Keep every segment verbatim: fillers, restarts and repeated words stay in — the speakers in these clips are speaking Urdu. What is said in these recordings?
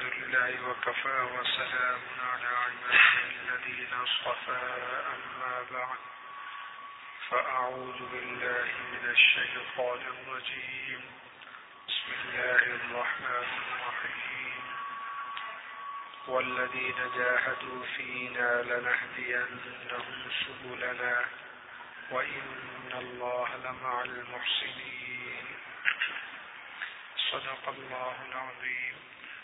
لله وكفى وسلام على عباده الذين اصطفى أما بعد فأعوذ بالله من الشيطان الرجيم بسم الله الرحمن الرحيم والذين جاهدوا فينا لنهدينهم سبلنا وإن الله لمع المحسنين صدق الله العظيم.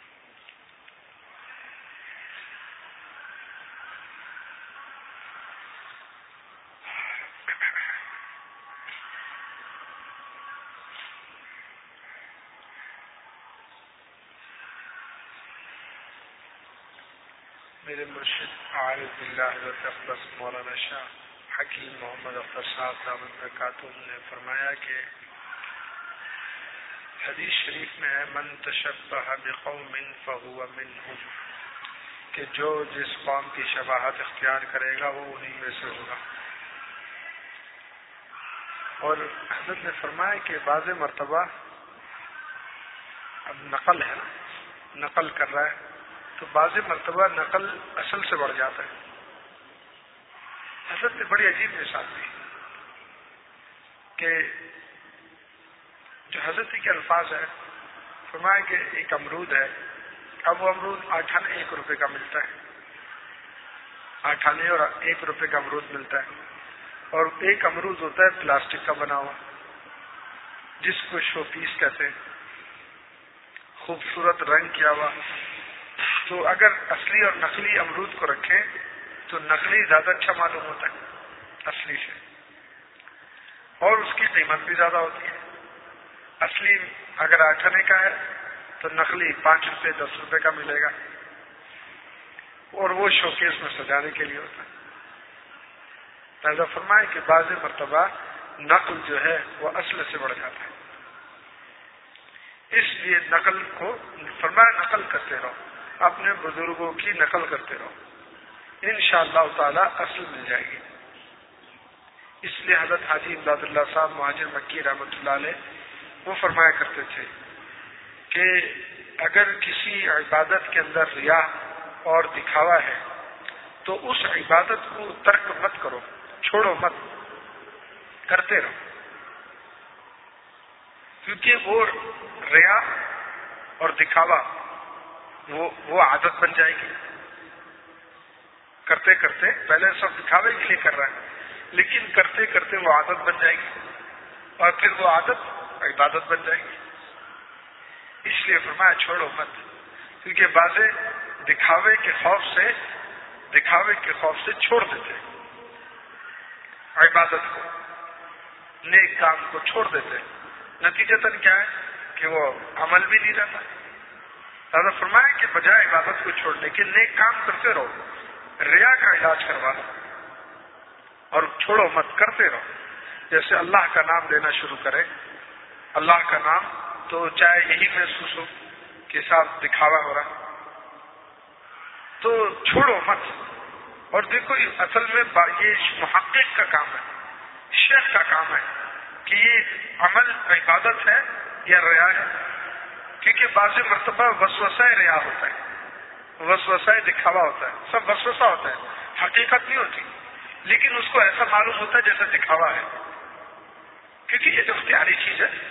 میرے مرشد عارف باللہ حضرت اقدس مولانا شاہ حکیم محمد اختر صاحب دامت برکاتہ نے فرمایا کہ حدیث شریف میں ہے من تشبہ بقوم فہو منہم، کہ جو جس قوم کی شباہت اختیار کرے گا وہ انہی میں سے ہوگا. اور حضرت نے فرمایا کہ بعض مرتبہ اب نقل ہے نا نقل کر رہا ہے تو بعض مرتبہ نقل اصل سے بڑھ جاتا ہے. حضرت نے بڑی عجیب مثال دی کہ جو حضرت کے الفاظ ہیں فرمایا کہ ایک امرود ہے، اب وہ امرود آٹھ آنے ایک روپے کا ملتا ہے، آٹھ آنے اور ایک روپے کا امرود ملتا ہے. اور ایک امرود ہوتا ہے پلاسٹک کا بنا ہوا جس کو شو پیس کہتے ہیں، خوبصورت رنگ کیا ہوا. تو اگر اصلی اور نقلی امرود کو رکھیں تو نقلی زیادہ اچھا معلوم ہوتا ہے اصلی سے، اور اس کی قیمت بھی زیادہ ہوتی ہے. اصلی اگر آٹھ آنے کا ہے تو نقلی پانچ روپے دس روپے کا ملے گا، اور وہ شوکیس میں سجانے کے لیے ہوتا ہے. لہذا فرمائے کہ بعض مرتبہ نقل جو ہے وہ اصل سے بڑھ جاتا ہے. اس لیے نقل کو فرمایا نقل کرتے رہو، اپنے بزرگوں کی نقل کرتے رہو، انشاءاللہ تعالی اصل مل جائے گی. اس لیے حضرت حاجی امداد اللہ صاحب مہاجر مکی رحمۃ اللہ علیہ وہ فرمایا کرتے تھے کہ اگر کسی عبادت کے اندر ریا اور دکھاوا ہے تو اس عبادت کو ترک مت کرو، چھوڑو مت، کرتے رہو، کیونکہ وہ ریا اور دکھاوا وہ وہ عادت بن جائے گی. کرتے کرتے پہلے سب دکھاوے کے لیے کر رہا ہے، لیکن کرتے کرتے وہ عادت بن جائے گی، اور پھر وہ عادت عبادت بن جائے گی. اس لیے فرمایا چھوڑو مت، کیونکہ بعض دکھاوے کے خوف سے دکھاوے کے خوف سے چھوڑ دیتے عبادت کو، نیک کام کو چھوڑ دیتے. نتیجتاً کیا ہے کہ وہ عمل بھی نہیں رہتا. لہٰذا فرمایا کہ بجائے عبادت کو چھوڑنے کے نیک کام کرتے رہو، ریا کا علاج کروا لو اور چھوڑو مت، کرتے رہو. جیسے اللہ کا نام لینا شروع کرے، اللہ کا نام تو چاہے یہی محسوس ہو کہ صاحب دکھاوا ہو رہا، تو چھوڑو مت. اور دیکھو اصل میں یہ محقق کا کام ہے، شیخ کا کام ہے کہ یہ عمل عبادت ہے یا ریا ہے. کیونکہ بعض مرتبہ وسوسہ ریا ہوتا ہے، وسوسہ دکھاوا ہوتا ہے، سب وسوسہ ہوتا ہے، حقیقت نہیں ہوتی، لیکن اس کو ایسا معلوم ہوتا ہے جیسے دکھاوا ہے، کیونکہ یہ تو اختیاری چیز ہے.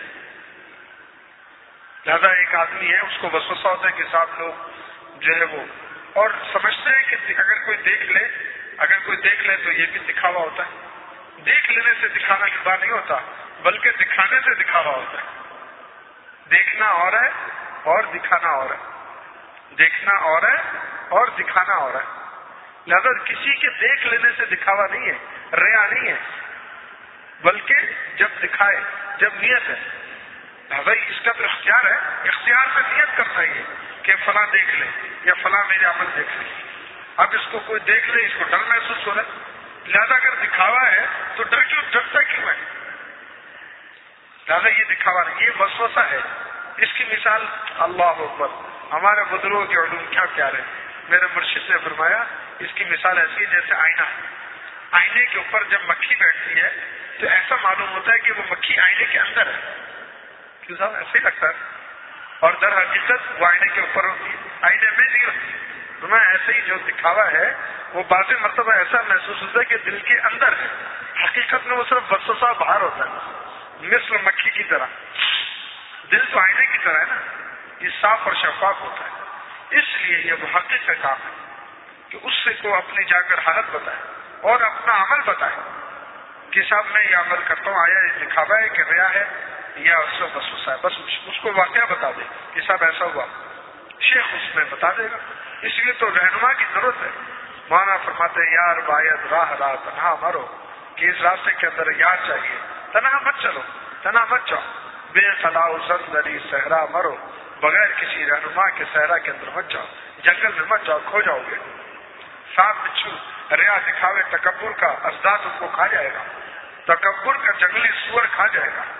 لہذا ایک آدمی ہے، اس کو وسوسہ ہوتا ہے کہ صاحب لوگ جو ہے وہ، اور سمجھتے ہیں کہ اگر کوئی دیکھ لے اگر کوئی دیکھ لے تو یہ بھی دکھاوا ہوتا ہے. دیکھ لینے سے دکھانا جدا نہیں ہوتا، بلکہ دکھانے سے دکھاوا ہوتا ہے. دیکھنا اور ہے اور دکھانا اور ہے، دیکھنا اور ہے اور دکھانا اور ہے. لہذا کسی کے دیکھ لینے سے دکھاوا نہیں ہے، ریا نہیں ہے، بلکہ جب دکھائے، جب نیت ہے. لہذا اس کا تو اختیار ہے، اختیار سے نیت کرنا ہی ہے کہ فلاں دیکھ لے یا فلاں میرے عمل دیکھ لے. اب اس کو کوئی دیکھ لے، اس کو ڈر محسوس ہو رہا ہے، لہذا اگر دکھاوا ہے تو ڈر کیوں، ڈرتا کیوں ہے؟ لہذا یہ دکھاوا نہیں، یہ وسوسہ ہے. اس کی مثال اللہ اکبر، ہمارے بزرگوں کے علوم کیا پیارے. میرے مرشد نے فرمایا اس کی مثال ایسی ہے جیسے آئینہ ہے. آئینے کے اوپر جب مکھی بیٹھتی ہے تو ایسا معلوم ہوتا ہے کہ وہ مکھی آئینے کے اندر ہے. کیوں صاحب ایسے ہی لگتا ہے، اور در حقیقت وہ آئینے کے اوپر ہوتی ہے. آئینے تو میں ایسے ہی جو دکھاوا ہے وہ بعض مرتبہ ایسا محسوس ہوتا ہے کہ دل کے اندر ہے، حقیقت میں وہ صرف وسوسہ باہر ہوتا ہے، مثل مکھی کی طرح۔ دل تو آئینے کی طرح ہے نا، یہ صاف اور شفاف ہوتا ہے، اس لیے یہ محقق کا کام ہے کہ اس سے کو اپنی جا کر حالت بتائے اور اپنا عمل بتائے کہ صاحب میں یہ عمل کرتا ہوں، آیا یہ دکھاوا ہے کہ ریا ہے یا اس سے وسوسہ ہے، بس اس کو واقعہ بتا دے کہ صاحب ایسا ہوا، شیخ اس میں بتا دے گا۔ اس لیے تو رہنما کی ضرورت ہے۔ مولانا فرماتے ہیں یار باید راہ راہ تنہا مرو، کہ اس راستے کے اندر یار چاہیے، تنہا مت چلو، تنہا مت جاؤ، بے خلاؤ زندری صحرا مرو، بغیر کسی رہنما کے صحرا کے اندر مت جاؤ، جنگل میں مت جاؤ، کھو جاؤ گے۔ سانپ بچھو ریا دکھاوے تکبر کا ازداد ان کو کھا جائے گا، تکبر کا جنگلی سور کھا جائے گا،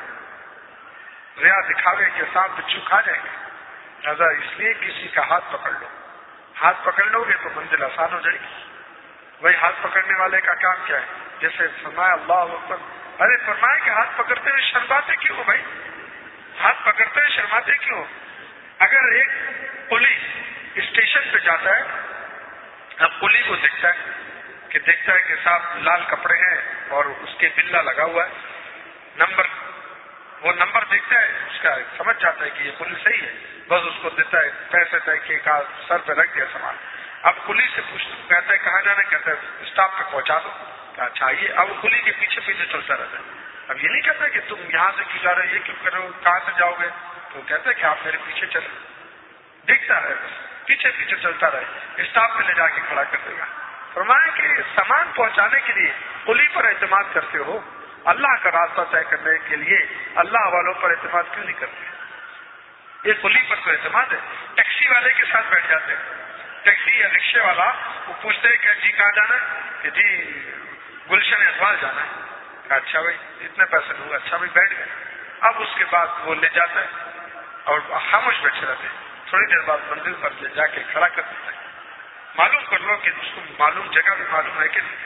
ریا دکھاوے کے سانپ بچھو کھا جائیں گے۔ لہٰذا اس لیے کسی کا ہاتھ پکڑ لو، ہاتھ پکڑ لو گے تو منزل آسان ہو جائے گی۔ وہی ہاتھ پکڑنے والے کا کام کیا ہے؟ جیسے فرمایا اللہ اکبر، ارے فرمایا کہ ہاتھ پکڑتے ہوئے شرماتے کیوں ہو بھائی؟ ہاتھ پکڑتے ہوئے شرماتے کیوں؟ اگر ایک پولیس اسٹیشن پہ جاتا ہے، اب پولیس کو دیکھتا ہے کہ دیکھتا ہے کہ صاحب لال کپڑے ہیں اور اس کے بلا لگا ہوا ہے، نمبر وہ نمبر دیکھتا ہے، اس کا سمجھ جاتا ہے کہ یہ پولیس صحیح ہے، بس اس کو دیتا ہے پیسے طے کے کا سر پہ رکھ دیا سامان۔ اب پولیس سے پوچھتا کہتا ہے کہاں جانا، کہتا ہے اسٹاف پہ پہنچا دو، اچھا آئیے۔ اب وہ پولیس کے پیچھے پیچھے چلتا رہتا ہے، اب یہ نہیں کہتا کہ تم یہاں سے کیوں جا رہے، یہ کیوں کر رہے ہو، کہاں سے جاؤ گے، تو کہتا ہے کہ آپ میرے پیچھے چلے، دیکھتا رہے، بس پیچھے پیچھے چلتا رہے، اسٹاف پہ لے جا کے کھڑا کر دے گا۔ فرمایا کہ سامان پہنچانے کے لیے پولیس پر اعتماد کرتے ہو، اللہ کا راستہ طے کرنے کے لیے اللہ والوں پر اعتماد کیوں نہیں کرتے؟ یہ پولیس پر تو اعتماد ہے۔ ٹیکسی والے کے ساتھ بیٹھ جاتے ہیں، ٹیکسی یا رکشے والا وہ پوچھتے ہیں کہ جی کہاں جانا ہے، کہ جی گلشن اقبال جانا ہے، اچھا بھائی اتنے پیسے دوں گا، اچھا بھائی بیٹھ گئے۔ اب اس کے بعد وہ لے جاتا ہے اور خاموش بیٹھے رہتے ہیں، تھوڑی دیر بعد منزل پر لے جا کے کھڑا کر دیتا ہے۔ معلوم کر لو کہ اس کو معلوم جگہ بھی معلوم ہے کہ نہیں۔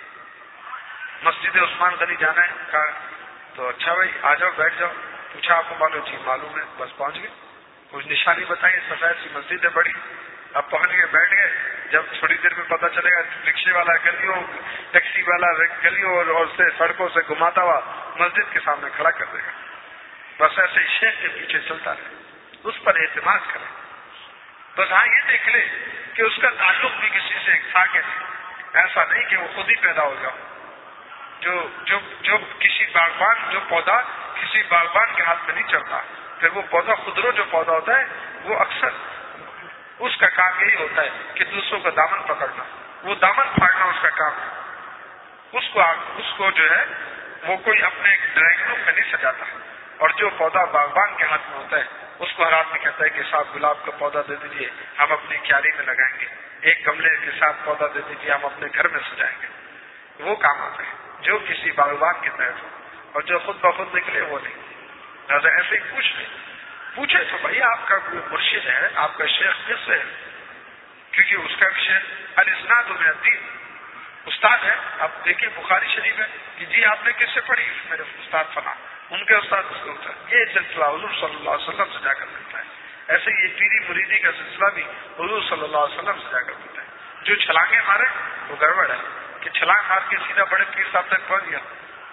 مسجد عثمان غنی جانا ہے، کہا تو اچھا بھائی آ جاؤ بیٹھ جاؤ، پوچھا آپ کو معلوم؟ جی معلوم ہے، بس پہنچ گئے۔ کچھ نشانی بتائیے، سفید سی مسجد ہے بڑی، اب پہنچ گئے بیٹھ گئے۔ جب تھوڑی دیر میں پتہ چلے گا رکشے والا گلیوں ٹیکسی والا گلیوں اور سے سڑکوں سے گھماتا ہوا مسجد کے سامنے کھڑا کر دے گا۔ بس ایسے ہی شیخ کے پیچھے چلتا رہے، اس پر اعتماد کرے، بس ہاں یہ دیکھ لے کہ اس کا تعلق بھی کسی سے تھا کہ نہیں، ایسا نہیں کہ وہ خود ہی پیدا ہو گیا۔ جو جو جو کسی باغبان جو پودا کسی باغبان کے ہاتھ میں نہیں چلتا، پھر وہ پودا خودرو جو پودا ہوتا ہے وہ اکثر اس کا کام یہی ہوتا ہے کہ دوسروں کا دامن پکڑنا، وہ دامن پھاڑنا اس کا کام ہے۔ اس کو اس کو جو ہے وہ کوئی اپنے ڈرائنگ روم میں نہیں سجاتا، اور جو پودا باغبان کے ہاتھ میں ہوتا ہے اس کو ہر آدمی کہتا ہے کہ صاحب گلاب کا پودا دے دیجیے، ہم اپنی کیاری میں لگائیں گے، ایک گملے کے ساتھ پودا دے دیجیے، ہم اپنے گھر میں سجائیں گے۔ وہ کام آتا ہے جو کسی باغبان کے تحت ہو، اور جو خود بخود نکلے وہ نہیں۔ لہٰذا ایسے ہی پوچھ لیں، پوچھے تو بھائی آپ کا کوئی مرشد ہے، آپ کا شیخ کس سے ہے، کیونکہ اس کا شیخ الاسناد من الدین استاد ہے۔ آپ دیکھیے بخاری شریف ہے کہ جی آپ نے کس سے پڑھی، میرے استاد فلاں، ان کے استاد اس کو ہوتا ہے۔ یہ سلسلہ حضور صلی اللہ علیہ وسلم سے جا کر ملتا ہے۔ ایسے یہ پیری مریدی کا سلسلہ بھی حضور صلی اللہ علیہ وسلم سے جا کر ملتا ہے۔ جو چھلانگیں مارے وہ گڑبڑ ہے کہ چھلانگ مار کے سیدھا بڑے پیر صاحب تک پہنچ گیا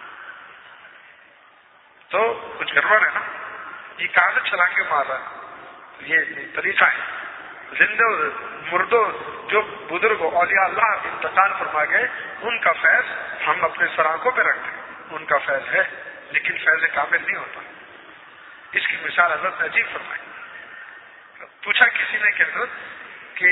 تو کچھ گڑبڑ ہے نا، یہ کہاں سے چھلانگیں مار رہا ہے؟ یہ طریقہ ہے۔ زندہ مردوں جو بزرگ اولیاء اللہ انتقال فرما گئے ان کا فیض ہم اپنے سراخوں پہ رکھتے ہیں، ان کا فیض ہے لیکن فیض کامل نہیں ہوتا۔ اس کی مثال حضرت نے عجیب فرمائی۔ پوچھا کسی نے کہ حضرت کہ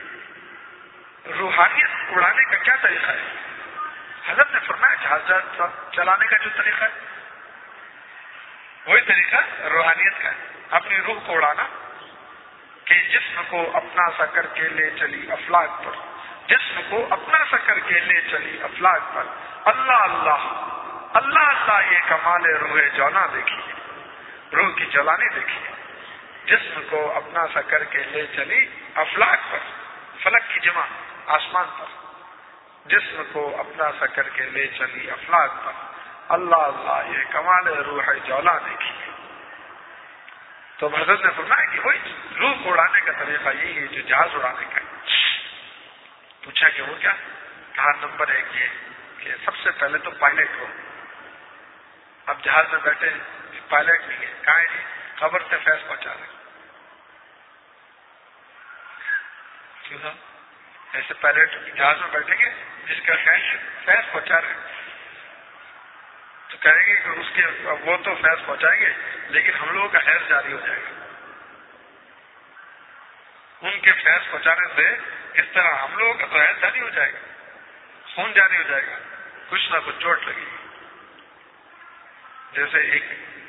روحانیت اڑانے کا کیا طریقہ ہے؟ حضرت نے فرمایا جہاز چلانے کا جو طریقہ ہے وہی طریقہ روحانیت کا ہے، اپنی روح کو اڑانا، کہ جسم کو اپنا سا کر کے لے چلی افلاک پر، جسم کو اپنا سا کر کے لے چلی افلاک پر، اللہ اللہ اللہ اللہ یہ کمال روح جونا دیکھیے، روح کی جلانی دیکھیے، جسم کو اپنا سا کر کے لے چلی افلاک پر، فلک کی جمع آسمان پر، جسم کو اپنا سا کر کے لے چلی افلاک پر، اللہ اللہ یہ کمال روح جولا دیکھیے۔ تو حضرت نے فرمایا کہ وہی روح کو اڑانے کا طریقہ یہی ہے جو جہاز اڑانے کا ہے۔ پوچھا کہ وہ کیا؟ کہا نمبر ایک یہ کہ سب سے پہلے تو پائلٹ ہو. اب جہاز میں بیٹھے پائلٹ نہیں ہے، کہاں ہے؟ خبر سے فیض پہنچا رہے. کیوں تھا ایسے پائلٹ جہاز میں بیٹھیں گے جس کا فیض پہنچا رہے تو کہیں گے کہ اس کے وہ تو فیض پہنچائیں گے لیکن ہم لوگوں کا خیر جاری ہو جائے گا. ان کے فیض پہنچانے سے اس طرح ہم لوگوں کا تو خیر جاری ہو جائے گا، خون جاری ہو جائے گا، کچھ نہ کچھ چوٹ لگے گی. جیسے ایک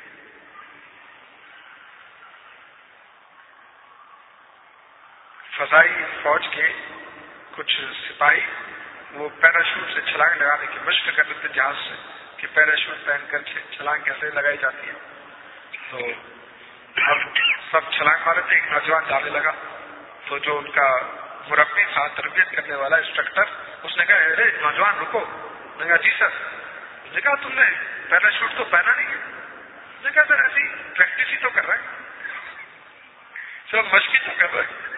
فضائی فوج کے کچھ سپاہی وہ پیراشوٹ سے چھلانگ لگانے کی مشق کر رہے تھے جہاز سے کہ پیراشوٹ پہن کر چھلانگ کیسے لگائی جاتی ہے. تو اب سب چھلانگ مارے تھے، ایک نوجوان جانے لگا تو جو ان کا مربی تھا، تربیت کرنے والا انسٹرکٹر، اس نے کہا ارے نوجوان رکو. نے کہا جی سر. اس نے کہا تم نے پیراشوٹ تو پہنا نہیں ہے. اس نے کہا سر ایسی پریکٹس ہی تو کر رہے ہیں، سب مشق ہی تو کر رہے ہیں.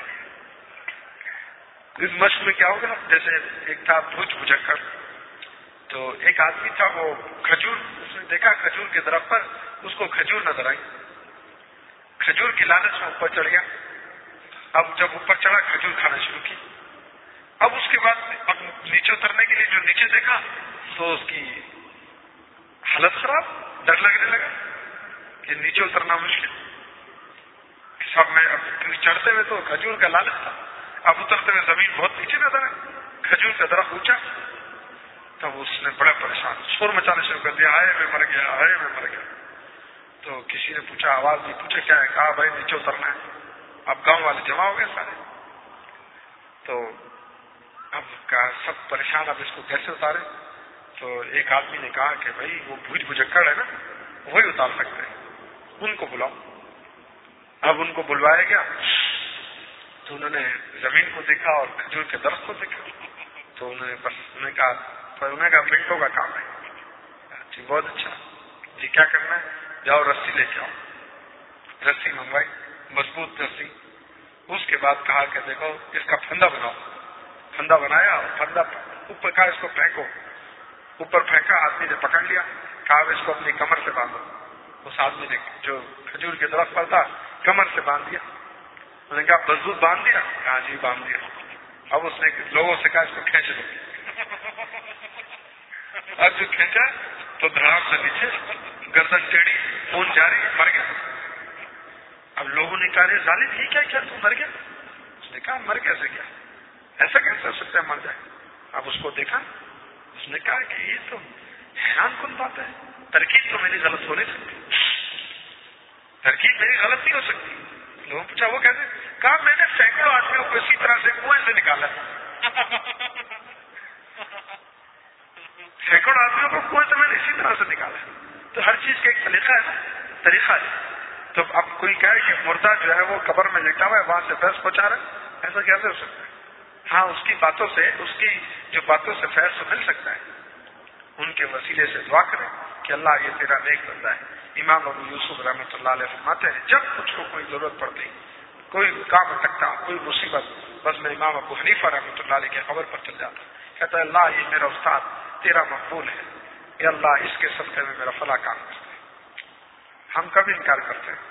اس مشق میں کیا ہوگا؟ جیسے ایک تھا بھوج بھجکڑ، تو ایک آدمی تھا وہ کھجور، اس نے دیکھا کھجور کے درخت پر، اس کو کھجور نظر آئی، کھجور کی لالچ میں اوپر چڑھ گیا. اب جب اوپر چڑھا کھجور کھانا شروع کی. اب اس کے بعد اب نیچے اترنے کے لیے جو نیچے دیکھا تو اس کی حالت خراب، ڈر لگنے لگا کہ نیچے اترنا مشکل. سب میں اب چڑھتے ہوئے تو کھجور کا لالچ تھا، اب اترتے ہوئے زمین بہت نیچے نظر ہے، کھجور کا درخت اونچا. تب اس نے بڑا پریشان شور مچانا شروع کر دیا، آئے میں مر گیا، آئے میں مر گیا. تو کسی نے پوچھا، آواز نہیں، پوچھا کیا ہے؟ کہا بھائی نیچے اترنا ہے. اب گاؤں والے جمع ہو گئے سارے، تو اب کہا سب پریشان، اب اس کو کیسے اتارے؟ تو ایک آدمی نے کہا کہ بھائی وہ بھوج بھجکڑ ہے نا، وہی اتار سکتے ہیں، ان کو بلاؤ. اب ان کو بلوایا گیا تو انہوں نے زمین کو دیکھا اور کھجور کے درخت کو دیکھا. تو انہوں نے بس انہوں نے کہا انہوں نے کہا منٹوں کا کام ہے. جی بہت اچھا، جی کیا کرنا ہے؟ جاؤ رسی لے کے آؤ. رسی منگوائی، مضبوط رسی. اس کے بعد کہا کہ دیکھو اس کا پھندا بناؤ. پھندا بنایا اور پھندا اوپر کہا اس کو پھینکو. اوپر پھینکا، آدمی نے پکڑ لیا، کہا اس کو اپنی کمر سے باندھو. اس آدمی نے جو کھجور کے درخت پر تھا کمر سے باندھ دیا. انہوں نے کہا مضبوط باندھ دیا؟ کہا جی باندھ دیا. اب اس نے لوگوں سے کہا اس کو کھینچ لو. اب جو کھینچا تو دھڑام سے نیچے گردن ٹیڑھی، خون جاری، مر گیا. اب لوگوں نے کہا رے ظالم یہ کیا کیا، تم مر گیا؟ اس نے کہا مر کیسے گیا، ایسا کیسے ہو سکتا ہے مر جائے؟ اب اس کو دیکھا، اس نے کہا کہ یہ تو حیران کن بات ہے، ترکیب تو میری غلط ہو نہیں سکتی، ترکیب میری غلط نہیں ہو سکتی. لوگوں نے پوچھا وہ کیسے؟ کہا میں نے سینکڑوں آدمیوں کو اسی طرح سے کنویں سے نکالا، سینکڑوں آدمیوں کو کنویں سے میں نے اسی طرح سے نکالا. تو ہر چیز کا ایک طریقہ ہے نا، طریقہ ہے. تو اب کوئی کہے کہ مردہ جو ہے وہ قبر میں لیٹا ہوا ہے وہاں سے فیض پہنچا رہا ہے، ایسا کیسے ہو سکتا ہے؟ ہاں اس کی باتوں سے، اس کی جو باتوں سے فیض تو مل سکتا ہے. ان کے وسیلے سے دعا کریں کہ اللہ یہ تیرا نیک بندہ ہے. امام ابو یوسف رحمۃ اللہ علیہ فرماتے ہیں جب مجھ کو کوئی ضرورت پڑتی، کوئی کام اٹکتا، کوئی مصیبت، بس میں امام ابو حنیفہ رحمۃ اللہ علیہ کی خبر پر چل جاتا، کہتا ہے اللہ یہ میرا استاد تیرا مقبول ہے، یا اللہ اس کے صدقے میں میرا فلاں کام کرتا ہے. ہم کب انکار کرتے ہیں؟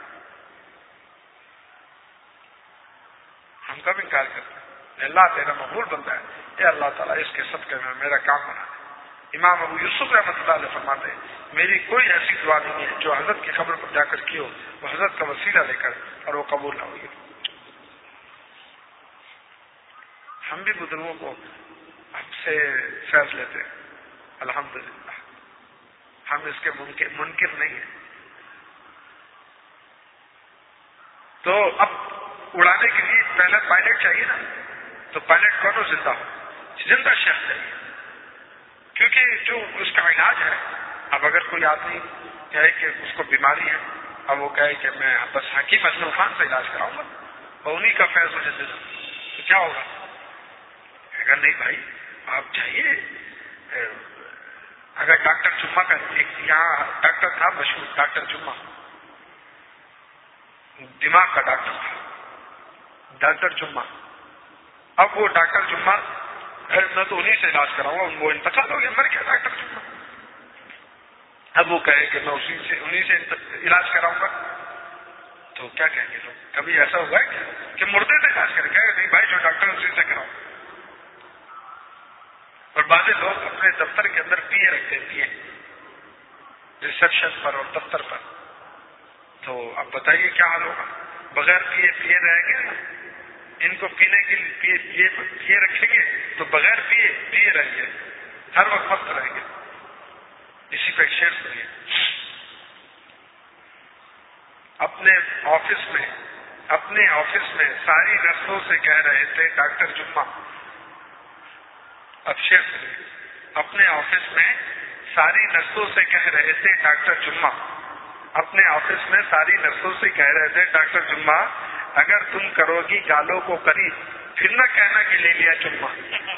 ہم کب انکار کرتے ہیں؟ اللہ تیرا مقبول بندہ ہے، اے اللہ تعالیٰ اس کے صدقے میں میرا کام بنا. امام ابو یوسف رحمۃ اللہ علیہ فرماتے ہیں میری کوئی ایسی دعا نہیں ہے جو حضرت کی خبر پر جا کر کی ہو، وہ حضرت کا وسیلہ لے کر اور وہ قبول نہ ہوئی. ہم بھی بزرگوں کو ہم سے فیض لیتے ہیں الحمدللہ، ہم اس کے منکر منکر نہیں ہیں. تو اب اڑانے کے لیے پہلے پائلٹ چاہیے نا، تو پائلٹ کون ہو؟ زندہ ہو، زندہ شخص چاہیے، کیونکہ جو اس کا علاج ہے. اب اگر کوئی آدمی کہے کہ اس کو بیماری ہے، اب وہ کہے کہ میں بس حکیم اسلم خان سے علاج کراؤں گا اور انہیں کا فیض مجھے دے دوں، تو کیا ہوگا؟ اگر نہیں بھائی آپ چاہیے. اگر ڈاکٹر جمعہ کا ایک یہاں ڈاکٹر تھا مشہور، ڈاکٹر جمعہ، دماغ کا ڈاکٹر تھا ڈاکٹر جمعہ. اب وہ ڈاکٹر جمعہ میں تو انہیں سے علاج کراؤں گا، وہ انتقال ہو گیا، مر گیا ڈاکٹر جمعہ۔ اب وہ کہے کہ میں اسی سے انہیں سے علاج کراؤں گا، تو کیا کہیں گے لوگ؟ کبھی ایسا ہوا ہے کیا کہ مردے سے علاج کرے؟ کہے نہیں بھائی جو ڈاکٹر اسی سے کراؤ۔ اور بعض لوگ اپنے دفتر کے اندر پیے رکھتے ہیں، پیے ریسپشن پر اور دفتر پر، تو اب بتائیے کیا حال ہوگا؟ بغیر پیے پیے رہیں گے، ان کو پینے کے لیے پیے پیے پیے رکھیں گے تو بغیر پیے پیے رہیں گے، ہر وقت مست رہیں گے۔ اسی پہ شعر سنیے، اپنے آفس میں اپنے آفس میں ساری نرسوں سے کہہ رہے تھے ڈاکٹر جمعہ، اب شعر سنیے، اپنے آفس میں ساری نرسوں سے کہہ رہے تھے ڈاکٹر جمعہ، اپنے آفس میں ساری نرسوں سے کہہ رہے تھے ڈاکٹر جمعہ، اگر تم کرو گی گالوں کو قریب پھر نہ کہنا کہ لے لیا چمہ۔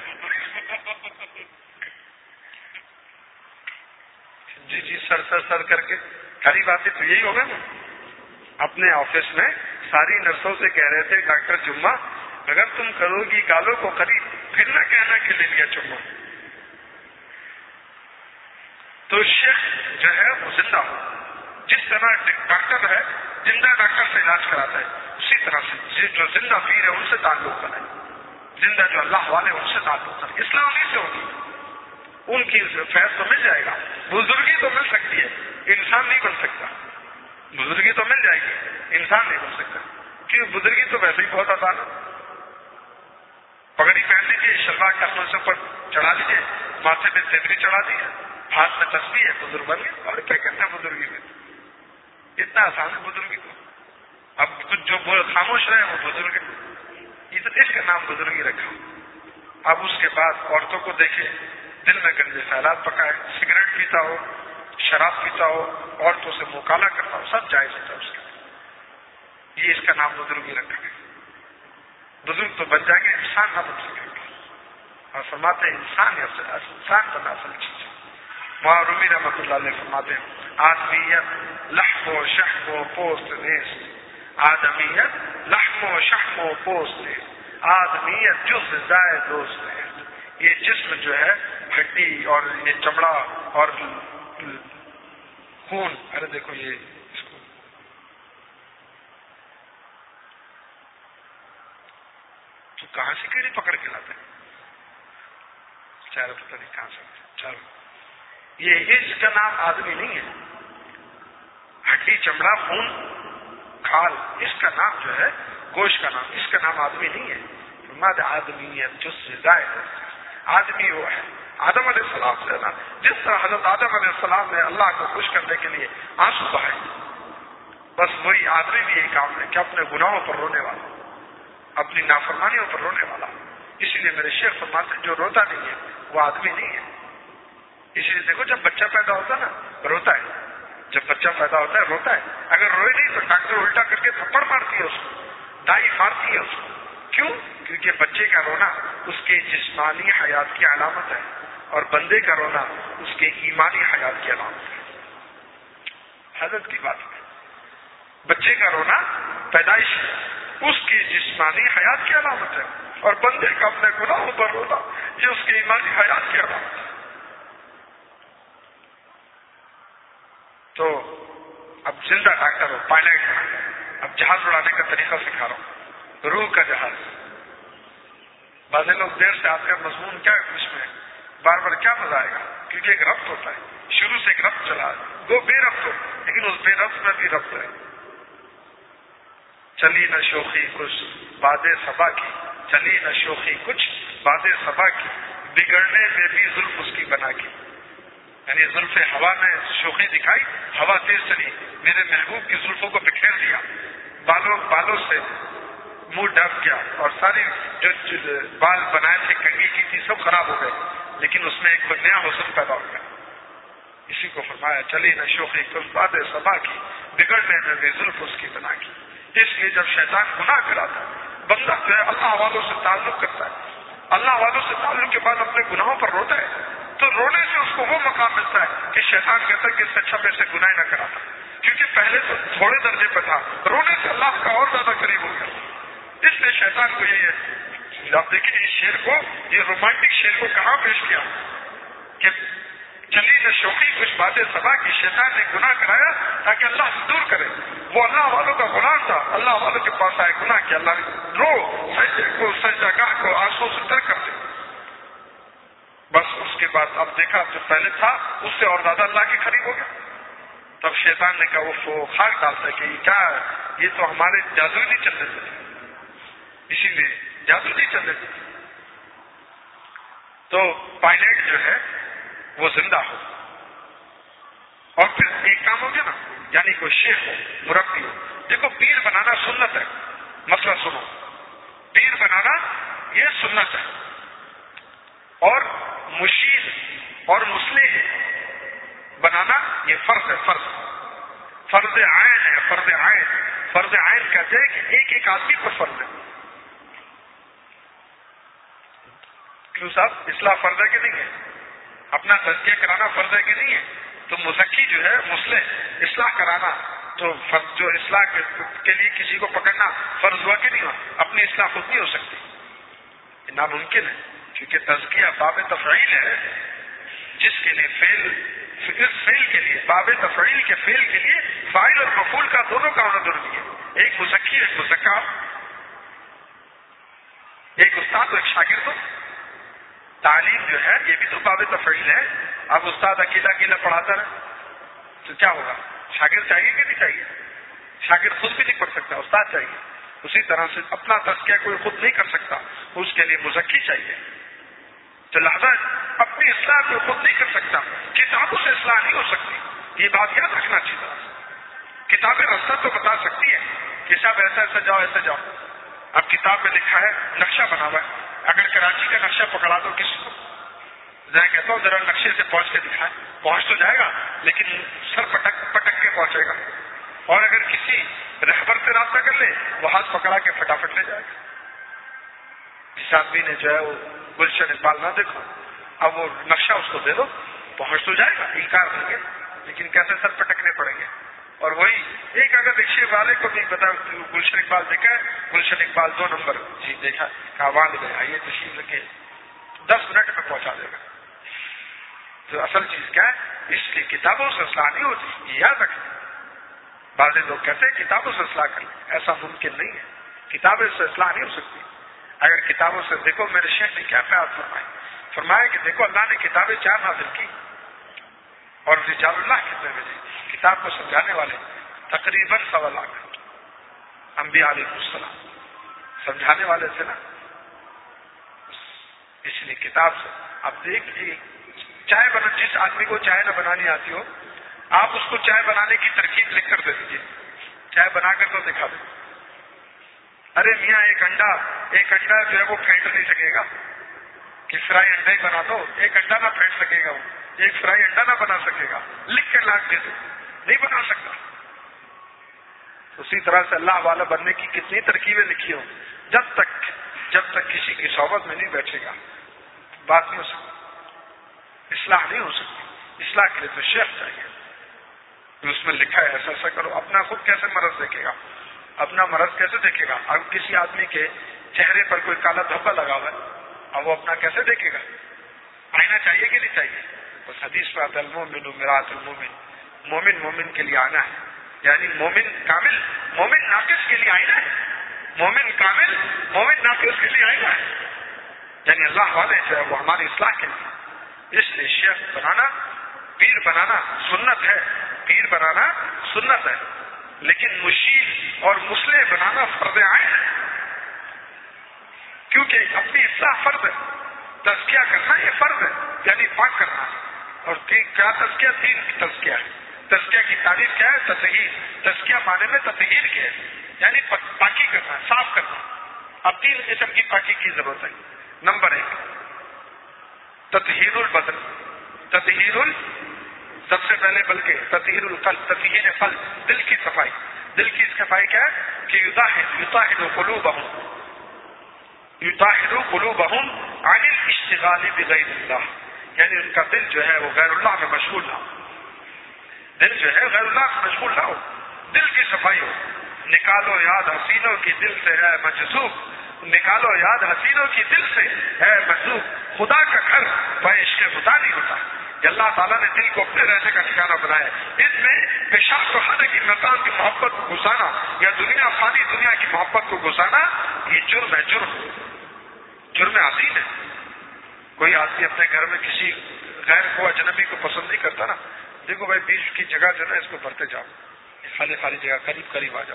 جی جی سر سر سر کر کے خالی باتیں تو یہی ہوگا نا۔ اپنے آفس میں ساری نرسوں سے کہہ رہے تھے ڈاکٹر جمعہ، اگر تم کرو گی گالوں کو قریب پھر نہ کہنا کہ لے لیا چمہ۔ تو شیخ جو ہے وہ زندہ ہو، جس طرح ڈاکٹر ہے زندہ ڈاکٹر سے علاج کراتا ہے، اسی طرح سے جو زندہ پیر ہے ان سے تعلق کرے، زندہ جو اللہ والے ان سے تعلق کرے۔ اسلام ہی سے ہوگی، ان کی فیض تو مل جائے گا، بزرگی تو مل سکتی ہے، انسان نہیں بن سکتا۔ بزرگی تو مل جائے گی، انسان نہیں بن سکتا، کیونکہ بزرگی تو ویسے ہی بہت آسان ہے۔ پگڑی پہن لیجیے، شلوار کے اپنے سے اوپر چڑھا لیجیے، ماتھے پہ سیدری چڑھا دیجیے، ہاتھ میں تسبیح ہے، بزرگ بن گئے۔ اور کیا کہتے ہیں بزرگی میں؟ اتنا آسان ہے بزرگی کو۔ اب کچھ جو خاموش رہے وہ بزرگ ہے، یہ تو اس کا نام بزرگی رکھا۔ اب اس کے بعد عورتوں کو دیکھے دل میں گندے خیالات پکائے، سگریٹ پیتا ہو، شراب پیتا ہو، عورتوں سے مکالا کرتا ہو، سب جائز ہوتا ہے اس کے، یہ اس کا نام بزرگی رکھا گیا۔ بزرگ تو بن جائیں گے، انسان نہ بن سکیں گے۔ اور فرماتے ہیں انسان انسان بنا اصل چیز ہے۔ وہاں رومی رحمۃ اللہ علیہ فرماتے ہیں آدمیت لحم و شحم و پوست نیست، آدمیت لحم و شحم و پوست نیست، آدمیت جز زائے دوست نیست۔ یہ جسم جو ہے ہڈی اور یہ چمڑا اور خون، ارے دیکھو یہ اس کو تو کہاں سے کیڑے پکڑ کے لاتے ہیں، چاروں پتہ نہیں کہاں سے، چاروں یہ اس کا نام آدمی نہیں ہے، ہڈی چمڑا خون کھال، اس کا نام جو ہے گوشت کا نام، اس کا نام آدمی نہیں ہے۔ مد آدمیت جس سے زائد آدمی وہ ہے آدم علیہ السلام سے نا، جس طرح حضرت آدم علیہ السلام نے اللہ کو خوش کرنے کے لیے آنسو بہائے، بس وہی آدمی بھی یہی کام ہے کہ اپنے گناہوں پر رونے والا، اپنی نافرمانیوں پر رونے والا۔ اسی لیے میرے شیخ فرماتے ہیں جو روتا نہیں ہے وہ آدمی نہیں ہے۔ اسی لیے دیکھو جب بچہ پیدا ہوتا ہے نا روتا ہے، جب بچہ پیدا ہوتا ہے روتا ہے، اگر روئے نہیں تو ڈاکٹر الٹا کر کے تھپڑ مارتی ہے اس کو، دائی مارتی ہے اس کو۔ کیوں؟ کیونکہ بچے کا رونا اس کے جسمانی حیات کی علامت ہے اور بندے کا رونا اس کے ایمانی حیات کی علامت ہے۔ حضرت کی بات ہے، بچے کا رونا پیدائش اس کی جسمانی حیات کی علامت ہے اور بندے کا اپنے گناہوں پر رونا یہ اس کی ایمانی حیات کی علامت ہے۔ تو اب زندہ ڈاکٹر ہو، پائلٹ ہے، اب جہاز اڑانے کا طریقہ سکھا رہا ہوں، روح کا جہاز۔ بعض لوگ دیر سے آتے ہیں، مضمون کیا ہے اس میں، بار بار کیا مزہ آئے گا، کیونکہ ایک ربط ہوتا ہے، شروع سے ایک ربط چلا ہے، وہ بے ربط ہو لیکن اس بے ربط میں بھی ربط ہے۔ چلی نہ شوخی کچھ باد صبا کی، چلی نہ شوخی کچھ باد صبا کی، بگڑنے میں بھی زلف اس کی بنا کی، یعنی زلف ہوا میں شوخی دکھائی، ہوا تیز چلی، میرے محبوب کی زلفوں کو بکھیر دیا، بالوں بالوں سے منہ ڈب گیا اور ساری جو بال بنائے تھے کنگھی کی تھی سب خراب ہو گئے، لیکن اس میں ایک نیا حسن پیدا ہو گیا۔ اسی کو فرمایا چلی نہ شوخی کچھ باد صبا کی، بگڑنے میں بھی زلف اس کی بنا کی۔ اس لیے جب شیطان گناہ کراتا ہے، بندہ جو ہے اللہ والوں سے تعلق کرتا ہے، اللہ والوں سے تعلق کے بعد اپنے گناہوں پر روتا ہے، تو رونے سے اس کو وہ مقام ملتا ہے کہ شیطان کہتا ہے کہ اس سے اچھا میں سے گناہ نہ کراتا، کیونکہ پہلے تو تھوڑے درجے پہ تھا، رونے سے اللہ کا اور زیادہ قریب ہو گیا۔ اس لیے شیطان کو یہ آپ دیکھیں اس شعر کو، یہ رومانٹک شعر کو کہاں پیش کیا کہ چلی نہ شوقی کچھ باتیں سبا کی، شیطان نے گناہ کرایا تاکہ اللہ سے دور کرے. وہ اللہ والوں کا غلام تھا، اللہ والوں کے پاس آئے، گناہ کیا، اللہ نے رو سجدے کو، سجدہ گاہ کو آنسوں سے تر کر دے. بس اس کے بعد اب دیکھا جو پہلے تھا اس سے اور زیادہ اللہ کے قریب ہو گیا. تب شیطان نے کہا وہ خاک ڈالتا ہے کہ یہ کیا ہے، یہ تو ہمارے جادو نہیں چل رہے تھے، اسی لیے جادو نہیں چل رہے تھے. تو پائلٹ جو ہے وہ زندہ ہو، اور پھر ایک کام ہو گیا نا، یعنی کوئی شیخ ہو، مربی ہو. دیکھو پیر بنانا سنت ہے، مسئلہ سنو، پیر بنانا یہ سنت ہے، اور مشیر اور مصلح بنانا یہ فرض ہے، فرض فرض عین ہے، فرض عین فرض عین کہتے ہیں کہ ایک ایک آدمی پر فرض ہے. کیوں صاحب، اصلاح فرض ہے کہ نہیں ہے؟ اپنا تزکیہ کرانا فرض ہے کہ نہیں ہے؟ تو مزکی جو ہے مصلح اصلاح کرانا، تو فرض جو اصلاح کے لیے کسی کو پکڑنا فرض ہوا کہ نہیں ہوا؟ اپنی اصلاح خود نہیں ہو سکتی، ناممکن ہے، کیونکہ تزکیہ باب تفعیل ہے، جس کے لیے فعل، اس فعل کے لیے باب تفعیل کے فعل کے لیے فاعل اور مفعول کا دونوں کا ہونا ضروری ہے. ایک مزکی ایک مزکا، ایک استاد اور ایک شاگرد ہو. تعلیم جو ہے یہ بھی تو باب تفعیل ہے. اب استاد اکیلا اکیلا پڑھاتا رہے تو کیا ہوگا؟ شاگرد چاہیے کہ نہیں چاہیے؟ شاگرد خود بھی نہیں پڑھ سکتا، استاد چاہیے. اسی طرح سے اپنا تزکیہ کوئی خود نہیں کر سکتا، اس کے لیے مزکی چاہیے. تو لہذا اپنی اصلاح کو خود نہیں کر سکتا، کتابوں سے اصلاح نہیں ہو سکتی. یہ بات یاد رکھنا چاہیے. کتابیں راستہ تو بتا سکتی ہے کہ صاحب ایسا ایسا جاؤ ایسا جاؤ. اب کتاب میں لکھا ہے، نقشہ بنا ہوا ہے، اگر کراچی کا نقشہ پکڑا دو کسی کو، میں کہتا ہوں ذرا نقشے سے پہنچ کے دکھائے، پہنچ تو جائے گا لیکن سر پٹک پٹک کے پہنچے گا. اور اگر کسی رہبر سے رابطہ کر لے، وہ ہاتھ پکڑا کے فٹافٹ لے جائے گا. جس آدمی نے جو ہے وہ گلشن اقبال نہ دیکھو، اب وہ نقشہ اس کو دے دو، پہنچ تو جائے گا، انکار دیں گے لیکن کیسے سر پٹکنے پڑیں گے. اور وہی ایک اگر رکشے والے کو بھی بتا گلشن اقبال دیکھا ہے، گلشن اقبال دو نمبر جی دیکھا، کہا وہاں گئے، آئیے تشریف رکھے، دس منٹ میں پہنچا دے گا. تو اصل چیز کیا ہے؟ اس کی کتابوں سے اصلاح نہیں ہوتی، یہ یاد رکھیں. بعض لوگ کہتے ہیں کتابوں سے اصلاح کر لیں، ایسا ممکن نہیں ہے. کتابوں سے اصلاح نہیں ہو سکتی. اگر کتابوں سے دیکھو، میرے شیخ نے کیا خیال فرمایا فرمایا کہ دیکھو اللہ نے کتابیں چار نازل کی، اور رجال اللہ کتنے بھیجے. کتاب کو سمجھانے والے تقریباً سوا لاکھ انبیاء علیہ السلام سمجھانے والے تھے نا. اس لیے کتاب سے اب دیکھ، چائے بنا، جس آدمی کو چائے نہ بنانی آتی ہو، آپ اس کو چائے بنانے کی ترکیب لکھ کر دے دیجیے، چائے بنا کر تو دکھا دیں. ارے میاں ایک انڈا ایک انڈا جو ہے وہ پھینٹ نہیں سکے گا کہ فرائی انڈا ہی بنا دو، ایک انڈا نہ پھینٹ سکے گا، وہ ایک فرائی انڈا نہ بنا سکے گا، لکھ کر لاکھ دے دو، نہیں بنا سکتا. اسی طرح سے اللہ والا بننے کی کتنی ترکیبیں لکھی ہوں، جب تک جب تک کسی کی صحبت میں نہیں بیٹھے گا بات نہیں ہو سکتی، اصلاح نہیں ہو سکتی. اصلاح کے لیے تو شیخ چاہیے. اس میں لکھا ہے ایسا ایسا کرو. اپنا خود کیسے مرض دیکھے گا؟ اپنا مرض کیسے دیکھے گا؟ اب کسی آدمی کے چہرے پر کوئی کالا دھبا لگا ہوا ہے، اب وہ اپنا کیسے دیکھے گا؟ آئینہ چاہیے کہ نہیں چاہیے؟ بس حدیث پر آتا ہے المومن مرآۃ المومن، مومن مومن کے لیے آئینہ ہے. یعنی مومن کامل مومن ناقص کے لیے آئینہ ہے، مومن کامل مومن ناقص کے لیے آئینہ ہے. یعنی اللہ والے جو ہے وہ ہماری اصلاح کے لیے. اس لیے شیخ بنانا، پیر بنانا سنت ہے، پیر بنانا سنت ہے، لیکن مشیر اور مصلح بنانا فرض عین ہے. کیونکہ اپنی اصلاح فرض ہے، تزکیہ کرنا یہ فرض ہے، یعنی پاک کرنا. اور کیا تزکیہ؟ دین کی تزکیہ ہے. تزکیہ کی تعریف کیا ہے؟ تطہیر. تزکیہ معنی میں تطہیر کیا ہے؟ یعنی پاکی کرنا، صاف کرنا. اب تین قسم کی پاکی کی ضرورت ہے. نمبر ایک تطہیر البدن، تطہیر ال سب سے پہلے بلکہ تطہیر القلب، تطہیر قلب، دل کی صفائی. دل کی صفائی کیا ہے؟ کہ یطہر یطہر قلوبہم یطہر قلوبہم عن الاشتغال بغیر اللہ. یعنی ان کا دل جو ہے وہ غیر اللہ میں مشغول نہ ہو، دل جو ہے غیر اللہ سے مشغول نہ ہو، دل کی صفائی ہو. نکالو یاد حسینوں کی دل سے ہے مجذوب، نکالو یاد حسینوں کی دل سے، اے محبوب خدا کا گھر عشق خدا نہیں ہوتا. کہ اللہ تعالیٰ نے دل کو اپنے رہنے کا ٹھکانہ بنایا. اس میں پیشاب خانے کی مکان کی محبت کو گھسانا یا دنیا فانی دنیا کی محبت کو گھسانا یہ جرم ہے. جرم جرم عظیم ہے. کوئی آدمی اپنے گھر میں کسی غیر کو اجنبی کو پسند نہیں کرتا نا، دیکھو بھائی بیچ کی جگہ جو ہے نا اس کو بھرتے جاؤ، خالی خالی جگہ قریب قریب آ جاؤ،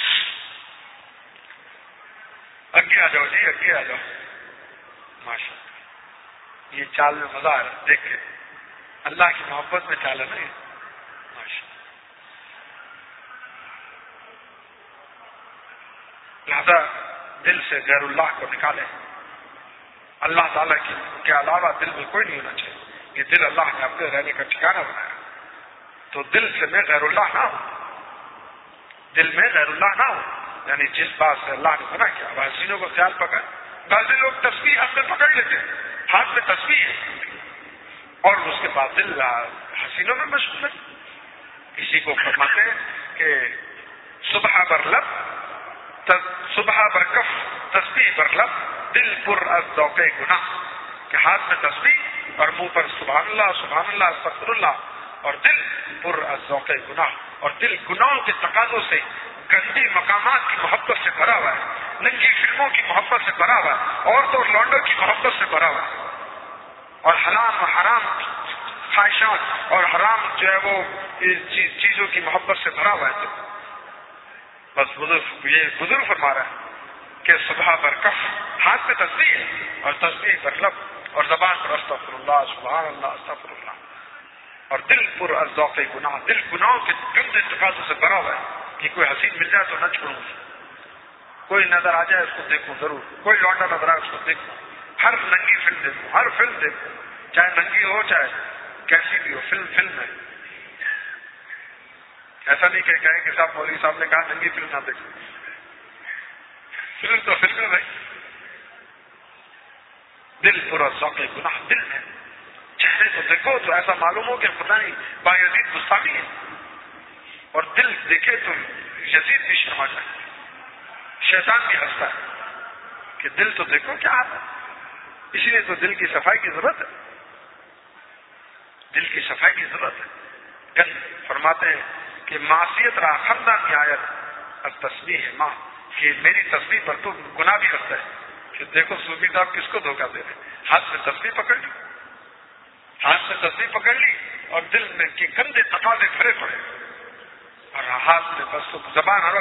اگے آ جاؤ جی اگے آ جاؤ. ماشاء اللہ یہ چال میں مزہ آ رہا ہے دیکھ کے، اللہ کی محبت میں چال ہے نا یہ. ماشاء اللہ لہذا دل سے غیر اللہ کو نکالے. اللہ تعالیٰ کی کے علاوہ دل میں کوئی نہیں ہونا چاہیے. یہ دل اللہ نے اپنے رہنے کا ٹھکانہ بنایا، تو دل سے میں غیر اللہ نہ ہوں، دل میں غیر اللہ نہ ہوں. یعنی جس بات سے اللہ نے منع کیا. حسینوں کو خیال پکڑ، بعض لوگ تسبیح ہاتھ میں پکڑ لیتے ہیں، ہاتھ میں تسبیح ہے اور اس کے بعد دل حسینوں میں مشغول ہے. کسی کو فرماتے ہیں کہ صبح برلب صبح برکف تسبیح برلب دل پر از ذوق گناہ، کہ ہاتھ میں تسبیح اور منہ پر سبحان اللہ سبحان اللہ استغفر اللہ، اور دل پر از ذوق گناہ، اور دل گناہوں کے تقاضوں سے گندی مقامات کی محبت سے بھرا ہوا ہے، ننگی فلموں کی محبت سے بھرا ہوا ہے، عورتوں اور لونڈوں کی محبت سے بھرا ہوا ہے، اور حرام و حرام خواہشات اور حرام جو ہے وہ چیزوں کی محبت سے بھرا ہوا ہے. بس بزرگ یہ بزرگ فرما رہا ہے کہ صبح پر کف ہاتھ میں تسبیح ہے اور تسبیح پر لب اور زبان پر استغفر اللہ سبحان اللہ استغفر اللہ، اور دل پر از ذوق گناہ، دل گناہوں کے گندے تقاضوں سے بھرا ہوا ہے کہ کوئی حسین مل جائے تو نہ چھوڑوں، کوئی نظر آ جائے اس کو دیکھوں ضرور، کوئی لوٹا نظر آئے اس کو دیکھوں، ہر ننگی فلم دیکھوں، ہر فلم دیکھوں، چاہے ننگی ہو چاہے کیسی بھی ہو، فلم فلم ہے. ایسا نہیں کہ کہیں کہ صاحب مولوی صاحب نے کہا ننگی فلم نہ دیکھو، فلم تو فلم ہے بھائی. دل پورا ذوق گناہ دل ہے. چہرے کو دیکھو تو ایسا معلوم ہو کہ پتہ نہیں با یزید گستاخی ہے، اور دل دیکھے تو یزید بھی شرما جائے، شیطان بھی ہنستا ہے کہ دل تو دیکھو کیا آتا ہے. اسی لیے تو دل کی صفائی کی ضرورت ہے، دل کی صفائی کی ضرورت ہے. گند فرماتے ہیں کہ معصیت را خندہ نہایت از تسبیح ہے ماں، کہ میری تسبیح پر تو گناہ بھی کرتا ہے. کہ دیکھو صوفی صاحب کس کو دھوکہ دے رہے، ہاتھ میں تسبیح پکڑ لی، ہاتھ میں تسبیح پکڑ لی اور دل میں کے گندے تقاضے کھڑے پڑے، اور ہاتھ میں بس تو زبان ہر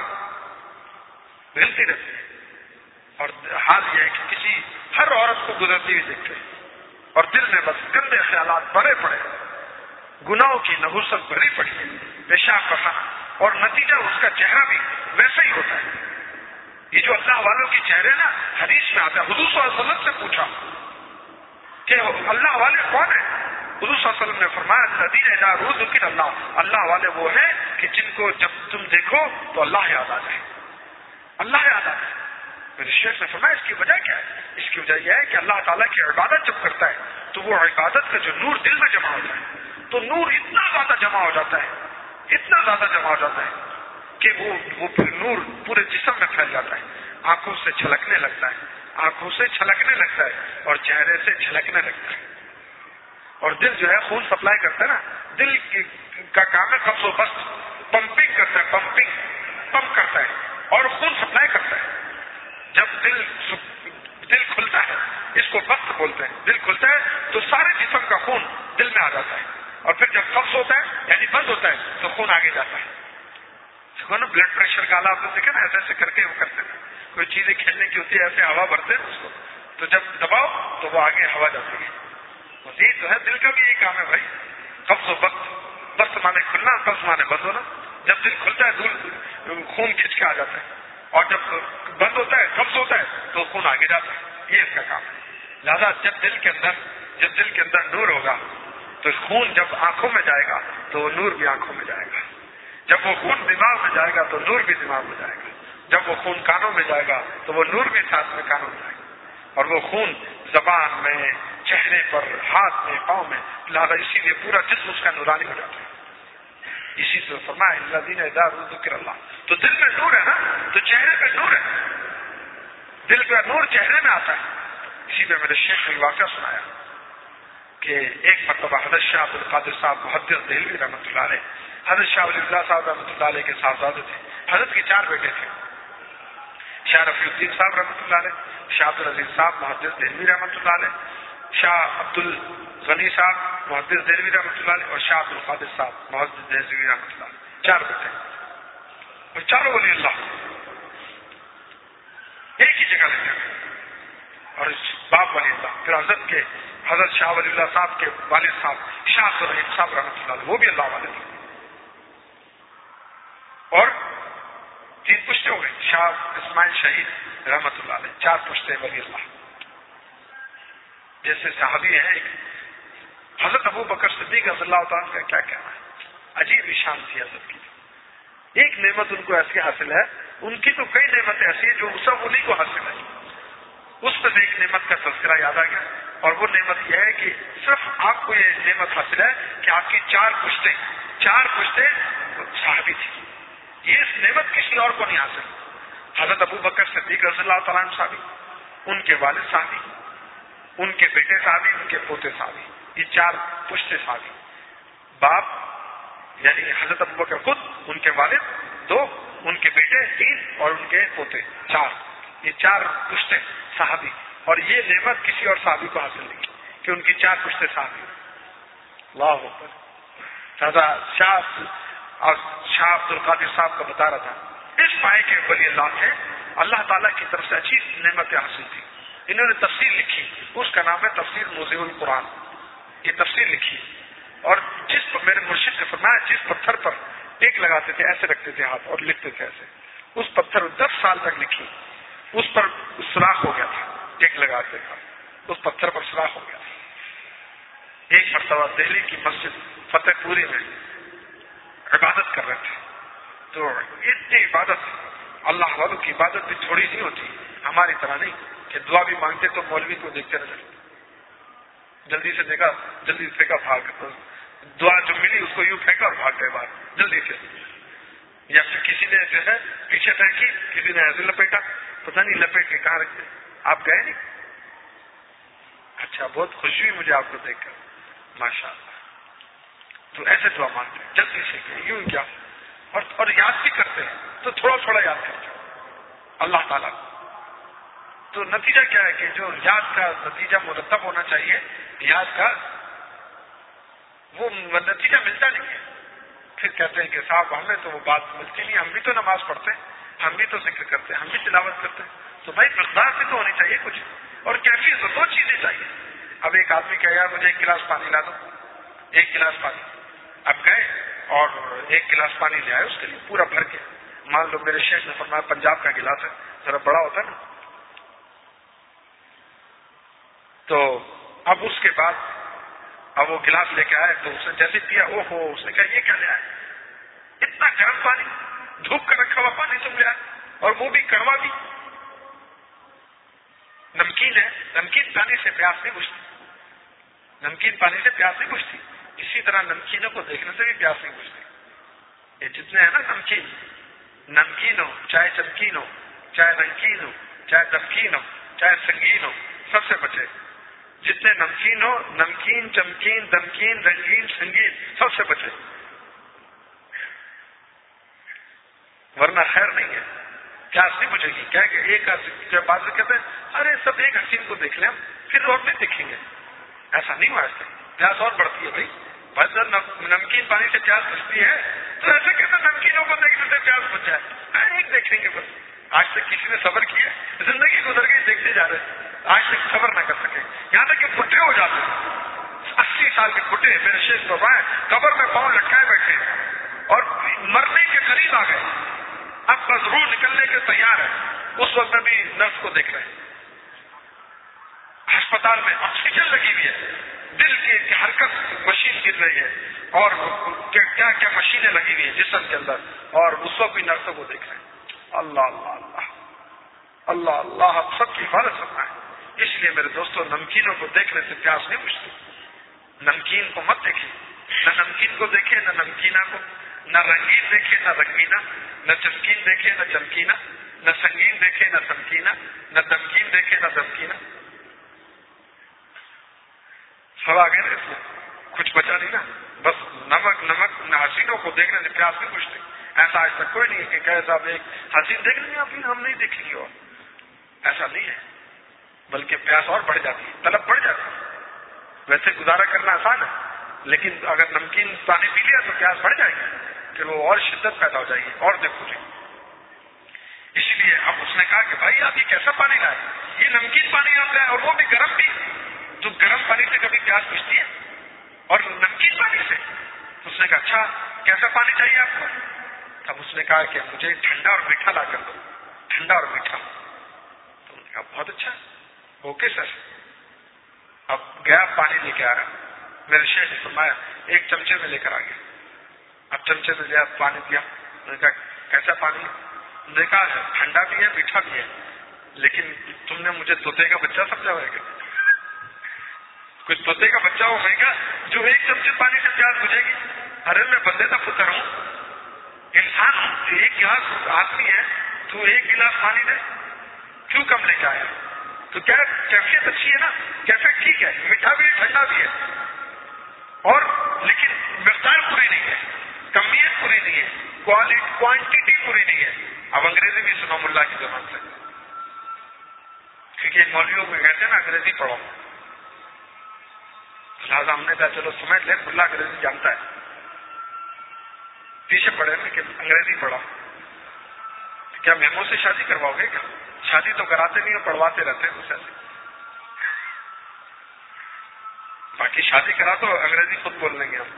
وقت ہلتی رہتی ہے، اور حال یہ ہے کہ کسی ہر عورت کو گزرتی ہوئی دیکھتے ہیں، اور دل میں بس گندے خیالات بھرے پڑے، گناہوں کی نحوست بھری پڑی ہے، پیشاب کا خانہ، اور نتیجہ اس کا چہرہ بھی ویسا ہی ہوتا ہے. یہ جو اللہ والوں کے چہرے نا حدیث میں آتا ہے، حضور صلی اللہ علیہ وسلم سے پوچھا کہ اللہ والے کون ہیں؟ حضور صلی اللہ علیہ وسلم نے فرمایا الذین اذا ذکر اللہ، اللہ والے وہ ہیں کہ جن کو جب تم دیکھو تو اللہ یاد آ جائے، اللہ یاد آ جائے. میرے شیخ نے فرمایا اس کی وجہ کیا ہے؟ اس کی وجہ یہ ہے کہ اللہ تعالیٰ کی عبادت جب کرتا ہے تو وہ عبادت کا جو نور دل میں جمع ہوتا ہے، تو نور اتنا زیادہ جمع ہو جاتا ہے، اتنا زیادہ جمع ہو جاتا ہے کہ وہ وہ پھر نور پورے جسم میں پھیل جاتا ہے، آنکھوں سے چھلکنے لگتا ہے، آنکھوں سے چھلکنے لگتا ہے اور چہرے سے چھلکنے لگتا ہے. اور دل جو ہے خون سپلائی کرتا ہے نا، دل کا کام ہے قبض و بست، پمپنگ کرتا ہے، پمپنگ پمپ کرتا ہے اور خون سپلائی کرتا ہے. جب دل دل کھلتا ہے، اس کو بست بولتے ہیں، دل کھلتا ہے تو سارے جسم کا خون دل میں آ جاتا ہے، اور پھر جب قبض ہوتا ہے یعنی بند ہوتا ہے تو خون آگے جاتا ہے. نا بلڈ پریشر کا آپ نے دیکھا نا، ایسے ایسے کر کے وہ کرتے ہیں، کوئی چیزیں کھیلنے کی ہوتی ہے ایسے ہوا بھرتے ہیں اس کو، تو جب دباؤ تو وہ آگے ہوا جاتی ہے. مزید تو ہے دل کا بھی یہی کام ہے بھائی، قبض و بست، بست مانے کھلنا، قبض مانے بند ہونا. جب دل کھلتا ہے دل خون کھینچ کے آ جاتا ہے، اور جب بند ہوتا ہے قبض ہوتا ہے تو خون آگے جاتا ہے، یہ اس کا کام ہے. لہذا جب دل کے اندر جب دل کے اندر نور ہوگا تو خون جب آنکھوں میں جائے گا تو وہ نور بھی آنکھوں میں جائے گا، جب وہ خون دماغ میں جائے گا تو نور بھی دماغ میں جائے گا، جب وہ خون کانوں میں جائے گا تو وہ نور بھی ساتھ میں کانوں میں جائے گا، اور وہ خون زبان میں، چہرے پر، ہاتھ میں، پاؤں میں، لہٰذا اسی لیے پورا جسم اس کا نورانی ہو جاتا ہے. اسی سے فرمایا الذین اذا ذکر اللہ، تو دل میں نور ہے نا، تو چہرے پہ نور ہے، دل پہ نور چہرے میں آتا ہے. اسی میں میرے شیخ نے واقعہ سنایا کہ ایک مرتبہ حضرت شاہ عبد القادر صاحب محدث دہلوی رحمۃ اللہ علیہ, حضرت شاہ ولی اللہ صاحب رحمۃ اللہ علیہ کے صاحبزادے تھے. حضرت کے چار بیٹے تھے, شاہ رفیع الدین صاحب رحمۃ اللہ علیہ, شاہ عبد العزیز صاحب محدث دہلوی رحمۃ اللہ علیہ, شاہ عبد الغنی صاحب محدث دہلوی رحمۃ اللہ علیہ, اور شاہ عبد القادر صاحب محدث دہلوی رحمۃ اللہ علیہ. چار بیٹے اور چاروں ولی اللہ ایک ہی جگہ رہتے ہیں. اور باپ ولی اللہ پھر حضرت کے حضرت شاہ ولی اللہ صاحب کے والد صاحب شاہ عبد الرحیم صاحب رحمۃ اللہ علیہ, وہ بھی اللہ والے تھے. اور تین پشتے ہو گئے, شاہ اسماعیل شہید رحمۃ اللہ علیہ, چار پشتے ولی اللہ. جیسے صحابی ہیں ایک حضرت ابو بکر صدیق رضی اللہ تعالیٰ کا کیا کہنا ہے, عجیب شان تھی حضرت کی. ایک نعمت ان کو ایسی حاصل ہے, ان کی تو کئی نعمتیں ایسی ہیں جو سب انہیں کو حاصل ہے. اس پر ایک نعمت کا تذکرہ یاد آ گیا, اور وہ نعمت یہ ہے کہ صرف آپ کو یہ نعمت حاصل ہے کہ آپ کی چار پشتیں چار پشتیں صحابی تھی. یہ اس نعمت کسی اور کو نہیں حاصل. حضرت ابو بکر صدیق رضی اللہ تعالیٰ عنہ صحابی, ان کے والد صحابی, ان کے بیٹے صحابی, ان کے پوتے صحابی, یہ چار پشتے صحابی. باپ یعنی حضرت ابو بکر خود, ان کے والد دو, ان کے بیٹے تین, اور ان کے پوتے چار. یہ چار پشتے صحابی, اور یہ نعمت کسی اور صحابی کو حاصل نہیں کہ ان کی چار پشتے صحابی. اللہ اکبر. شاہ اور شاہ عبد القادر صاحب کا بتا رہا تھا, اس پائے کے ولی اللہ تھے, اللہ تعالیٰ کی طرف سے اچھی نعمتیں حاصل تھی. انہوں نے تفسیر لکھی, اس کا نام ہے تفسیر موضوع القرآن. یہ تفسیر لکھی, اور جس پر میرے مرشد نے فرمایا جس پتھر پر ٹیک لگاتے تھے ایسے رکھتے تھے ہاتھ اور لکھتے تھے ایسے, اس پتھر دس سال تک لکھی, اس پر سوراخ ہو گیا تھا. ٹیک لگاتے تھے اس پتھر پر سوراخ ہو گیا تھا. ایک مرتبہ دہلی کی مسجد فتح پوری میں عبادت کر رہے تھے, تو اتنی عبادت, اللہ والوں کی عبادت بھی تھوڑی نہیں ہوتی, ہماری طرح نہیں کہ دعا بھی مانگتے تو مولوی کو دیکھتے رہتے, جلدی سے دیکھا جلدی سے پھینکا بھاگ, دعا جو ملی اس کو یوں پھینکا اور بھاگ گئے باہر جلدی سے. یا پھر کسی نے جو ہے پیچھے پھینکی, کسی نے ایسے لپیٹا, پتہ نہیں لپیٹ کے کہاں رکھتے, آپ گئے نہیں. اچھا, بہت خوشی ہوئی مجھے آپ کو دیکھ کر, ماشاء اللہ. تو ایسے دعا مانگتے ہیں جلدی سے کہ یوں کیا, اور اور یاد بھی کرتے ہیں تو تھوڑا تھوڑا یاد کرتے ہیں اللہ تعالیٰ کو. تو نتیجہ کیا ہے کہ جو یاد کا نتیجہ مرتب ہونا چاہیے, یاد کا وہ نتیجہ ملتا نہیں ہے. پھر کہتے ہیں کہ صاحب ہمیں تو وہ بات ملتی نہیں, ہم بھی تو نماز پڑھتے ہیں, ہم بھی تو ذکر کرتے ہیں, ہم بھی تلاوت کرتے ہیں. تو بھائی مقدار بھی تو ہونی چاہیے کچھ, اور کیفیت دو چیزیں چاہیے. اب ایک آدمی کہا یار مجھے ایک گلاس پانی لا دو, ایک گلاس پانی. اب گئے اور ایک گلاس پانی لے آئے اس کے لیے پورا بھر کے. مان لو میرے شیخ نے فرمایا پنجاب کا گلاس ہے, ذرا بڑا ہوتا ہے نا. تو اب اس کے بعد اب وہ گلاس لے کے آئے تو اس نے جیسے پیا, او ہو, اس نے کہا یہ کیا لے آئے, اتنا گرم پانی, دھوپ کر رکھا ہوا پانی تم لے آئے, اور وہ بھی کڑوا بھی, نمکین ہے. نمکین پانی سے پیاس نہیں بجھتی, نمکین پانی سے پیاس نہیں بجھتی. اسی طرح نمکینوں کو دیکھنے سے بھی پیاس نہیں بجھتی. یہ جتنے ہیں نا نمکین, نمکین ہو چاہے چمکین ہو, چاہے نمکین ہو چاہے دمکین ہو, چاہے سنگین ہو, سب سے بچے. جتنے نمکین ہو, نمکین, چمکین, دمکین, رنگین, سنگین, سب سے بچے, ورنہ خیر نہیں ہے. پیاس نہیں بجھے گی. کیا کہ ایک بات کہتے ہیں ارے سب ایک حسین کو دیکھ لیں پھر اور نہیں دیکھیں گے, ایسا نہیں ہوا. ایسے پیاس اور بڑھتی ہے بھائی. بس نمکین پانی سے پیاس بجھتی ہے تو ایسے کہتے ہیں نمکینوں کو دیکھنے سے پیاس بچ جائے, ایک دیکھیں گے بس. آج تک کسی نے صبر کیا, زندگی گزر گئی دیکھتے جا رہے, آج تک صبر نہ کر سکے, یہاں تک کہ بڈھے ہو جاتے ہیں. اسی سال کے بڈھے میرے شیخ تو آئے قبر میں پاؤں لٹکائے بیٹھے اور مرنے کے قریب آ گئے, اب بس روح نکلنے کے تیار ہے. اس وقت میں بھی نرس کو دیکھ رہے ہیں, ہسپتال میں آکسیجن لگی ہوئی ہے, دل کی حرکت مشین گر رہی ہے, اور کیا کیا مشینیں لگی ہوئی ہیں جسم کے اندر, اور اس وقت بھی نرسوں کو دیکھ رہے ہیں. اللہ اللہ اللہ اللہ اللہ, آپ سب کی حفاظت کرنا ہے. اس لیے میرے دوستوں نمکینوں کو دیکھنے سے پیاس نہیں بجھتی. نمکین کو مت دیکھیں, نہ نمکین کو دیکھیں نہ نمکینا کو, نہ رنگین دیکھیں نہ رنگینا, نہ چمکین دیکھیں نہ چمکینا. نہ سنگین دیکھے نہ سمکینہ، نہ دمکین دیکھے نہ دمکینہ، سب آ گئے نا اس میں، کچھ بچا نہیں نا، بس نمک نمک نہ حسینوں کو دیکھنے سے پیاس بھی کچھ نہیں. ایسا آج تک کوئی نہیں کہ کہے صاحب ایک حسین دیکھ لیں ابھی ہم نہیں دیکھیں گے، اور ایسا نہیں ہے، بلکہ پیاس اور بڑھ جاتی ہے، طلب بڑھ جاتی ہے. ویسے گزارا کرنا آسان ہے، لیکن اگر نمکین پانی پی لیا تو پیاس بڑھ جائے گی، پھر وہ اور شدت پیدا ہو جائے گی اور دیکھو جی. اسی لیے اب اس نے کہا کہ بھائی آپ یہ کیسا پانی لائے، یہ نمکین پانی آتا ہے اور وہ بھی گرم بھی، تو گرم پانی سے کبھی پیاس بجھتی ہے اور نمکین پانی سے؟ تو اس نے کہا اچھا کیسا پانی چاہیے آپ کو؟ تب اس نے کہا کہ مجھے ٹھنڈا اور میٹھا لا کر دو، ٹھنڈا اور میٹھا. تو انہوں نے کہا بہت اچھا، اوکے سر. اب گیا پانی لے کے آ رہا، میرے شیخ نے فرمایا ایک چمچے میں لے کر آ گیا. اب چمچے میں لیا پانی پیا، انہوں نے کہا کیسا پانی؟ انہوں نے کہا ٹھنڈا بھی ہے میٹھا بھی ہے، لیکن تم نے مجھے طوطے کا بچہ سمجھا ہوئے گا، کچھ طوطے کا بچہ ہو میں گا جو ایک چمچے پانی سے پیاس بجھے گی؟ ارے میں بندے کا پتر ہوں، انسان ہوں، ایک گلاس آدمی ہے تو ایک گلاس پانی دے، کیوں کم لے کے آیا؟ تو کیا کیفیت اچھی ہے نا، کیفیت ٹھیک ہے، میٹھا بھی ہے ٹھنڈا بھی ہے، اور لیکن مقدار پوری نہیں ہے، کمیت پوری نہیں ہے، کوانٹٹی پوری نہیں ہے. اب انگریزی بھی سنو ملا کی زبان سے، کیونکہ مولویوں کو کہتے ہیں نا انگریزی پڑھو، لہٰذا ہم نے کہا چلو سمجھ لیں ملا انگریزی جانتا ہے، پیچھے پڑے نا کہ انگریزی پڑھا. کیا میمو سے شادی کرواؤ گے؟ کیا شادی تو کراتے نہیں اور پڑھواتے رہتے ہیں اسے. باقی شادی کرا تو انگریزی خود بول لیں گے ہم،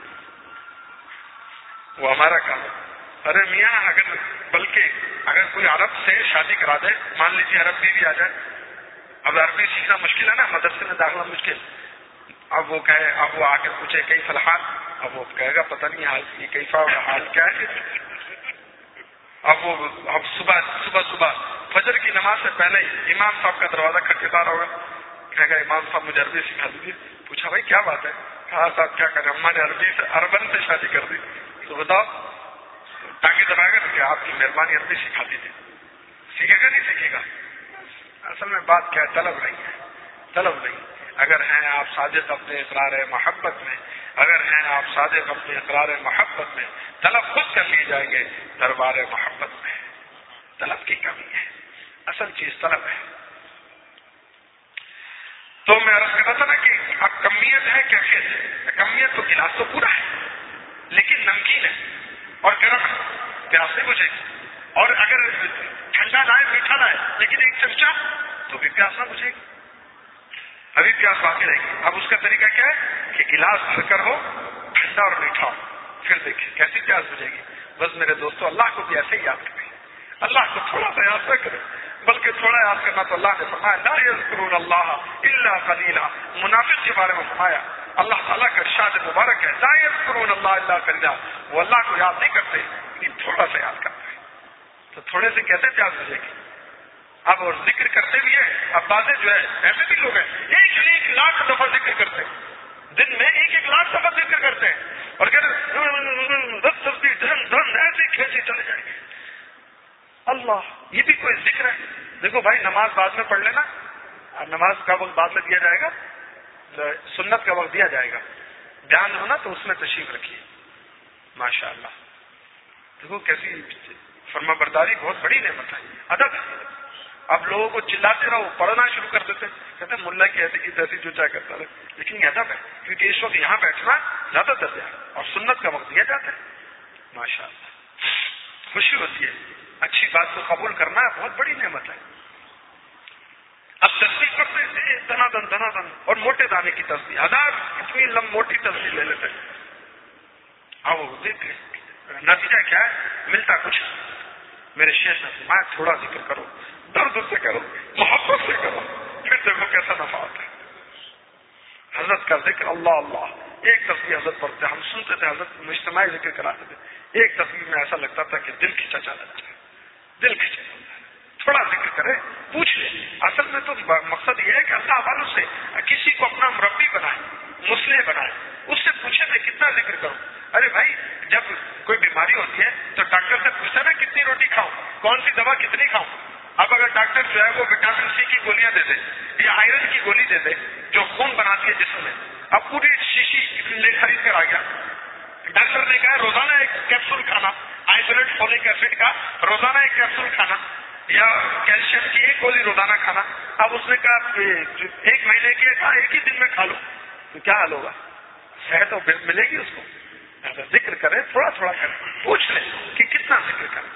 وہ ہمارا کام ہے. ارے میاں اگر بلکہ اگر کوئی عرب سے شادی کرا دے، مان لیجیے عرب بھی آ جائے، اب عربی سیکھنا مشکل ہے نا، مدرسے میں داخلہ مشکل. اب وہ کہے، اب وہ آ کے پوچھے کئی فلحال، اب وہ کہے گا پتہ نہیں حال یہ کئی حال کیا ہے. اب وہ اب صبح صبح صبح فجر کی نماز سے پہلے ہی امام صاحب کا دروازہ کھٹکھٹا ہوگا، کہے گا امام صاحب مجھے عربی سکھا دیجیے. پوچھا بھائی کیا بات ہے؟ کہا صاحب کیا کریں، ہم نے عربی سے عربن سے شادی کر دی. تو بتاؤ تاکہ دبائے گا کہ آپ کی مہربانی عربی سکھا دیجیے. سیکھے گا نہیں سیکھے گا؟ اصل میں بات کیا ہے، طلب نہیں ہے، طلب نہیں. اگر ہیں آپ صادق اپنے اقرار محبت میں، اگر ہیں آپ صادق اپنے اقرار محبت میں، طلب خود کر لیے جائیں گے دربار محبت میں. طلب کی کمی ہے، اصل چیز طلب ہے. تو میں عرض کرتا تھا نا کہ اب کمیت ہے کیفیت ہے. کمیت تو گلاس تو پورا ہے لیکن نمکین ہے اور گرم ہے، پیاس نہیں بجھے گی. اور اگر ٹھنڈا لائے میٹھا لائے لیکن ایک چمچہ تو بھی پیاس نہ بجھے گی، ابھی پیاس باقی رہے گی. اب اس کا طریقہ کیا ہے کہ گلاس بھر کر ہو، ٹھنڈا اور میٹھا ہو، پھر دیکھیں کیسی پیاس بجھے گی. بس میرے دوستو اللہ کو بھی ایسے ہی یاد کریں، اللہ کو تھوڑا سا یاد نہ کریں، بلکہ تھوڑا یاد کرنا تو اللہ نے فرمایا لا یذکرون اللہ الا قلیلا. منافق کے بارے میں فرمایا اللہ تعالیٰ کا ارشاد مبارک ہے لا یذکرون اللہ الا قلیلا، وہ اللہ کو یاد نہیں کرتے لیکن تھوڑا سا یاد کرتے ہیں. تو تھوڑے سے کیسے پیاس بجھے گی؟ اب اور ذکر کرتے بھی ہیں. اب بازے جو ہے ایسے بھی لوگ ہیں ایک ایک لاکھ دفعہ ذکر کرتے ہیں، دن میں ایک ایک لاکھ دفعہ ذکر کرتے ہیں، اور کہتے دس تصویر دھن دھن ایسے کھینچے چلے جائیں گے. اللہ یہ بھی کوئی ذکر ہے؟ دیکھو بھائی نماز بعد میں پڑھ لینا، نماز کا وقت بعد میں دیا جائے گا، سنت کا وقت دیا جائے گا، دھیان ہونا تو اس میں تشریف رکھیے. ماشاء اللہ دیکھو کیسی فرما برداری بہت بڑی نعمت ہے، ادب ہے. اب لوگوں کو چلاتے رہو، پڑھنا شروع کر دیتے، کہتے ہیں ملا کی ایسی کی تیسی جو چاہے کرتا رہے، لیکن یہ ادب ہے کیونکہ اس وقت یہاں بیٹھنا زیادہ درجہ ہے اور سنت کا وقت دیا جاتا ہے. ماشاء اللہ خوشی ہوتی ہے، اچھی بات کو قبول کرنا بہت بڑی نعمت ہے. اب تصدیق کرتے ہیں دنا دن دنا دن اور موٹے دانے کی تصدیق، ہزار اتنی لم موٹی تصدیق لے لیتے ہیں. اب دیکھ نتیجہ کیا ہے؟ ملتا کچھ. میرے شیخ نے فرمایا تھوڑا ذکر کرو، درد سے کرو، محبت سے کرو، پھر دیکھو کیسا نفع ہوتا ہے. حضرت کا ذکر اللہ اللہ، ایک تصویر حضرت پڑھتے ہم سنتے تھے، حضرت اجتماعی ذکر کراتے تھے. ایک تصویر میں ایسا لگتا تھا کہ دل کھینچا چلا جاتا ہے، دل کھینچا جاتا ہے. تھوڑا ذکر کرے، پوچھ لے. اصل میں تو مقصد یہ ہے کہ اللہ والوں سے کسی کو اپنا مربی بنائے، مسلح بنائے، اس سے پوچھے میں کتنا ذکر کروں. ارے بھائی جب کوئی بیماری ہوتی ہے تو ڈاکٹر سے پوچھتا ہے نا کتنی روٹی کھاؤں، کون سی دوا کتنے اتنی کھاؤں. اب اگر ڈاکٹر جو ہے وہ وٹامن سی کی گولیاں دے دے یا آئرن کی گولی دے دے جو خون بناتی ہے جسم میں، اب پوری شیشی لے خرید کر آ گیا. ڈاکٹر نے کہا روزانہ ایک کیپسول کھانا آئسولیٹ فولک ایسڈ کا، روزانہ ایک کیپسول کھانا یا کیلشیم کی ایک گولی روزانہ کھانا. اب اس نے کہا ایک مہینے کی کہا ایک ہی دن میں کھا لو تو کیا حال ہوگا؟ صحت تو ملے گی اس کو. ذکر کرے تھوڑا تھوڑا کرے، پوچھ لیں کہ کتنا ذکر کریں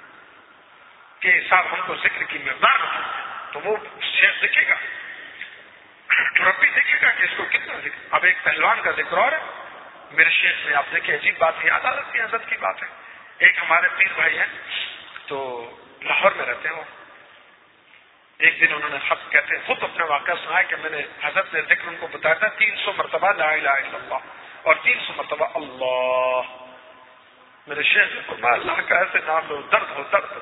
کہ صاحب ہم کو ذکر کی مقدار تو وہ شیخ دیکھے گا، ربی دیکھے گا کہ اس کو کتنا ذکر. اب ایک پہلوان کا ذکر اور ہے میرے شیخ میں، آپ دیکھیں عجیب بات ہے، عدالت کی حضرت کی بات ہے. ایک ہمارے پیر بھائی ہیں تو لاہور میں رہتے ہیں، وہ ایک دن انہوں نے خط کہتے ہیں خود اپنے واقعہ سنایا کہ میں نے حضرت نے ذکر ان کو بتایا تھا تین سو مرتبہ لا الہ الا اللہ اور تین سو مرتبہ اللہ. میرے شیخ نے فرمایا اللہ کا ایسے نام لو درد ہو درد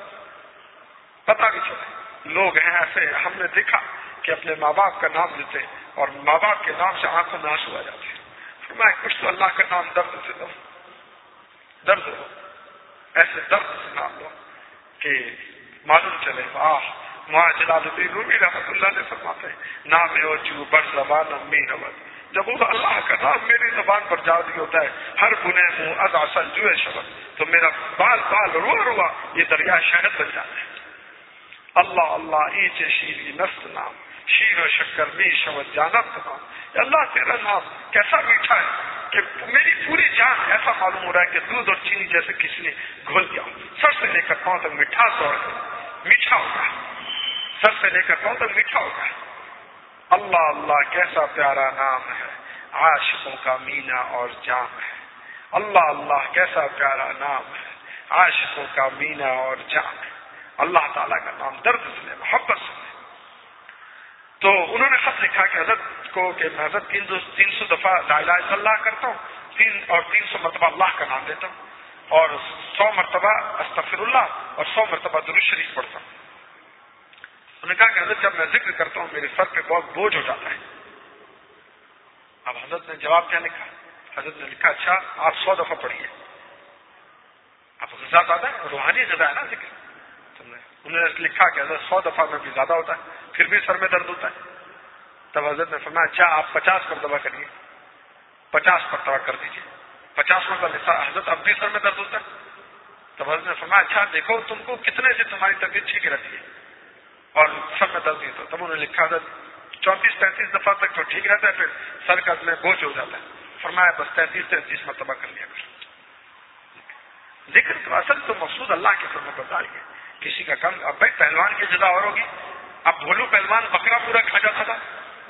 پتہ نہیں چلے. لوگ ہیں ایسے ہم نے دیکھا کہ اپنے ماں باپ کا نام لیتے اور ماں باپ کے نام سے آنکھوں میں آنسو آ جاتے ہیں. فرمایا کچھ تو اللہ کا نام درد سے دو، درد ہو ایسے درد سے نام لو کہ معلوم چلے. واہ ماں جلال الدین رومی رحمۃ اللہ نے فرماتے ہیں نام اوچو بر زبان امی رود، جب وہ اللہ کا نام میری زبان پر جاری ہوتا ہے ہر بنے منہ از اصل جو شبد تو میرا بال بال رو روا یہ دریا شہد بن جاتا ہے. اللہ اللہ ایچ شیری نست نام شیر و شکر می شبد جانب نام. اللہ تیرا نام کیسا میٹھا ہے کہ میری پوری جان ایسا معلوم ہو رہا ہے کہ دودھ اور چینی جیسے کسی نے گھول دیا. سر سے لے کر پاؤں تک مٹھاس اور میٹھا ہوگا، سر سے لے کر پاؤں تک میٹھا ہوگا. اللہ اللہ کیسا پیارا نام ہے، عاشقوں کا مینا اور جام ہے. اللہ اللہ کیسا پیارا نام ہے، عاشقوں کا مینا اور جام ہے. اللہ تعالیٰ کا نام درد سے لے، محبت سے لے. تو انہوں نے خط لکھا کہ حضرت کو کہ میں حضرت تین سو دفعہ لا الہ الا اللہ کرتا ہوں تین اور تین سو مرتبہ اللہ کا نام لیتا ہوں اور سو مرتبہ استغفر اللہ اور سو مرتبہ درود شریف پڑھتا ہوں. انہوں نے کہا کہ حضرت جب میں ذکر کرتا ہوں میرے سر پہ بہت بوجھ ہو جاتا ہے. اب حضرت نے جواب کیا لکھا؟ حضرت نے لکھا اچھا آپ سو دفعہ پڑھیے. اب غذا زیادہ ہے، روحانی غذا ہے نا ذکر. انہوں نے لکھا کہ حضرت سو دفعہ میں بھی زیادہ ہوتا ہے پھر بھی سر میں درد ہوتا ہے. تب حضرت نے فرمایا اچھا آپ پچاس مرتبہ کریے، پچاس مرتبہ کر دیجیے. پچاس مرتبہ حضرت اب بھی سر میں درد ہوتا ہے. تب حضرت نے فرمایا اچھا دیکھو تم کو کتنے سے تمہاری طبیعت ٹھیک رہتی ہے اور سر میں درد نہیں. تو تب انہوں نے لکھا حضرت چونتیس پینتیس دفعہ تک تو ٹھیک رہتا ہے پھر سر کا میں بوجھ ہو جاتا ہے. فرمایا بس تینتیس تینتیس مرتبہ کر لیا کر. ذکر تو اصل تو مقصود اللہ کے فرمان برداری ہے. کسی کا کم اب بھائی پہلوان کی جزا اور ہوگی. اب بھولو پہلوان بکرا پورا کھا جاتا تھا،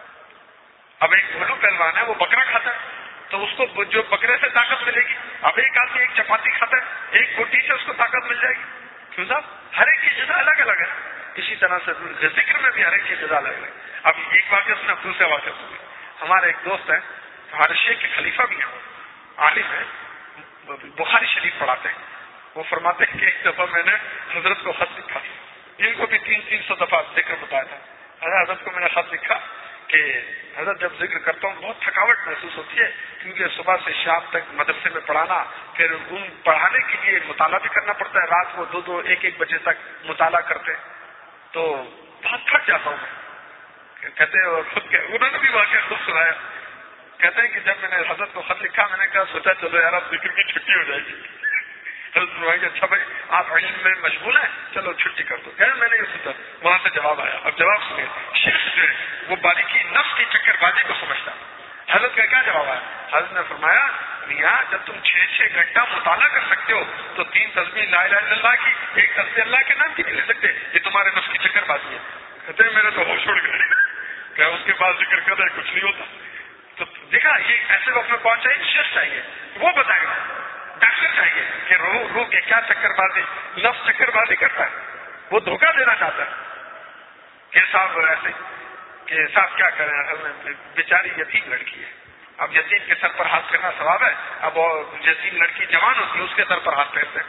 اب ایک بھولو پہلوان ہے وہ بکرا کھاتا ہے تو اس کو جو بکرے سے طاقت ملے گی. اب ایک آدمی ایک چپاتی کھاتا ہے ایک بوٹی سے اس کو طاقت مل جائے گی. کیوں صاحب ہر ایک کی جزا الگ الگ ہے. اسی طرح سے ذکر میں بھی ہر ایک کی جزا الگ الگ. اب ایک واقعہ سنا دوسرے واقعہ سنا. ہمارے ایک دوست ہیں ہمارے شیخ کے خلیفہ بھی ہیں، عالم ہیں، بخاری شریف پڑھاتے ہیں. وہ فرماتے ہیں کہ ایک دفعہ میں نے حضرت کو خط لکھا، ان کو بھی تین تین سو دفعہ ذکر بتایا تھا. حضرت کو میں نے خط لکھا کہ حضرت جب ذکر کرتا ہوں بہت تھکاوٹ محسوس ہوتی ہے کیونکہ صبح سے شام تک مدرسے میں پڑھانا، پھر ان پڑھانے کے لیے مطالعہ بھی کرنا پڑتا ہے. رات کو دو دو ایک ایک بجے تک مطالعہ کرتے ہیں تو بہت تھک جاتا ہوں میں. کہتے ہیں خود انہوں نے بھی واقعہ خود سنایا. کہتے ہیں کہ جب میں نے حضرت کو خط لکھا میں نے کہا سوچا چلو یار اب ذکر کی چھٹی ہو جائے گی. حضرت فرمائیں گے اچھا بھائی آپ علم میں مشغول ہیں چلو چھٹی کر دو. خیر میں نے یہ سوچا وہاں سے جواب آیا. اب جواب سنیں شیخ جو ہے وہ باریکی نفس کی چکر بازی کو سمجھتا. حضرت کا کیا جواب آیا؟ حضرت نے فرمایا میاں جب تم چھ چھ گھنٹہ مطالعہ کر سکتے ہو تو تین تسبیح لا الہ الا اللہ کی ایک تسبیح اللہ کے نام کی نہیں لے سکتے؟ یہ تمہارے نفس کی چکر بازی ہے. کہتے ہیں میرے تو ہوش اڑ گئے کہ اس کے بعد ذکر کر رہے کچھ نہیں ہوتا. تو دیکھا یہ ایسے وقت میں پہنچا ہے شیخ چاہیے وہ بتائے گا. ڈاکٹر چاہیے کہ روح روح کے کیا چکر بازی نفس چکر بازی کرتا ہے، وہ دھوکہ دینا چاہتا ہے کہ صاحب ایسے کہ صاحب کیا کریں بیچاری یتیم لڑکی ہے. اب یتیم کے سر پر ہاتھ پھیرنا ثواب ہے. اب یتیم لڑکی جوان ہوتی ہے اس کے سر پر ہاتھ پھیرتے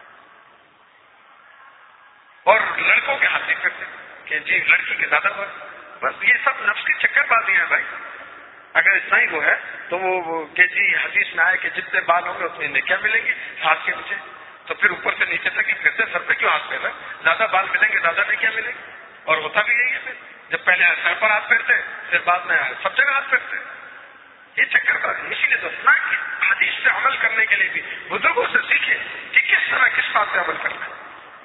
اور لڑکوں کے ہاتھ نہیں پھیرتے کہ جی لڑکی کے زیادہ پر. بس یہ سب نفس کی چکر بازی ہیں بھائی. اگر اتنا ہی وہ ہے تو وہ کہ جی حدیث میں آئے کہ جتنے بال ہوں گے اتنی نیکیاں ملیں گی ہاتھ کے نیچے. تو پھر اوپر سے نیچے تک ہی پھرتے، سر پہ کیوں ہاتھ پھیر رہے؟ زیادہ بال ملیں گے زیادہ نہیں کیا ملیں گے؟ اور ہوتا بھی یہی ہے، پھر جب پہلے سر پر ہاتھ پھیرتے پھر بعد میں سب جگہ ہاتھ پھیرتے، یہ چکر تھا۔ اسی لیے تو نہ کہ حدیث سے عمل کرنے کے لیے بھی بزرگوں سے سیکھے کہ کس طرح کس بات پہ عمل کرنا ہے۔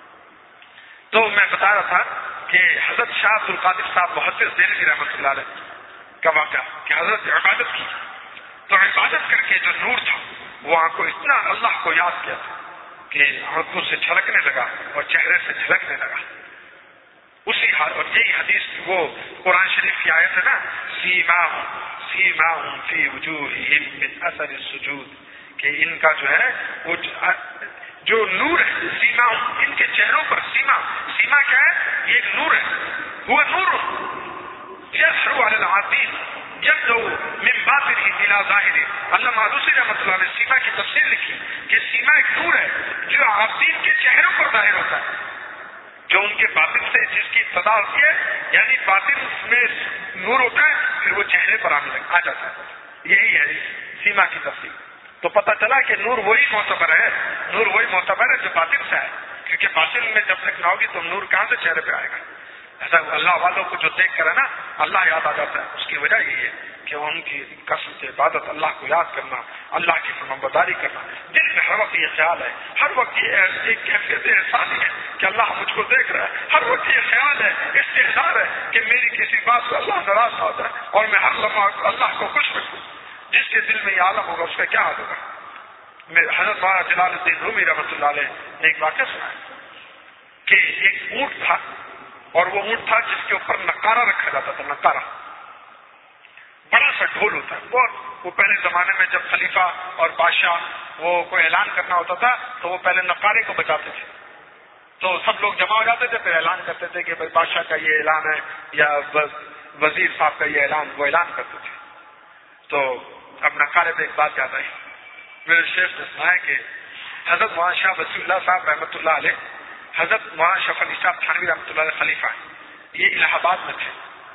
تو میں بتا رہا تھا کہ حضرت شاہ عبد القادر صاحب محدث دہلوی رحمۃ اللہ علیہ کا واقعہ کہ حضرت عبادت کی تو عبادت کر کے جو نور تھا وہ آنکھ کو اتنا اللہ کو یاد کیا تھا کہ آنکھوں سے جھلکنے لگا اور چہرے سے جھلکنے لگا اسی حال۔ اور یہی حدیث وہ قرآن شریف کی آیت ہے نا، سیماہم سیماہم فی وجوہہم من اثر السجود، کہ ان کا جو ہے وہ جو نور ہے، سیما ان کے چہروں پر، سیما سیما کیا ہے؟ یہ ایک نور ہے، وہ نور یسر علی العاطین یبدو من باطنہ الی ظاہرہ۔ علامہ آلوسی رحمۃ اللہ نے سیما کی تفسیر لکھی کہ سیما ایک نور ہے جو عابدین کے چہروں پر ظاہر ہوتا ہے، جو ان کے باطن سے جس کی ابتدا ہوتی ہے، یعنی باطن میں نور ہوتا ہے پھر وہ چہرے پر آنے آ جاتا ہے۔ یہی ہے سیما کی تفسیر۔ تو پتہ چلا کہ نور وہی معتبر ہے، نور وہی معتبر ہے جو باطن سے ہے، کیونکہ باطن میں جب تک نہ ہوگی تو نور کہاں سے چہرے پہ آئے گا؟ ایسا اللہ والوں کو جو دیکھ کر ہے نا اللہ یاد آ جاتا ہے، اس کی وجہ یہی ہے کہ ان کی کثرت عبادت، اللہ کو یاد کرنا، اللہ کی فرمانبرداری کرنا، دل میں ہر وقت یہ خیال ہے، ہر وقت یہ ایک کیفیت احساس ہے کہ اللہ مجھ کو دیکھ رہا ہے، ہر وقت یہ خیال ہے، استحضار ہے کہ میری کسی بات سے اللہ ناراض نہ ہوتا ہے اور میں ہر لمحہ اللہ کو خوش رکھوں۔ جس کے دل میں یہ عالم ہوگا اس کا کیا حال ہوگا؟ حضرت مولانا جلال الدین رومی رحمۃ اللہ علیہ نے ایک واقعہ سنا ہے کہ ایک اونٹ تھا اور وہ اونٹ تھا جس کے اوپر نقارہ رکھا جاتا تھا، نقارہ بڑا سا ڈھول ہوتا ہے بہت۔ وہ پہلے زمانے میں جب خلیفہ اور بادشاہ وہ کوئی اعلان کرنا ہوتا تھا تو وہ پہلے نقارے کو بجاتے تھے، تو سب لوگ جمع ہو جاتے تھے، پھر اعلان کرتے تھے کہ بھائی بادشاہ کا یہ اعلان ہے یا وزیر صاحب کا یہ اعلان، وہ اعلان کرتے تھے۔ تو اب نقارے پہ ایک بات یاد آئی، میرے شیخ نے سنا ہے کہ حضرت مولانا شاہ ولی اللہ صاحب رحمۃ اللہ علیہ، حضرت مولانا شرف علی صاحب تھانوی رحمۃ اللہ علیہ خلیفہ ہیں، یہ الہ آباد میں تھے،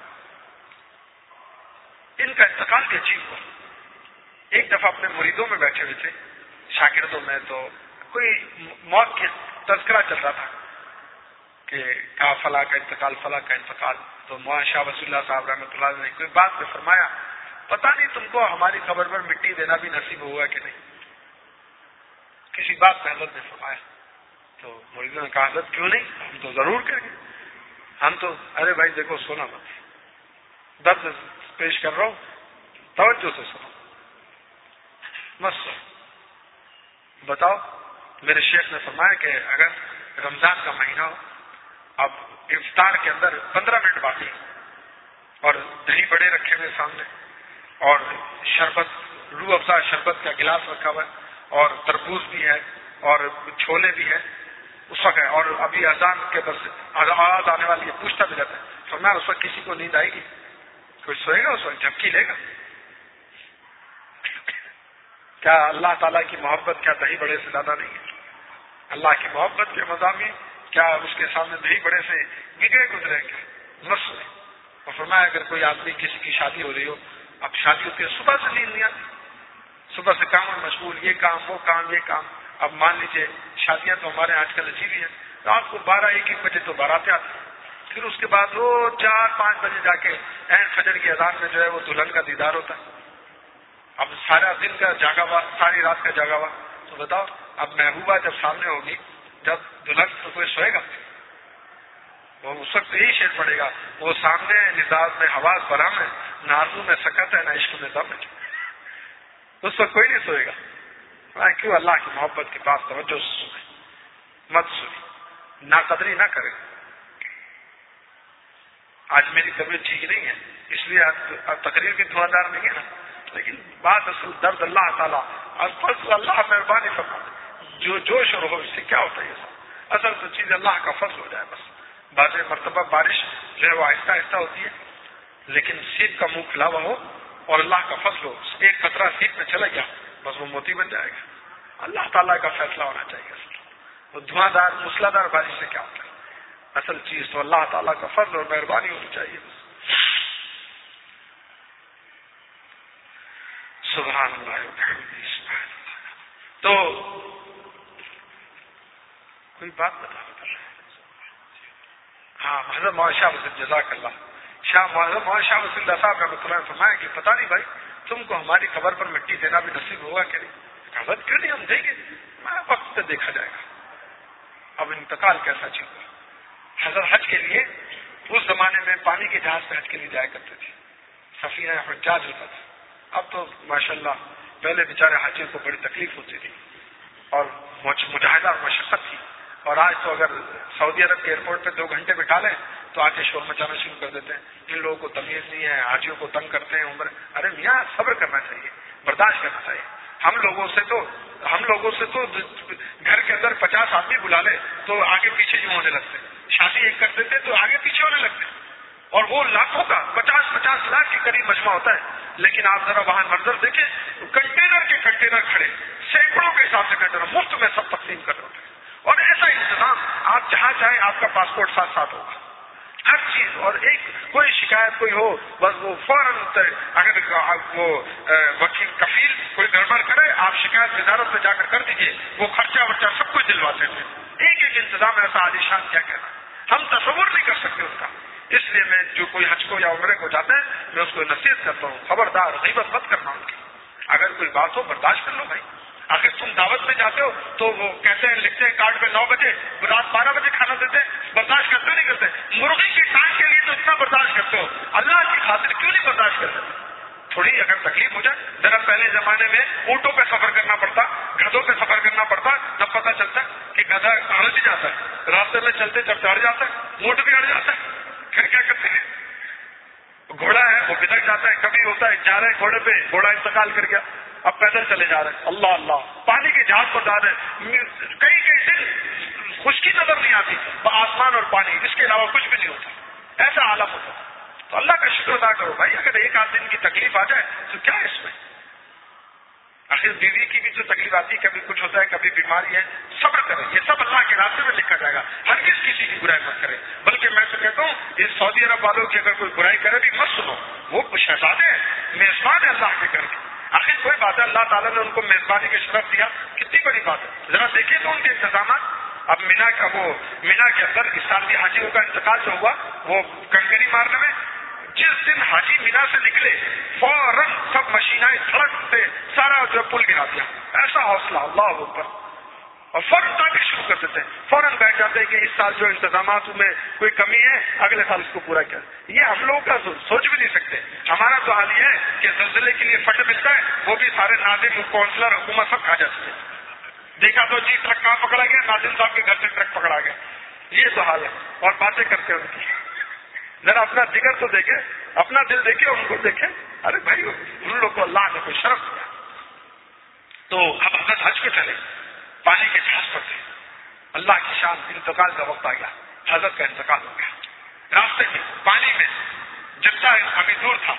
ان کا انتقال بھی عجیب ہوا۔ ایک دفعہ اپنے مریدوں میں بیٹھے ہوئے تھے، شاگردوں میں، تو کوئی موت کے تذکرہ چل رہا تھا کہ کہا فلاں کا انتقال، فلاں کا انتقال، تو مولانا شاہ ولی اللہ صاحب رحمۃ اللہ علیہ نے کوئی بات میں فرمایا، پتہ نہیں تم کو ہماری قبر پر مٹی دینا بھی نصیب ہوا کہ نہیں، کسی بات پہ حضرت نے فرمایا۔ تو مریدوں نے کہا حضرت کیوں نہیں، ہم تو ضرور کریں گے، ہم تو، ارے بھائی دیکھو سونا مت، درد پیش کر رہا ہوں، توجہ سے سنو مت سنو۔ بتاؤ، میرے شیخ نے فرمایا کہ اگر رمضان کا مہینہ ہو، اب افطار کے اندر پندرہ منٹ باقی اور دہی بڑے رکھے ہوئے سامنے اور شربت، روح افزا شربت کا گلاس رکھا ہوا ہے اور تربوز بھی ہے اور چھولے بھی ہے اس وقت ہے، اور ابھی اذان کے بس آواز آنے والی ہے، پوچھتا بھی رہتا ہے، فرمایا اس وقت کسی کو نیند آئے گی؟ کوئی سوئے گا اس وقت؟ جھپکی لے گا؟ کیا اللہ تعالیٰ کی محبت کیا دہی بڑے سے زیادہ نہیں ہے؟ اللہ کی محبت کے مضامین کیا اس کے سامنے دہی بڑے سے گزرے گزرے کیا؟ مت سوئے۔ اور فرمایا اگر کوئی آدمی کسی کی شادی ہو رہی ہو، اب شادی ہوتی ہے صبح سے نیند نہیں آتی، صبح سے کام میں مشغول، یہ کام وہ کام یہ کام، اب مان لیجیے شادیاں تو ہمارے آج کل عجیب ہی ہیں، رات کو بارہ ایک ایک بجے تو باراتیں آتی، پھر اس کے بعد وہ چار پانچ بجے جا کے عین فجر کی اذان میں جو ہے وہ دلہن کا دیدار ہوتا ہے۔ اب سارا دن کا جاگا ہوا، ساری رات کا جاگا ہوا، تو بتاؤ اب محبوبہ جب سامنے ہوگی، جب دلہن تو کوئی سوئے گا؟ وہ اس وقت یہی شعر پڑے گا، وہ سامنے نظام میں حواس برہم ہے، نہ آرزو میں سکت ہے، نہ عشق میں دم ہے، اس وقت کوئی نہیں سوئے گا۔ کیوں اللہ کی محبت کے پاس توجہ سے سنیں، مت سنیں، ناقدری نہ کریں۔ آج میری طبیعت ٹھیک نہیں ہے اس لیے تقریر بھی دھواں دار نہیں ہے نا، لیکن بات اصل درد اللہ تعالیٰ فضل اللہ مہربانی فرما دے، جو جوش اور ہوش سے کیا ہوتا ہے یہ سب، اصل تو چیز اللہ کا فضل ہو جائے بس۔ بعض مرتبہ بارش جو ہے وہ آہستہ آہستہ ہوتی ہے، لیکن سیب کا منہ کھلا ہوا ہو اور اللہ کا فضل ہو، ایک قطرہ سیب میں چلا گیا بس وہ موتی بن جائے گا۔ اللہ تعالیٰ کا فیصلہ ہونا چاہیے اصل، وہ دھواں دار موسلا دار بارش سے کیا ہوتا ہے، اصل چیز تو اللہ تعالیٰ کا فضل اور مہربانی ہونی چاہیے بس۔ سبحان اللہ۔ تو کوئی بات بتا بتا ہاں حضرت مولانا شاہ وسیم جزاک اللہ شاہ مولانا شاہ وسیم اللہ صاحب رحمۃ اللہ نے فرمایا کہ پتہ نہیں بھائی تم کو ہماری قبر پر مٹی دینا بھی نصیب ہوگا کہ نہیں؟ حضرت کیوں نہیں ہم دیں گے؟ میں وقت پہ دیکھا جائے گا. اب انتقال کیسا چل رہا. حضرت حج کے لیے اس زمانے میں پانی کے جہاز پہ حج کے لیے جایا کرتے تھے, سفینہ حجاج ہوتا تھا. اب تو ماشاءاللہ پہلے بیچارے حاجیوں کو بڑی تکلیف ہوتی تھی اور مجاہدہ اور مشقت تھی, اور آج تو اگر سعودی عرب کے ایئرپورٹ پہ دو گھنٹے بٹھا لیں تو آ کے شور مچانا شروع کر دیتے ہیں. ان لوگوں کو تمیز نہیں ہے, حاجیوں کو تنگ کرتے ہیں عمر. ارے میاں صبر کرنا چاہیے, برداشت کرنا چاہیے. ہم لوگوں سے تو ہم لوگوں سے تو گھر کے اندر پچاس آدمی بلا لے تو آگے پیچھے یوں ہونے لگتے, شادی ایک کر دیتے تو آگے پیچھے ہونے لگتے, اور وہ لاکھوں کا پچاس پچاس لاکھ کے قریب مجمع ہوتا ہے. لیکن آپ ذرا وہاں منظر دیکھیں, کنٹینر کے کنٹینر کھڑے, سینکڑوں کے حساب سے کنٹینر مفت میں سب تقسیم کر رہے ہوتے ہیں. اور ایسا انتظام, آپ جہاں چاہیں آپ کا پاسپورٹ ساتھ ساتھ ہوگا, ہر چیز. اور ایک کوئی شکایت کوئی ہو بس وہ فوراً, اگر وہ وکیل کفیل کوئی گڑبڑ کرے آپ شکایت وزارت میں جا کر کر دیجیے, وہ خرچہ ورچہ سب کچھ دلواتے ہیں. ایک ایک انتظام ایسا عالیشان کیا کہنا, ہم تصور نہیں کر سکتے اس کا. اس لیے میں جو کوئی حج کو یا عمرے کو جاتا ہے میں اس کو نصیحت کرتا ہوں, خبردار غیبت مت کرنا ان کی. اگر کوئی بات ہو برداشت کر لو بھائی. اگر تم دعوت میں جاتے ہو تو وہ کہتے ہیں لکھتے ہیں کارڈ میں نو بجے رات بارہ بجے کھانا دیتے ہیں, برداشت کرتے نہیں کرتے. مرغی کی ٹانگ کے لیے تو اتنا برداشت کرتے ہو, اللہ کی خاطر کیوں نہیں برداشت کرتے؟ تھوڑی اگر تکلیف ہو جائے. ذرا پہلے زمانے میں اونٹوں پہ سفر کرنا پڑتا, گدھوں پہ سفر کرنا پڑتا, تب پتہ چلتا کہ گدھا اڑ جاتا ہے, راستے میں چلتے چلتے اڑ جاتا ہے, اونٹ بھی اڑ جاتا ہے. پھر کیا کرتے ہیں؟ گھوڑا ہے وہ بھٹک جاتا ہے. کبھی ہوتا ہے جا رہے گھوڑے پہ, گھوڑا انتقال کر گیا, اب پیدل چلے جا رہے ہیں. اللہ اللہ, پانی کے جہاز پر جا رہے ہیں, کئی کئی دن خشکی نظر نہیں آتی, آسمان اور پانی, اس کے علاوہ کچھ بھی نہیں ہوتا. ایسا عالم ہوتا. تو اللہ کا شکر ادا کرو بھائی. اگر ایک آدھ دن کی تکلیف آ جائے تو کیا ہے اس میں؟ آخر بیوی کی بھی جو تکلیف آتی ہے, کبھی کچھ ہوتا ہے, کبھی بیماری ہے, صبر کرے. یہ سب اللہ کے راستے میں لکھا جائے گا. ہر کس کسی کی برائی مت کرے. بلکہ میں تو کہتا ہوں اس سعودی عرب والوں کی اگر کوئی برائی کرے بھی مت سنو, وہ شہزادے ہیں, میزبان ہے اللہ کے گھر کے. آخر کوئی بات ہے, اللہ تعالیٰ نے ان کو میزبانی کا شرف دیا, کتنی بڑی بات ہے. ذرا دیکھیں تو ان کے انتظامات. اب مینا کا وہ مینا کے اندر اس سال کے حاجیوں کا انتقال جو ہوا وہ کنکری مارنے میں, جس دن حاجی مینا سے نکلے فوراً سب مشینائیں سڑک سے سارا جو پل گرا دیا. ایسا حوصلہ, اللہ اکبر. اور فوراً تعبیر شروع کر دیتے ہیں, فوراً بیٹھ جاتے ہیں کہ اس سال جو انتظامات میں کوئی کمی ہے اگلے سال اس کو پورا کیا. یہ ہم لوگوں کا سوچ بھی نہیں سکتے. ہمارا تو حال یہ ہے کہ زلزلے کے لیے فنڈ ملتا ہے, وہ بھی سارے ناظم کونسلر حکومت سب کھا جاتے ہیں. دیکھا تو جی ٹرک کہاں پکڑا گیا, ناظم صاحب کے گھر سے ٹرک پکڑا گیا. یہ تو حال ہے, اور باتیں کرتے ہیں ان کی. ذرا اپنا جگر تو دیکھے, اپنا دل دیکھے, ان کو دیکھے. ارے بھائی ان لوگوں کو اللہ نے کوئی شرف دیا. تو اب حضرت حج کو چلے, پانی کے جہاز پر تھے. اللہ کی شان, انتقال کا وقت آ گیا, حضرت کا انتقال ہو گیا. راستے میں پانی میں جدہ ابھی دور تھا,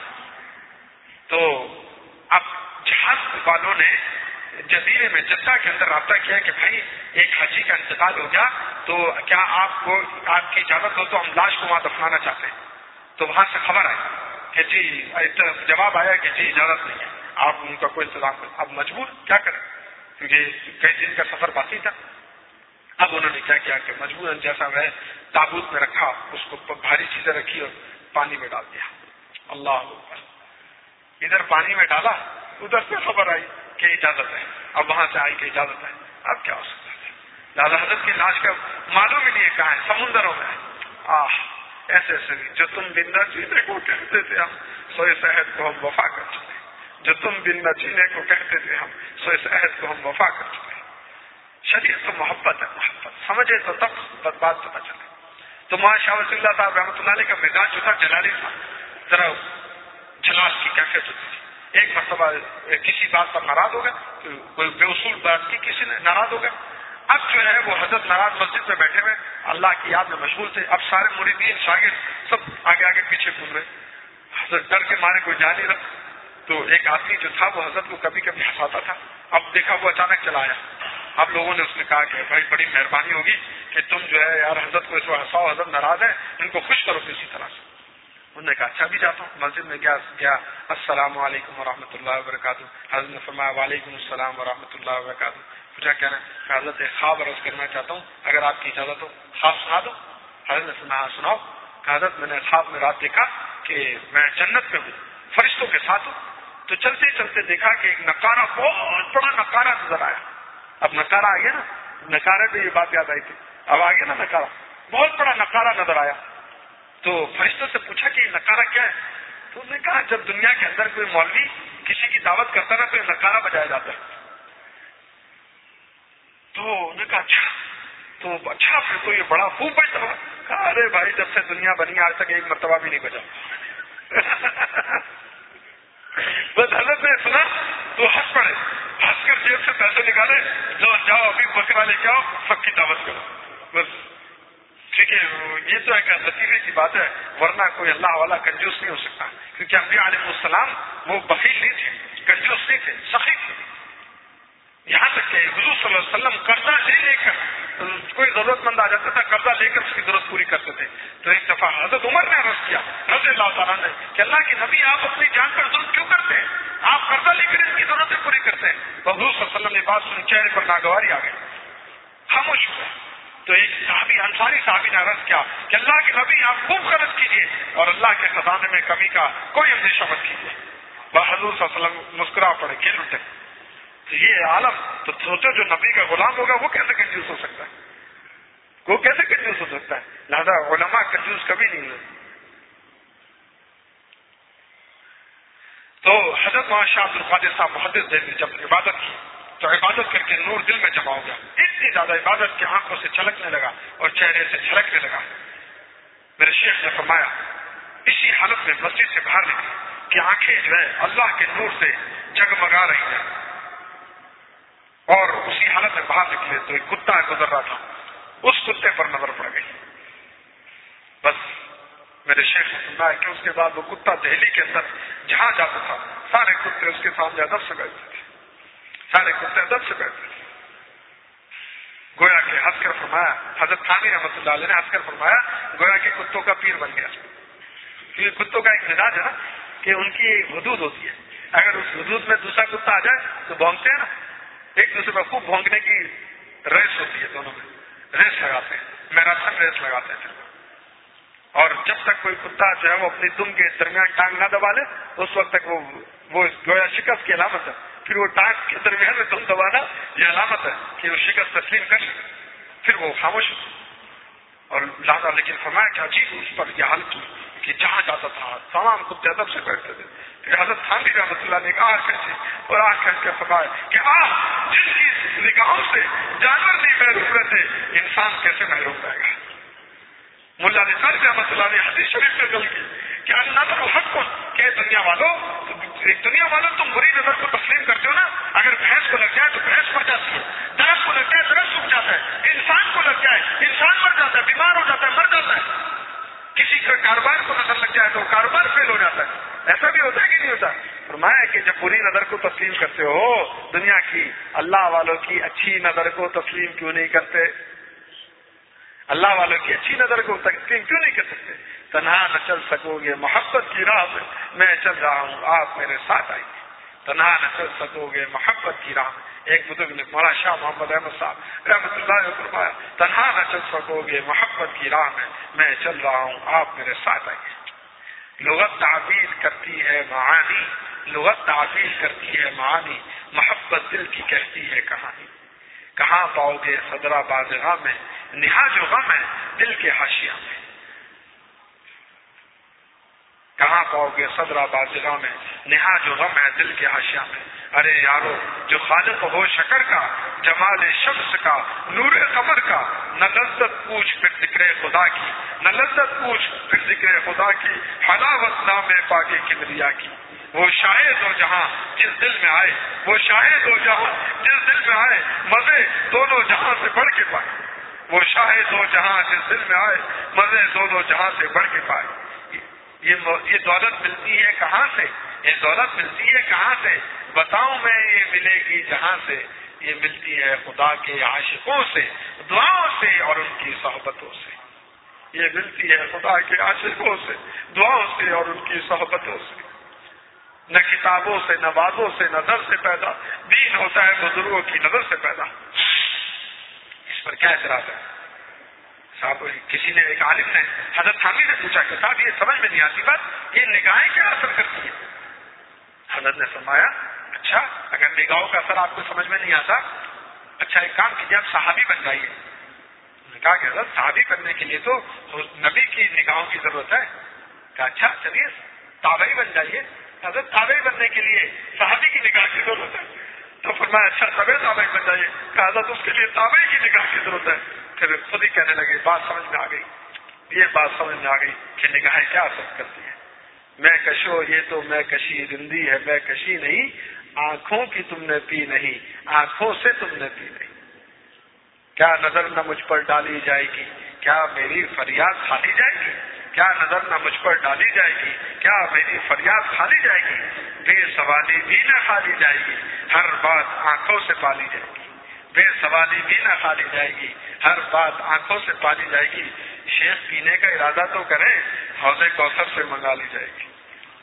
تو اب جہاز والوں نے جزیرے میں جدہ کے اندر رابطہ کیا کہ بھائی ایک حاجی کا انتقال ہو گیا, تو کیا آپ کو آپ کی اجازت ہو تو ہم لاش کو وہاں دفنانا چاہتے ہیں. تو وہاں سے خبر آئی کہ جی, جواب آیا کہ جی اجازت نہیں ہے, آپ ان کا کوئی انتظام کریں. اب مجبور کیا کریں, کیونکہ کئی دن کا سفر باقی تھا. اب انہوں نے کیا کیا کہ مجبور جیسا وہ تابوت میں رکھا, اس کو بھاری چیزیں رکھی اور پانی میں ڈال دیا. اللہ ادھر پانی میں ڈالا, ادھر سے خبر آئی کہ اجازت ہے. اب وہاں سے آئی کہ اجازت ہے. اب کیا ہو سکتا ہے, دادا حضرت کی لاش کا معلوم ہی نہیں ہے کہاں ہے, سمندروں میں. آہ ایسے ایسے جو تم بن نہ جینے کو کہتے تھے ہم, سوئے صحت کو ہم وفا کر چکے. جو تم بن نہ جینے کو کہتے تھے ہم, سوئے صحت کو ہم وفا کر چکے. شریعت تو محبت ہے, محبت سمجھے تو تب بات پتہ چلے. تو ماں شاہ ولی اللہ صاحب رحمۃ اللہ علیہ کا مزاج جو تھا جلالی تھا, ذرا جلاس کی کیفیت ہوتی تھی. ایک مرتبہ کسی بات پر ناراض ہو گئے, کوئی بے اصول بات کی, کسی نے ناراض ہو گئے. اب جو ہے وہ حضرت ناراض مسجد میں بیٹھے ہوئے اللہ کی یاد میں مشغول تھے. اب سارے مریدین شاگرد سب آگے آگے پیچھے گھوم رہے. حضرت ڈر کے مارے کوئی جا نہیں رہا. تو ایک آدمی جو تھا وہ حضرت کو کبھی کبھی ہنساتا تھا. اب دیکھا وہ اچانک چلا آیا. اب لوگوں نے اس نے کہا کہ بھائی بڑی مہربانی ہوگی کہ تم جو ہے یار حضرت کو اس وقت ہنساؤ, حضرت ناراض ہے, ان کو خوش کرو کسی طرح سے. انہوں نے کہا اچھا بھی جاتا ہوں. مسجد میں گیا گیا السلام علیکم ورحمۃ اللہ وبرکاتہ. حضرت نے فرمایا وعلیکم السلام ورحمۃ اللہ وبرکاتہ. پوچھا کہنا کہ حضرت خواب عرض کرنا چاہتا ہوں, اگر آپ کی اجازت ہو خواب سنا دو. حضرت نے فرمایا سناؤ. کہ حضرت میں نے خواب میں رات دیکھا کہ میں جنت میں ہوں, فرشتوں کے ساتھ ہوں. تو چلتے چلتے دیکھا کہ ایک نقارہ, بہت بڑا نقارہ نظر آیا. اب نقارہ آ گیا نا, نقارے پہ یہ بات یاد آئی تھی, اب آ گیا نا نقارہ, بہت بڑا نقارہ نظر آیا. تو فرشتوں سے پوچھا کہ یہ نقارہ کیا ہے؟ تو انہوں نے کہا جب دنیا کے اندر کوئی مولوی کسی کی دعوت کرتا نا تو یہ نقارہ بجایا جاتا ہے. تو انہوں نے کہا اچھا, تو اچھا پھر تو یہ بڑا خوب بجتا ہوگا. کہا ارے بھائی جب سے دنیا بنی آج تک ایک مرتبہ بھی نہیں بجا. بس حضرت نے سنا تو ہنس پڑے, ہنس کر جیب سے پیسے نکالے, جو جاؤ ابھی بکرا لے کے آؤ, سب کی دعوت کرو. بس ٹھیک ہے, یہ تو ایک لطیفے کی بات ہے, ورنہ کوئی اللہ والا کنجوس نہیں ہو سکتا, کیونکہ انبیاء علیہ السلام وہ بخیل نہیں تھے, کنجوس نہیں تھے, سخی تھے. یہاں تک کہ حضور صلی اللہ علیہ وسلم قرضہ لے لے کر, کوئی ضرورت مند آ جاتا تھا قرضہ لے کر اس کی ضرورت پوری کرتے تھے. تو ایک دفعہ حضرت عمر نے عرض کیا رضی اللہ تعالیٰ نے کہ اللہ کے نبی آپ اپنی جان پر ظلم کیوں کرتے ہیں, آپ قرضہ لے کر اس کی ضرورتیں پوری کرتے ہیں. تو حضور صلی اللہ علیہ وسلم نے بات سنی, چہرے پر ناگواری آ گئی, خاموش ہو گئے. تو ایک صحابی انصاری صحابی نے عرض کیا کہ اللہ کے نبی آپ خوب خرچ کیجیے اور اللہ کے خزانے میں کمی کا کوئی اندیشہ مت کیجیے. حضور صلی اللہ علیہ وسلم مسکرا پڑے, کھیل اٹھے. تو یہ عالم تو سوچو جو نبی کا غلام ہوگا وہ کیسے کنجوس ہو سکتا ہے, وہ کیسے کنجوس ہو سکتا ہے. لہذا علماء کنجوس کبھی نہیں ہوئے. تو حضرت مولانا شاہ عبد القادر صاحب محدث دہلوی جب عبادت کی تو عبادت کر کے نور دل میں جمع ہو گیا. اتنی زیادہ عبادت کی آنکھوں سے چھلکنے لگا اور چہرے سے چھلکنے لگا. میرے شیخ نے فرمایا اسی حالت میں مسجد سے باہر نکلی کہ آنکھیں جو ہے اللہ کے نور سے جگمگا رہی ہیں, اور اسی حالت میں باہر نکلے تو ایک کتا گزر رہا تھا, اس کتے پر نظر پڑ گئی. بس میرے شیخ نے سنا ہے کہ اس کے بعد وہ کتا دہلی کے اندر جہاں جاتا تھا سارے کتے اس کے سامنے ادب سے بیٹھتے تھے, سارے کتے ادب سے بیٹھتے تھے. گویا کہ ہنس کر فرمایا, حضرت تھانوی رحمۃ اللہ علیہ نے ہنس کر فرمایا گویا کہ کتوں کا پیر بن گیا. کیونکہ کتوں کا ایک مزاج ہے نا کہ ان کی حدود ہوتی ہے, اگر اس حدود میں دوسرا کتا آ جائے تو بھونکتے ہیں نا, ایک دوسرے پر خوب بھونکنے کی ریس ہوتی ہے, دونوں میں ریس لگاتے ہیں, میراتھن ریس لگاتے ہیں. اور جب تک کوئی کتا جو ہے وہ اپنی دم کے درمیان ٹانگ نہ دبا لے اس وقت تک وہ وہ گویا شکست کی علامت ہے. پھر وہ ٹانگ کے درمیان میں دم دبانا یہ علامت ہے کہ وہ شکست تسلیم کر سکے, پھر وہ خاموش ہوتی. اور لہٰذا لیکن فرمایا کہ عجیب اس پر یہ حالت ہوئی کہ جہاں جاتا تھا تمام کتے ادب سے بیٹھتے تھے. پھر حضرت تھانوی رحمۃ اللہ نے آ کیسے اور آ کر کے فرمایا کہ آپ جس کی نگاہوں سے جانور نہیں محروم رہتے انسان کیسے محروم رہے گا. ملا نثار رحمۃ اللہ نے حدیث شریف میں گل کی کہ نظر حق کو کہ دنیا والوں دنیا والوں تم بری نظر کو تسلیم کرتے ہو نا, اگر بھینس کو لگ جائے تو بھینس مر جاتی ہے, درخت کو لگ جائے درخت سوکھ جاتا ہے, انسان کو لگ جائے انسان مر جاتا ہے, بیمار ہو جاتا ہے, مر جاتا ہے, کسی کا کاروبار کو نظر لگ جائے تو کاروبار فیل ہو جاتا ہے. ایسا بھی ہوتا ہے کہ نہیں ہوتا؟ فرمایا کہ جب بری نظر کو تسلیم کرتے ہو دنیا کی, اللہ والوں کی اچھی نظر کو تسلیم کیوں نہیں کرتے؟ اللہ والوں کی اچھی نظر کو تسلیم کیوں نہیں کر سکتے؟ تنہا نہ چل سکو گے محبت کی راہ میں, میں چل رہا ہوں آپ میرے ساتھ آئیے. تنہا نہ چل سکو گے محبت کی راہ میں. ایک بزرگ نے مولانا شاہ محمد احمد صاحب رحمۃ اللہ علیہ فرمایا تنہا نہ چل سکو گے محبت کی راہ میں, میں چل رہا ہوں آپ میرے ساتھ آئیے. لغت تعبیر کرتی ہے معانی, لغت تعبیر کرتی ہے معانی, محبت دل کی کہتی ہے کہانی. کہاں پاؤ گے صدرہ بازغاں میں, نہا جو غم ہے دل کے حاشیہ میں. کہاں پاؤ گے صدرہ بازغاں میں, نہا جو غم ہے دل کے حاشیہ میں. ارے یارو جو خالق ہو شکر کا, جمال شمس کا, نور قمر کا, نہ لذت پوچھ پھر ذکر خدا کی, نہ لذت پوچھ پھر ذکر خدا کی, حلاوت نام پاک کبریا کی. وہ شاہد ہو جہاں جس دل میں آئے, وہ شاہد ہو جہاں جس دل میں آئے, مزے دونوں جہاں سے بڑھ کے پائے. وہ شاہد ہو جہاں جس دل میں آئے, مزے دونوں جہاں سے بڑھ کے پائے. یہ یہ دولت ملتی ہے کہاں سے, یہ دولت ملتی ہے کہاں سے, بتاؤں میں یہ ملے گی جہاں سے, یہ ملتی ہے خدا کے عاشقوں سے, دعاؤں سے اور ان کی صحبتوں سے. یہ ملتی ہے خدا کے عاشقوں سے، دعاؤں سے اور ان کی صحبتوں سے، نہ کتابوں سے، نہ وعدوں سے، نظر سے پیدا، دین ہوتا ہے بزرگوں کی نظر سے پیدا۔ اس پر کیا اعتراض ہے صاحب؟ کسی نے، ایک عالم نے حضرت تھانوی نے پوچھا کہ صاحب یہ سمجھ میں نہیں آتی بات، یہ نگاہیں کیا اثر کرتی ہیں؟ حضرت نے فرمایا اچھا اگر نگاہوں کا اثر آپ کو سمجھ میں نہیں آتا، اچھا ایک کام کیجیے، آپ صحابی بن جائیے۔ کہا کہ حضرت صحابی بننے کے لیے تو نبی کی نگاہوں کی ضرورت ہے۔ کہا اچھا چلیے تابعی بن جائیے۔ حضرت تابعی بننے کے لیے صحابی کی نگاہ کی ضرورت ہے۔ تو فرمایا اچھا تابعی تابعی بن جائیے۔ کہا حضرت اس کے لیے تابعی کی نگاہ کی ضرورت ہے۔ پھر خود ہی کہنے لگے، بات سمجھ میں آ گئی، یہ بات سمجھ میں آ گئی کہ نگاہیں کیا اثر کرتی ہیں۔ میں کشو یہ تو میں کشی رندی ہے، میں کشی نہیں، آنکھوں کی تم نے پی نہیں، آنکھوں سے تم نے پی نہیں۔ کیا نظر نہ مجھ پر ڈالی جائے گی، کیا میری فریاد کھالی جائے گی؟ کیا نظر نہ مجھ پر ڈالی جائے گی، کیا میری فریاد کھالی جائے گی؟ بے سوالی بھی نہ کھالی جائے گی، ہر بات آنکھوں سے پالی جائے گی۔ بے سوالی بھی نہ کھالی جائے گی، ہر بات آنکھوں سے پالی جائے گی۔ شیخ پینے کا ارادہ تو کریں، حوض کوثر سے منگا لی جائے گی۔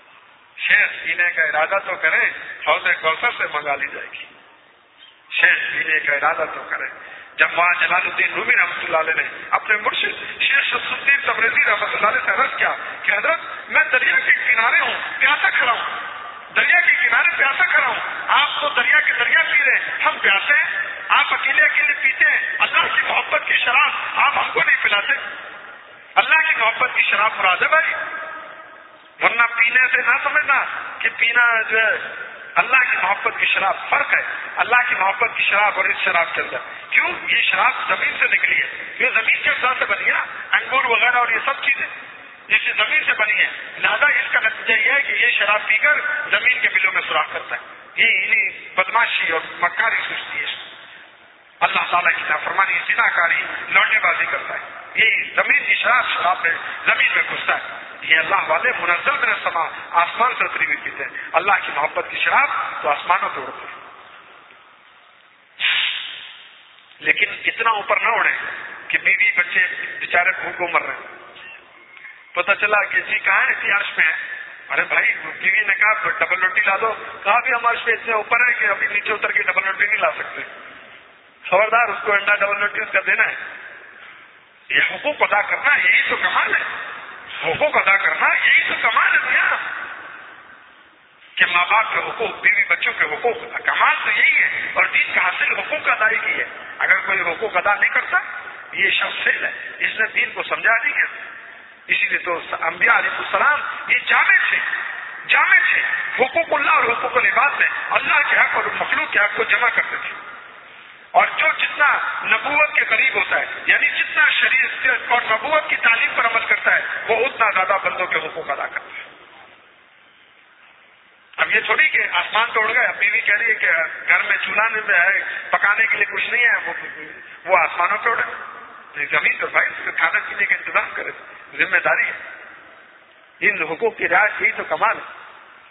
شیخ پینے کا ارادہ تو کریں، حوض کوثر سے منگا لی جائے گی۔ شیخ پینے کا ارادہ تو کریں۔ جب وہاں جلال الدین رومی رحمۃ اللہ علیہ نے اپنے مرشد شیخ شمس الدین تبریزی رحمۃ اللہ علیہ سے عرض کیا کہ حضرت میں دریا کے کنارے ہوں، پیاسا کھڑا ہوں، دریا کے کنارے پیاسا کھڑا ہوں، آپ تو دریا کے دریا پی رہے ہیں، ہم پیاسے ہیں، آپ اکیلے اکیلے پیتے ہیں، اللہ کی محبت کی شراب آپ ہم کو نہیں پلاتے۔ اللہ کی محبت کی شراب مراد ہے بھائی، ورنہ پینے سے نہ سمجھنا کہ پینا جو ہے اللہ کی محبت کی شراب فرق ہے۔ اللہ کی محبت کی شراب اور اس شراب کے اندر کیوں؟ یہ شراب زمین سے نکلی ہے، یہ زمین کے اجزاء سے بنی ہے، انگور وغیرہ اور یہ سب چیزیں جس زمین سے بنی ہے، لہٰذا اس کا نتیجہ یہ ہے کہ یہ شراب پی کر زمین کے بلوں میں سوراخ کرتا ہے، یہ انہیں بدماشی اور مکاری سوچتی ہے، اللہ تعالیٰ کی نافرمانی، زنا کاری، لوٹے بازی کرتا ہے، یہ زمین کی شراب شراب میں زمین میں گھستا ہے۔ یہ اللہ والے منزل من السماء، آسمان سے اتری ہوئی پیتے ہیں، اللہ کی محبت کی شراب تو آسمانوں پہ اڑتی ہے، لیکن اتنا اوپر نہ اڑے کہ بیوی بچے بےچارے بھوکوں مر رہے ہیں، پتہ چلا کہ جی کہاں ہے؟ اسی عرش میں ہے۔ ارے بھائی بیوی نے کہا ڈبل روٹی لا دو، کہا بھی ہم عرش پہ اتنے اوپر ہے کہ ابھی نیچے اتر کے ڈبل روٹی نہیں لا سکتے، خبردار اس کو انڈا ڈبل روٹی اس کا دینا ہے۔ یہ حقوق ادا کرنا یہی تو کمال ہے، حقوق ادا کرنا یہی تو کمال ہے دنیا کہ ماں باپ کے حقوق، بیوی بچوں کے حقوق، کمال تو یہی ہے، اور دین کا حاصل حقوق کا ادائیگی ہے۔ اگر کوئی حقوق ادا نہیں کرتا یہ شخص فیل ہے، اس نے دین کو سمجھا نہیں ہے۔ اسی لیے تو انبیاء علیہ السلام یہ جامع تھے، جامع تھے، حقوق اللہ اور حقوق العباد میں اللہ کے حق اور مخلوق کے حق کو جمع کرتے تھے، اور جو جتنا نبوت کے قریب ہوتا ہے، یعنی جتنا شریعت اور نبوت کی تعلیم پر عمل کرتا ہے، وہ اتنا زیادہ بندوں کے حقوق ادا کرتا ہے۔ اب یہ تھوڑی کہ آسمان پہ اڑ گئے، اب بیوی کہہ رہی ہے کہ گھر میں چولہا نہیں ہے، پکانے کے لیے کچھ نہیں ہے، وہ وہ آسمانوں پہ اڑے، زمین پر بھائی کھانا پینے کا انتظام کرے، ذمہ داری ہے۔ ان حقوق کی رعایت یہی تو کمال ہے۔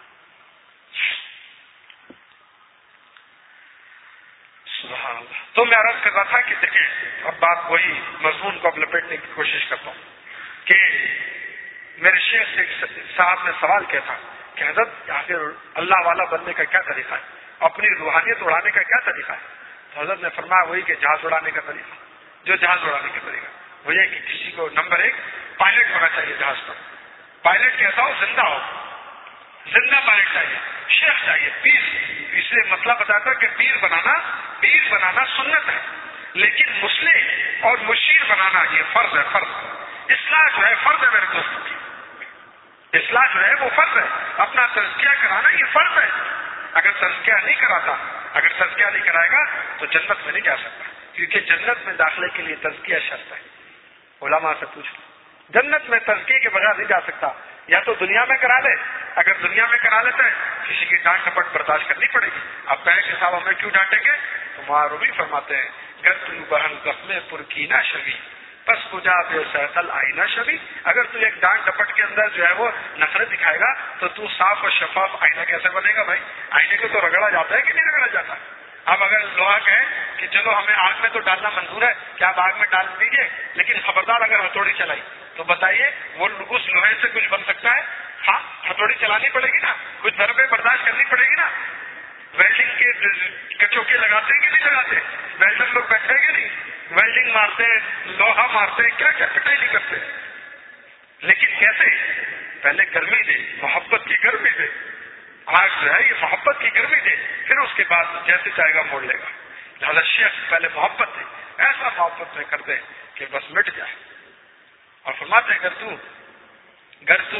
سبحان اللہ۔ تو میں عرض کر رہا تھا کہ دیکھیں اب بات وہی مضمون کو اب لپیٹنے کی کوشش کرتا ہوں کہ میرے شیخ سے صاحب نے سوال کیا تھا کہ حضرت آخر اللہ والا بننے کا کیا طریقہ ہے، اپنی روحانیت اڑانے کا کیا طریقہ ہے؟ تو حضرت نے فرمایا وہی کہ جہاز اڑانے کا طریقہ، جو جہاز اڑانے کا طریقہ وہ یہ کہ کسی کو نمبر ایک پائلٹ ہونا چاہیے جہاز پر، پائلٹ کیسا ہو؟ زندہ ہو، زندہ پائلٹ چاہیے، شیخ چاہیے، پیر۔ اس لیے مسئلہ بتاتا کہ پیر بنانا پیر بنانا سنت ہے، لیکن مسلح اور مشیر بنانا یہ فرض ہے، فرض۔ اصلاح جو ہے فرض ہے میرے دوستوں کی، اصلاح جو ہے وہ فرض ہے، اپنا تزکیہ کرانا یہ فرض ہے۔ اگر تزکیہ نہیں کراتا، اگر تزکیہ نہیں کرائے گا تو جنت میں نہیں جا سکتا، کیونکہ جنت میں داخلے کے لیے تزکیہ شرط ہے۔ علماء سے پوچھ لو، جنت میں تزکیے کے بغیر نہیں جا سکتا، یا تو دنیا میں کرا لے، اگر دنیا میں کرا لیتا ہے کسی کی ڈانٹ ڈپٹ برداشت کرنی پڑے گی۔ اب کہیں کہ صاحب ہمیں کیوں ڈانٹیں گے؟ تو معروی فرماتے ہیں گرتو بہن زخم پرکینہ شبی پس کجا بے سہتل آئینہ شبی، اگر تو ایک ڈانٹ ڈپٹ کے اندر جو ہے وہ نفرت دکھائے گا تو تو صاف اور شفاف آئینہ کیسے بنے گا بھائی؟ آئینے کو تو رگڑا جاتا ہے کہ نہیں رگڑا جاتا؟ اب اگر لوہا کہے کہ چلو ہمیں آگ میں تو ڈالنا منظور ہے کہ آپ آگ میں ڈال دیجیے، لیکن خبردار اگر ہتھوڑی چلائی تو بتائیے وہ اس لوہے سے کچھ بن سکتا ہے؟ ہاں ہتھوڑی چلانی پڑے گی نا، کچھ ضربیں برداشت کرنی پڑے گی نا. ویلڈنگ کے کچوکے لگاتے ہیں کہ نہیں لگاتے؟ ویلڈر لوگ بیٹھے گے نہیں، ویلڈنگ مارتے ہیں، لوہا مارتے ہیں، کیا کیا پٹائی نہیں کرتے. لیکن کیسے؟ پہلے گرمی دے، محبت کی گرمی دے. آج جو ہے یہ محبت کی گرمی دے، پھر اس کے بعد جیسے چاہے گا موڑ لے گا. لہٰذا شیخ پہلے محبت دے، ایسا محبت میں کر دے کہ بس مٹ جائے. اور فرماتے ہیں گر تو گر تو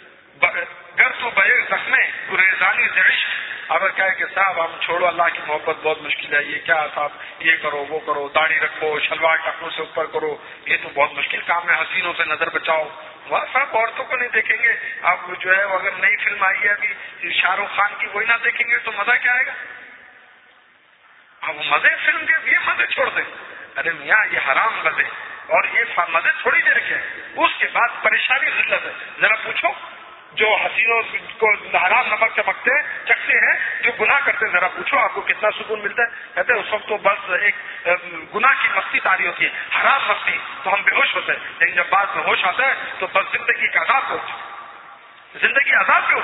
گر تو بے زخمے گریزانی سے عشق. اگر کہے کہ صاحب ہم چھوڑو، اللہ کی محبت بہت مشکل ہے، یہ کیا صاحب یہ کرو وہ کرو، داڑھی رکھو، شلوار ٹخنوں سے اوپر کرو، یہ تو بہت مشکل کام ہے، حسینوں سے نظر بچاؤ. وہ صاحب عورتوں کو نہیں دیکھیں گے آپ جو ہے، اگر نئی فلم آئی ہے ابھی شاہ رخ خان کی، وہی نہ دیکھیں گے تو مزہ کیا آئے گا؟ اب مزے فلم کے یہ مزے چھوڑ دیں. ارے میاں یہ حرام مزے، اور یہ مزے تھوڑی دیر کے ہیں، اس کے بعد پریشانی ذلت ہے. ذرا پوچھو جو حسینوں کو حرام نمک چمکتے چکتے ہیں، جو گناہ کرتے ہیں، ذرا پوچھو آپ کو کتنا سکون ملتا ہے. کہتے ہیں اس وقت تو بس ایک گناہ کی مستی تاری ہوتی ہے، حرام مستی، تو ہم بے ہوش ہوتے ہیں. لیکن جب بعد میں ہوش آتا ہے تو بس زندگی کا عذاب ہوتی ہے. زندگی عذاب کیوں؟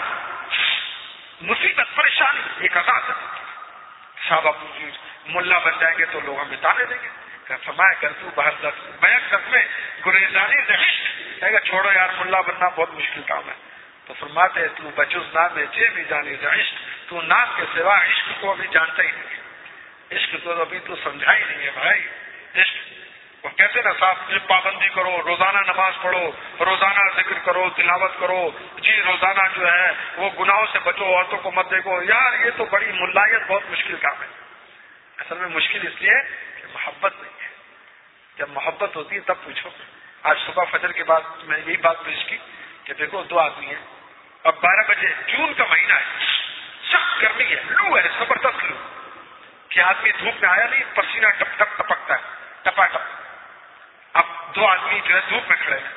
مصیبت پریشانی ایک عذاب ہے. صاحب آپ ملا بن جائیں گے تو لوگ ہمیں تانے دیں گے. فرمایا کر تو باہر بیک دس میں گریزانی رہشت کہے گا چھوڑو یار، ملا بننا بہت مشکل کام ہے. تو فرماتے ہیں تو بجوز نام چے بھی جانی عشق، تو نام کے سوا عشق کو ابھی جانتا ہی نہیں ہے. عشق تو ابھی تو سمجھا ہی نہیں ہے بھائی. عشق وہ کہتے نا صاحب پابندی کرو، روزانہ نماز پڑھو، روزانہ ذکر کرو، تلاوت کرو، جی روزانہ جو ہے وہ گناہوں سے بچو، عورتوں کو مت دیکھو. یار یہ تو بڑی ملائیت بہت مشکل کام ہے. اصل میں مشکل اس لیے کہ محبت نہیں ہے. جب محبت ہوتی ہے تب پوچھو. آج صبح فجر کے بعد میں یہی بات پیش کی کہ دیکھو دو آدمی ہیں، اب بارہ بجے، جون کا مہینہ ہے، سخت گرمی ہے، لو ہے، زبردست لو، کہ آدمی دھوپ میں آیا نہیں، پسینہ ٹپ ٹپ ٹپکتا ہے، ٹپا ٹپ. اب دو آدمی جو ہے دھوپ میں کھڑے ہیں،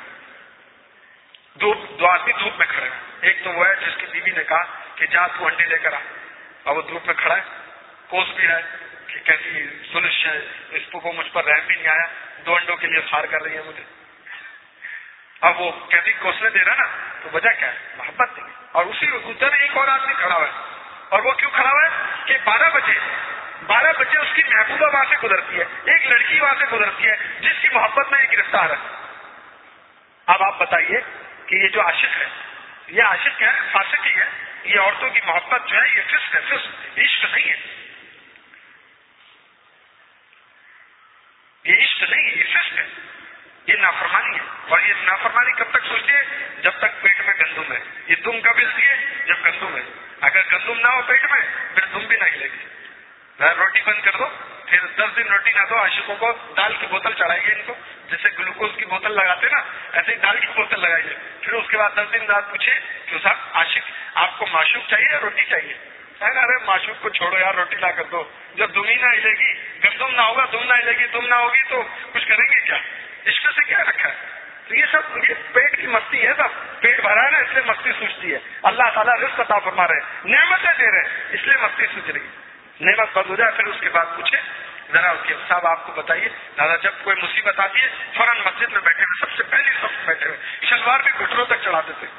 دو دو آدمی دھوپ میں کھڑے ہیں. ایک تو وہ ہے جس کی بیوی نے کہا کہ جا تو انڈے لے کر آ، اور وہ دھوپ میں کھڑا ہے، کوس بھی ہے کہ کیسی سلش ہے، اس کو مجھ پر رحم بھی نہیں آیا، دو انڈوں کے لیے خار کر رہی ہے مجھے. اب وہ کہتی کوسنے دے رہا نا، تو وجہ کیا ہے؟ محبت نہیں. اور اسی ادھر ایک اور آدمی کھڑا ہوا ہے، اور وہ کیوں کھڑا ہوا ہے کہ بارہ بجے بارہ بجے اس کی محبوبہ وہاں سے گزرتی ہے، ایک لڑکی وہاں سے گزرتی ہے جس کی محبت میں یہ گرفتار ہے. اب آپ بتائیے کہ یہ جو عاشق ہے، یہ عاشق ہے، فاسق ہی ہے. یہ عورتوں کی محبت جو ہے یہ فسق ہے، فسق، عشق نہیں ہے. یہ عشق نہیں ہے، یہ فسق ہے، یہ نافرمانی ہے. اور یہ نافرمانی کب تک سوچتی ہے؟ جب تک پیٹ میں گندم ہے. یہ دم کب اس لیے جب گندم ہے. اگر گندم نہ ہو پیٹ میں پھر دم بھی نہ ہلے گی. روٹی بند کر دو، پھر دس دن روٹی نہ دو، عاشقوں کو دال کی بوتل چڑھائیے، ان کو جیسے گلوکوز کی بوتل لگاتے نا، ایسے ہی دال کی بوتل لگائیے. پھر اس کے بعد دس دن بعد پوچھے کہ صاحب عاشق آپ کو معشوق چاہیے یا روٹی چاہیے؟ ارے معشوق کو چھوڑو یار، روٹی لا کر دو. جب دم ہی نہ ہلے گی، گندم نہ ہوگا، دم نہ ہلے گی، دم نہ ہوگی تو کچھ کریں گے کیا؟ عشق سے کیا رکھا ہے؟ تو یہ سب یہ پیٹ کی مستی ہے. سب پیٹ بھرا ہے نا، اس لیے مستی سوچتی ہے. اللہ تعالیٰ رزق عطا فرما رہے ہیں، نعمتیں دے رہے ہیں، اس لیے مستی سوچ رہی ہے. نعمت بند ہو جائے پھر اس کے بعد پوچھے ذرا کہ صاحب آپ کو بتائیے دادا، جب کوئی مصیبت آتی ہے فوراً مسجد میں بیٹھے ہوئے، سب سے پہلی سب بیٹھے ہوئے، شلوار بھی گھٹنوں تک چڑھاتے تھے،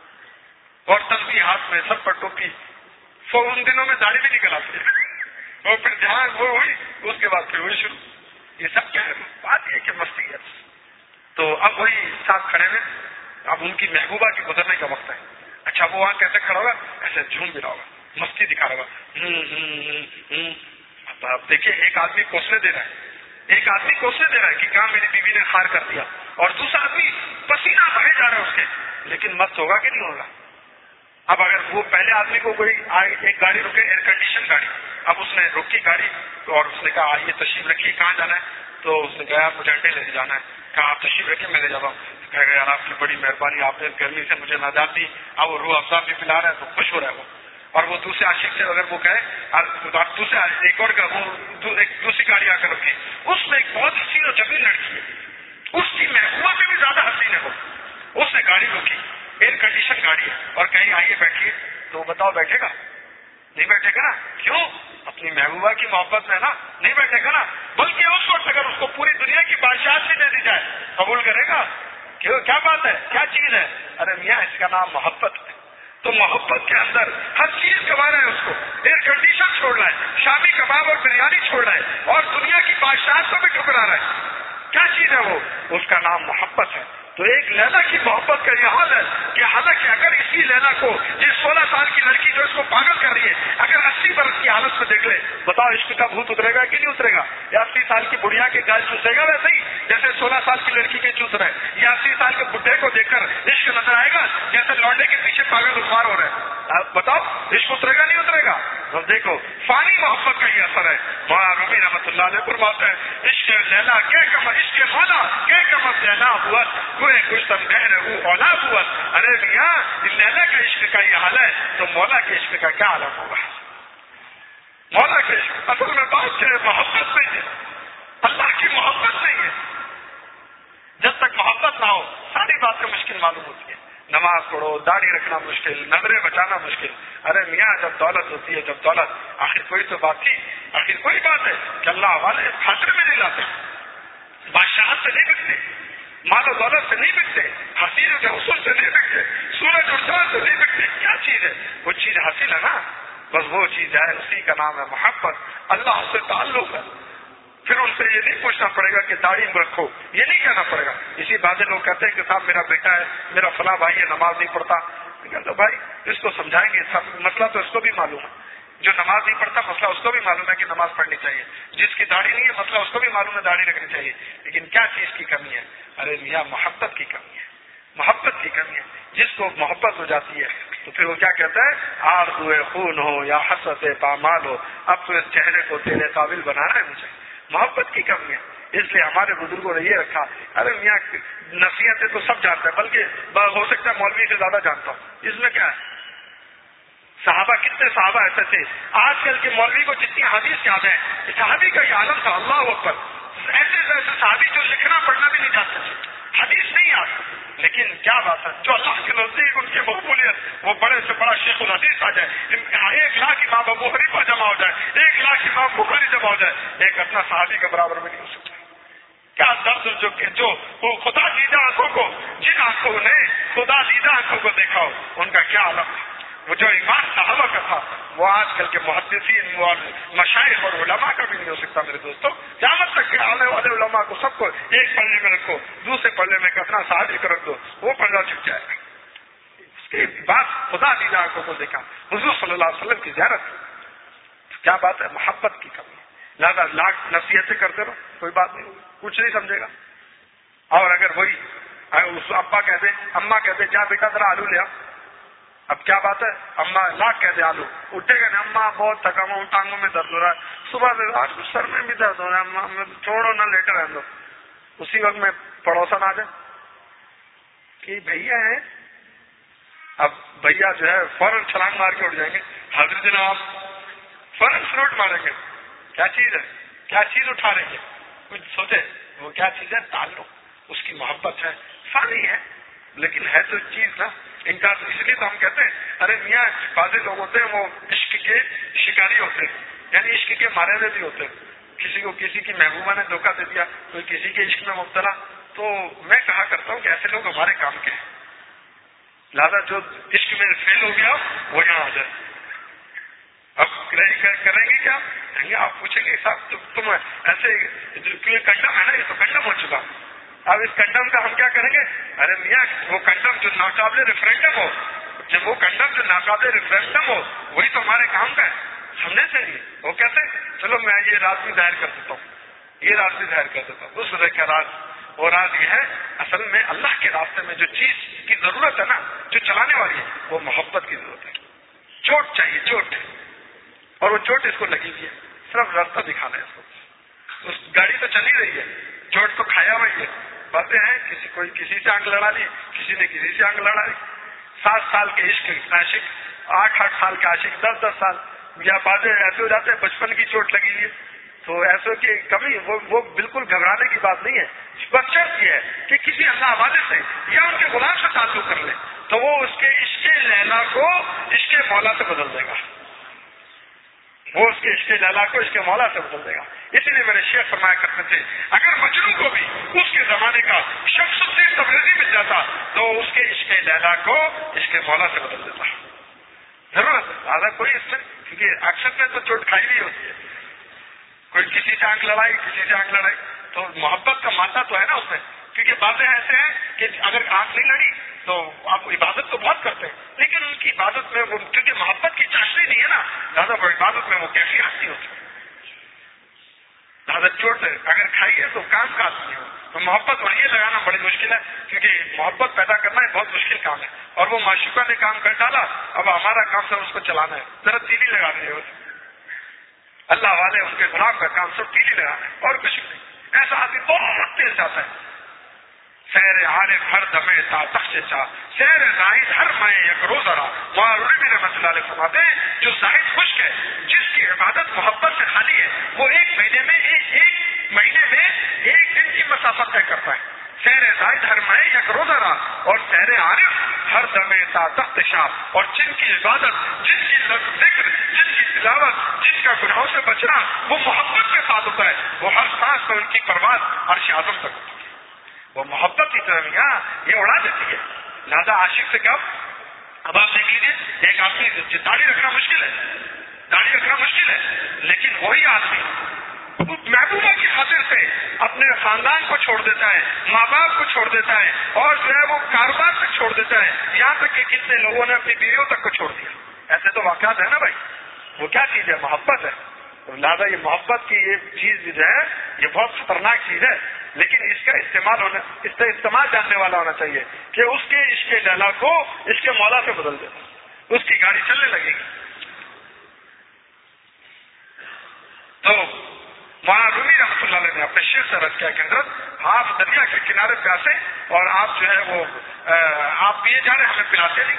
اور تسبیح ہاتھ میں، سب پر ٹوپی. ان دنوں میں داڑھی بھی نکل آتی ہے، اور پھر جہاں وہ ہوئی اس کے بعد پھر وہی شروع. یہ سب کیا ہے؟ بات یہ کہ مستی ہے. تو اب وہی ساتھ کھڑے ہوئے، اب ان کی محبوبہ کے گزرنے کا وقت ہے. اچھا وہ وہاں کیسے کھڑا ہوگا؟ ایسے جھوم بھی رہا ہوگا، مستی دکھا رہا ہوگا. اب دیکھیے ایک آدمی کوسنے دے رہا ہے، ایک آدمی کوسنے دے رہا ہے کہ کہاں میری بیوی نے خار کر دیا، اور دوسرا آدمی پسینہ بہے جا رہا ہے اس کے، لیکن مست ہوگا کہ نہیں ہوگا؟ اب اگر وہ پہلے آدمی کو کوئی ایک گاڑی رکے، ایئر کنڈیشن گاڑی، اب اس نے روکی گاڑی اور اس نے کہا آئیے تشریف رکھیے، کہاں جانا ہے؟ تو اس نے کہا یار مجھے انڈے لے کے جانا ہے. کہا آپ تشریف رکھیں میں لے جاتا ہوں. کہا گیا یار آپ کی بڑی مہربانی، آپ نے گرمی سے مجھے نجات دی. اب وہ روح افزا بھی پلا رہا ہے تو خوش ہو رہا ہے وہ. اور وہ دوسرے عاشق سے اگر وہ کہے دوسرے ایک اور وہ ایک دوسری گاڑی آ کر رکھی، اس میں ایک بہت حسین اور جمیل لڑکی ہے، اس کی محبوبہ سے بھی زیادہ حسین ہے وہ. اس نے گاڑی روکی، ایئر کنڈیشن گاڑی ہے، اور کہیں آئیے بیٹھیے. تو بتاؤ بیٹھے گا؟ نہیں بیٹھے گا نا. کیوں؟ اپنی محبوبہ کی محبت میں نا، نہیں بیٹھے گا نا. بلکہ اس وقت اگر اس کو پوری دنیا کی بادشاہت بھی دے دی جائے قبول کرے گا کہ وہ کیا بات ہے، کیا چیز ہے؟ ارے میاں اس کا نام محبت ہے. تو محبت کے اندر ہر چیز کما رہا ہے، اس کو ایئر کنڈیشن چھوڑ رہا ہے، شامی کباب اور بریانی چھوڑ رہا ہے، اور دنیا کی بادشاہت کو بھی ٹھکرا رہا ہے. کیا چیز ہے وہ؟ اس کا نام محبت ہے. تو ایک لیلا کی محبت کا یہ حال ہے کہ حالانکہ اگر اسی لیلا کو یہ سولہ سال کی لڑکی جو اس کو پاگل کر رہی ہے، اگر اسی برس کی حالت میں دیکھ لے، بتاؤ عشق کا بھوت اترے گا کہ نہیں اترے گا؟ یا اسی سال کی بڑھیا کے گال چوسے گا ویسے ہی جیسے سولہ سال کی لڑکی کے چوس رہے ہیں؟ یا اسی سال کے بڈھے کو دیکھ کر عشق نظر آئے گا جیسے لوڈے کے پیچھے پاگل اخبار ہو رہے ہیں؟ بتاؤ عشق اترے گا نہیں اترے گا؟ تو دیکھو فانی محبت کا یہ اثر ہے. مولانا رومی رحمۃ اللہ علیہ فرماتے ہیں عشق لیلا کے کم عشق مولا کے کم لیلا ہوا کوئی کچھ سمجھے رہے اولا ہوا. ارے میاں لیلا کے عشق کا یہ حال ہے تو مولا کے عشق کا کیا عالم ہوگا؟ مولا کے عشق اصل میں بات ہے محبت نہیں ہے، اللہ کی محبت نہیں ہے. جب تک محبت نہ ہو ساری باتیں مشکل معلوم ہوتی ہے. نماز پڑھو، داڑھی رکھنا مشکل، نظریں بچانا مشکل. ارے میاں جب دولت ہوتی ہے، جب دولت آخر کوئی تو بات تھی، آخر کوئی بات ہے کہ اللہ والے خاطر میں نہیں لاتے، بادشاہت سے نہیں بکتے، مال و دولت سے نہیں بکتے، حسین کے حصول سے نہیں بکتے، سورج اور چاند سے نہیں بکتے. کیا چیز ہے؟ وہ چیز حاصل ہے نا، بس وہ چیز ہے، اسی کا نام ہے محبت، اللہ سے تعلق ہے. پھر ان سے یہ نہیں پوچھنا پڑے گا کہ داڑھی میں رکھو، یہ نہیں کہنا پڑے گا. اسی بات لوگ کہتے ہیں کہ صاحب میرا بیٹا ہے، میرا فلاں بھائی ہے، نماز نہیں پڑھتا. تو بھائی اس کو سمجھائیں گے، سب مسئلہ تو اس کو بھی معلوم ہے. جو نماز نہیں پڑھتا مسئلہ اس کو بھی معلوم ہے کہ نماز پڑھنی چاہیے. جس کی داڑھی نہیں ہے مسئلہ اس کو بھی معلوم ہے داڑھی رکھنی چاہیے. لیکن کیا چیز کی کمی ہے؟ ارے میاں محبت کی کمی ہے، محبت کی کمی ہے. جس کو محبت ہو جاتی ہے تو پھر وہ کیا کہتا ہے؟ آرزو خون ہو یا حسرت پامال ہو، اب تو اس چہرے کو تیرے قابل بنانا ہے مجھے. محبت کی کمی ہے. اس لیے ہمارے بزرگوں نے یہ رکھا. ارے میاں نصیحتیں تو سب جانتا ہے، بلکہ ہو سکتا ہے مولوی سے زیادہ جانتا ہوں. اس میں کیا ہے؟ صحابہ کتنے صحابہ ایسے تھے. آج کل کے مولوی کو جتنی حدیث یاد ہے، صحابی کا یہ عالم تھا. اللہ اکبر. ایسے ایسے صحابی جو لکھنا پڑھنا بھی نہیں جانتے تھے، حدیث نہیں یاد. لیکن کیا بات ہے، جو اللہ کے نزدیک ان کی مقبولیت، وہ بڑے سے بڑا شیخ الحدیث آ جائے، ایک لاکھ امام ابو حنیفہ جمع ہو جائے، ایک لاکھ امام بخاری جمع ہو جائے، ایک اپنا صحابی کے برابر میں نہیں ہو سکتا. کیا درد جو کہ جو وہ خدا دیدہ آنکھوں کو، جن آنکھوں نے خدا دیدہ آنکھوں کو دیکھا ہو، ان کا کیا عالم ہے. وہ جو ایمان صحابہ کا تھا وہ آج کل کے محدثین اور مشائخ اور علماء کا بھی نہیں ہو سکتا. میرے دوستوں قیامت تک کے آنے والے علماء کو سب کو ایک پلڑے میں رکھو، دوسرے پلڑے میں اپنا صحابی کو رکھ دو، وہ پلڑا چھپ جائے گا. اس کے بعد خدا دیدہ آنکھوں کو دیکھا، حضور صلی اللہ علیہ وسلم کی زیارت. کیا بات ہے؟ محبت کی کمی. لہٰذا لاکھ نصیحتیں کرتے رہو، کوئی بات نہیں ہوگی، کچھ نہیں سمجھے گا. اور اگر وہی اس ابا کہتے، اماں کہتے جا بیٹا ذرا آلو لیا، اب کیا بات ہے؟ اماں لاکھ کہتے آلو، اٹھے گا نا اماں بہت تھکا ہوا ہوں، ٹانگوں میں درد ہو رہا ہے، صبح سے آج کچھ سر میں بھی درد ہو رہا ہے، اماں چھوڑو نہ لیٹر رہ دو. اسی وقت میں پڑوسن آ جائے کہ بھیا ہے، اب بھیا جو ہے فوراً چھلانگ مار کے اٹھ جائیں گے، حاضر جناب، فوراً سلوٹ ماریں گے. کیا چیز ہے؟ کیا چیز اٹھا رہے ہیں؟ کچھ سوچے وہ کیا چیز ہے؟ تعلق، اس کی محبت ہے. فانی ہے لیکن ہے تو چیز نا. انکار اس لیے تو ہم کہتے ہیں ارے میاں بعض لوگ ہوتے ہیں وہ عشق کے شکاری ہوتے ہیں، یعنی عشق کے مارے ہوئے بھی ہوتے ہیں. کسی کو کسی کی محبوبہ نے دھوکہ دے دیا، کوئی کسی کے عشق میں مبتلا، تو میں کہا کرتا ہوں کہ ایسے لوگ ہمارے کام کے ہیں. لہٰذا جو عشق میں فیل ہو گیا وہ یہاں آ جائے. اب کریں گے کیا؟ کہیں گے آپ پوچھیں گے صاحب تم ایسے کنڈم ہے نا، یہ تو کنڈم ہو چکا، اب اس کنڈم کا ہم کیا کریں گے؟ ارے میاں وہ کنڈم جو ناقابل ریفرینڈم ہو، جب وہ کنڈم جو ناقابل ریفرینڈم ہو وہی تو ہمارے کام کا ہے، سمجھنے چاہیے. وہ کہتے ہیں چلو میں یہ راز بھی ظاہر کر دیتا ہوں، یہ راز بھی ظاہر کر دیتا ہوں. اس وجہ کا راز وہ راز یہ ہے، اصل میں اللہ کے راستے میں جو چیز کی ضرورت ہے نا، جو چلانے والی ہے، وہ محبت کی ضرورت ہے. چوٹ چاہیے، چوٹ، اور وہ چوٹ اس کو لگی ہوئی ہے، صرف راستہ دکھانا ہے اس کو. اس گاڑی تو چلی رہی ہے، چوٹ تو کھایا ہوا ہی ہے. باتیں ہیں کسی کوئی کسی سے آنکھ لڑا لی، کسی نے کسی سے آنکھ لڑا لی. سات سال کے عشق عاشق، آٹھ آٹھ سال کے عاشق دس دس سال، یا باتیں ایسے ہو جاتے ہیں بچپن کی چوٹ لگی ہوئی ہے. تو ایسے کی کمی وہ وہ بالکل گھبرانے کی بات نہیں ہے. بس شرط یہ ہے کہ کسی اللہ والے سے یا ان کے غلام سے تعلق کر لے تو وہ اس کے عشق لیلا کو عشق مولا سے بدل دے گا. وہ اس کے عشق لیلا کو عشق مولا سے بدل دے گا. اسی لیے میرے شیخ فرمایا کرتے تھے اگر مجنون کو بھی اس کے زمانے کا شمس الدین تبریزی مل جاتا تو اس کے عشق لیلا کو عشق مولا سے بدل دیتا. ضرورت زیادہ کوئی اس میں کیونکہ اکثر میں تو چوٹ کھائی نہیں ہوتی ہے, کوئی کسی سے آنکھ لڑائی کسی سے آنکھ لڑائی, تو محبت کا مادہ تو ہے نا اس میں. کیونکہ باتیں ایسے ہیں کہ اگر آنکھ نہیں لڑی تو آپ عبادت تو بہت کرتے ہیں, لیکن ان کی عبادت میں وہ کیونکہ محبت کی چاشنی نہیں ہے نا, زیادہ وہ عبادت میں وہ کیفیت نہیں ہوتی. زیادہ چوٹ اگر کھائیے تو کام کا آدمی ہو تو محبت اور یہ لگانا بڑی مشکل ہے, کیونکہ محبت پیدا کرنا ہے بہت مشکل کام ہے. اور وہ معشوقہ نے کام کر ڈالا, اب ہمارا کام سب اس کو چلانا ہے. ذرا تیلی لگا دیں اس اللہ والے ان کے غلام کا کام سب تیلی لگانا ہے اور کچھ نہیں. ایسا آدمی بہت تیز جاتا ہے. سیر عارف ہر دمے تا تخش چا سیر زاہد ہر میں یک روز را معروری بھی رحمت اللہ علیہ فرماتے ہیں جو زاہد خشک ہے جس کی عبادت محبت سے خالی ہے وہ ایک مہینے میں ایک ایک مہینے میں ایک دن کی مسافت طے کرتا ہے. سیر زاہد ہر میں یک روز را اور سیر عارف ہر دمے تا تخت شا, اور جن کی عبادت جن کی ذکر جن کی تلاوت جن کا گناہوں سے بچنا وہ محبت کے ساتھ ہوتا ہے, وہ ہر سانس میں ان کی پرواز عرش اعظم تک ہوتی ہے. وہ محبت کی طرح یہ اڑا دیتی ہے. لہٰذا عاشق سے کب اب آپ دیکھ لیجیے ایک آدمی داڑھی رکھنا مشکل ہے, داڑھی رکھنا مشکل ہے, لیکن وہی آدمی محبوبہ کی خاطر سے اپنے خاندان کو چھوڑ دیتا ہے, ماں باپ کو چھوڑ دیتا ہے, اور جو ہے وہ کاروبار سے چھوڑ دیتا ہے, یہاں تک کہ کتنے لوگوں نے اپنی بیویوں تک کو چھوڑ دیا. ایسے تو واقعات ہے نا بھائی. وہ کیا چیز ہے؟ محبت ہے. لہٰذا یہ محبت کی یہ چیز جو ہے یہ بہت خطرناک چیز ہے, لیکن اس کا استعمال ہونا اس کا استعمال جاننے والا ہونا چاہیے کہ اس کے عشق لیلا کو اس کے مولا سے بدل دے, اس کی گاڑی چلنے لگے گی. تو مولانا رومی رحمۃ اللہ علیہ نے اپنے شیخ سے رض کیا کہ حضرت آپ دریا کے کنارے پیاسے اور آپ جو ہے وہ آپ پیے جا رہے ہمیں پلاتے نہیں.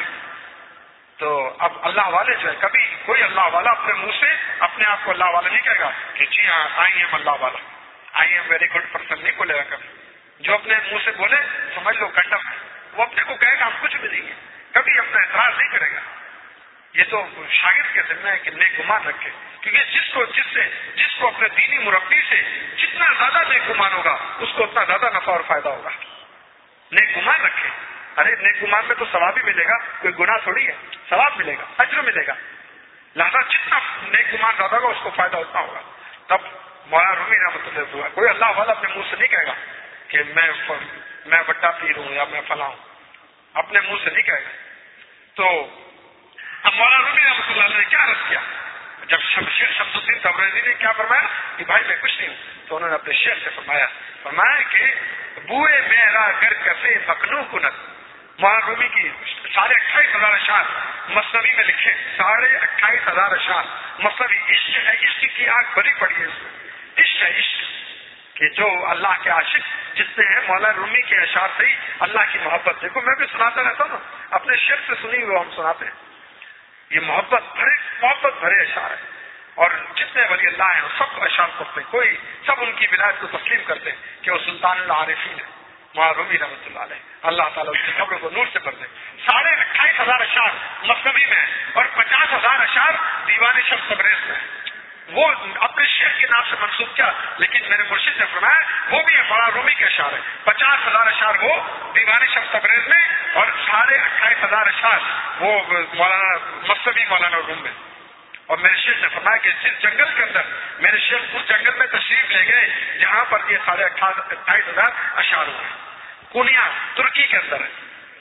تو اب اللہ والے جو ہے کبھی کوئی اللہ والا اپنے منہ سے اپنے آپ کو اللہ والا نہیں کہے گا کہ جی ہاں آئی ایم اللہ والا, I am very good person نہیں بولے گا کبھی. جو اپنے منہ سے بولے سمجھ لو کنڈم ہے, وہ اپنے کو کہے گا ہم کچھ بھی نہیں ہے, کبھی اپنا اعتراض نہیں کرے گا. یہ تو شاگرد کے ذمہ ہے کہ نیک گمان رکھے, کیونکہ جس کو جس سے جس کو اپنے دینی مربی سے جتنا زیادہ نیک گمان ہوگا اس کو اتنا زیادہ نفع اور فائدہ ہوگا. نیک گمان رکھے. ارے نیک گمان میں تو ثواب بھی ملے گا, کوئی گناہ تھوڑی ہے, ثواب ملے گا, اجر ملے گا. لہٰذا جتنا نیک گمان زیادہ ہوگا اس کو فائدہ اتنا ہوگا. تب مولانا رومی رحمۃ اللہ ہوا کوئی اللہ والا اپنے منہ سے نہیں کہے گا کہ میں میں بٹا پیر ہوں یا میں فلاں ہوں, اپنے منہ سے نہیں کہے گا. تو اب مولانا رومی رحمۃ اللہ نے کیا رد کیا جب شمشیر شمس الدین تبریزی نے کیا فرمایا کہ بھائی میں کچھ نہیں ہوں, تو انہوں نے اپنے شیخ سے فرمایا فرمایا کہ بوئے میرا گر کسے مکنو کنت. مولانا رومی کی ساڑھے اٹھائیس ہزار اشعار مثنوی میں لکھے, ساڑھے اٹھائیس ہزار اشعار مثنوی. عشق ہے, عشق کی آنکھ بڑی پڑی ہے اس میں. عشق ہے عشق کہ جو اللہ کے عاشق جتنے ہیں مولانا رومی کے اشعار سے ہی اللہ کی محبت. دیکھو میں بھی سناتا رہتا ہوں نا, اپنے شیخ سے سنی ہوئی ہم سناتے ہیں. یہ محبت بھرے محبت بھرے اشعار ہیں, اور جتنے ولی اللہ ہیں وہ سب اشعار پڑھتے ہیں, کوئی سب ان کی ولایت کو تسلیم کرتے ہیں کہ وہ سلطان العارفین ہے مولانا رومی رحمۃ اللہ علیہ. اللہ تعالیٰ اس کی قبر کو نور سے بھر دے. ساڑھے اٹھائیس ہزار اشعار مثنوی میں اور پچاس ہزار اشعار دیوان شمس تبریز میں. وہ اپنے شیخ کے نام سے منسوخ کیا, لیکن میرے مرشد نے فرمایا وہ بھی مولانا رومی کے اشعار ہے. پچاس ہزار اشعار وہ دیوان شمس تبریز میں اور ساڑھے اٹھائیس ہزار اشعار وہ مولانا مثنوی مولانا روم میں. اور میرے شیخ نے فرمایا کہ جس جنگل کے اندر میرے شیخ اس جنگل میں تشریف لے گئے جہاں پر یہ ساڑھے اٹھائیس ہزار اشعار ہوئے. کونیا ترکی کے اندر ہے.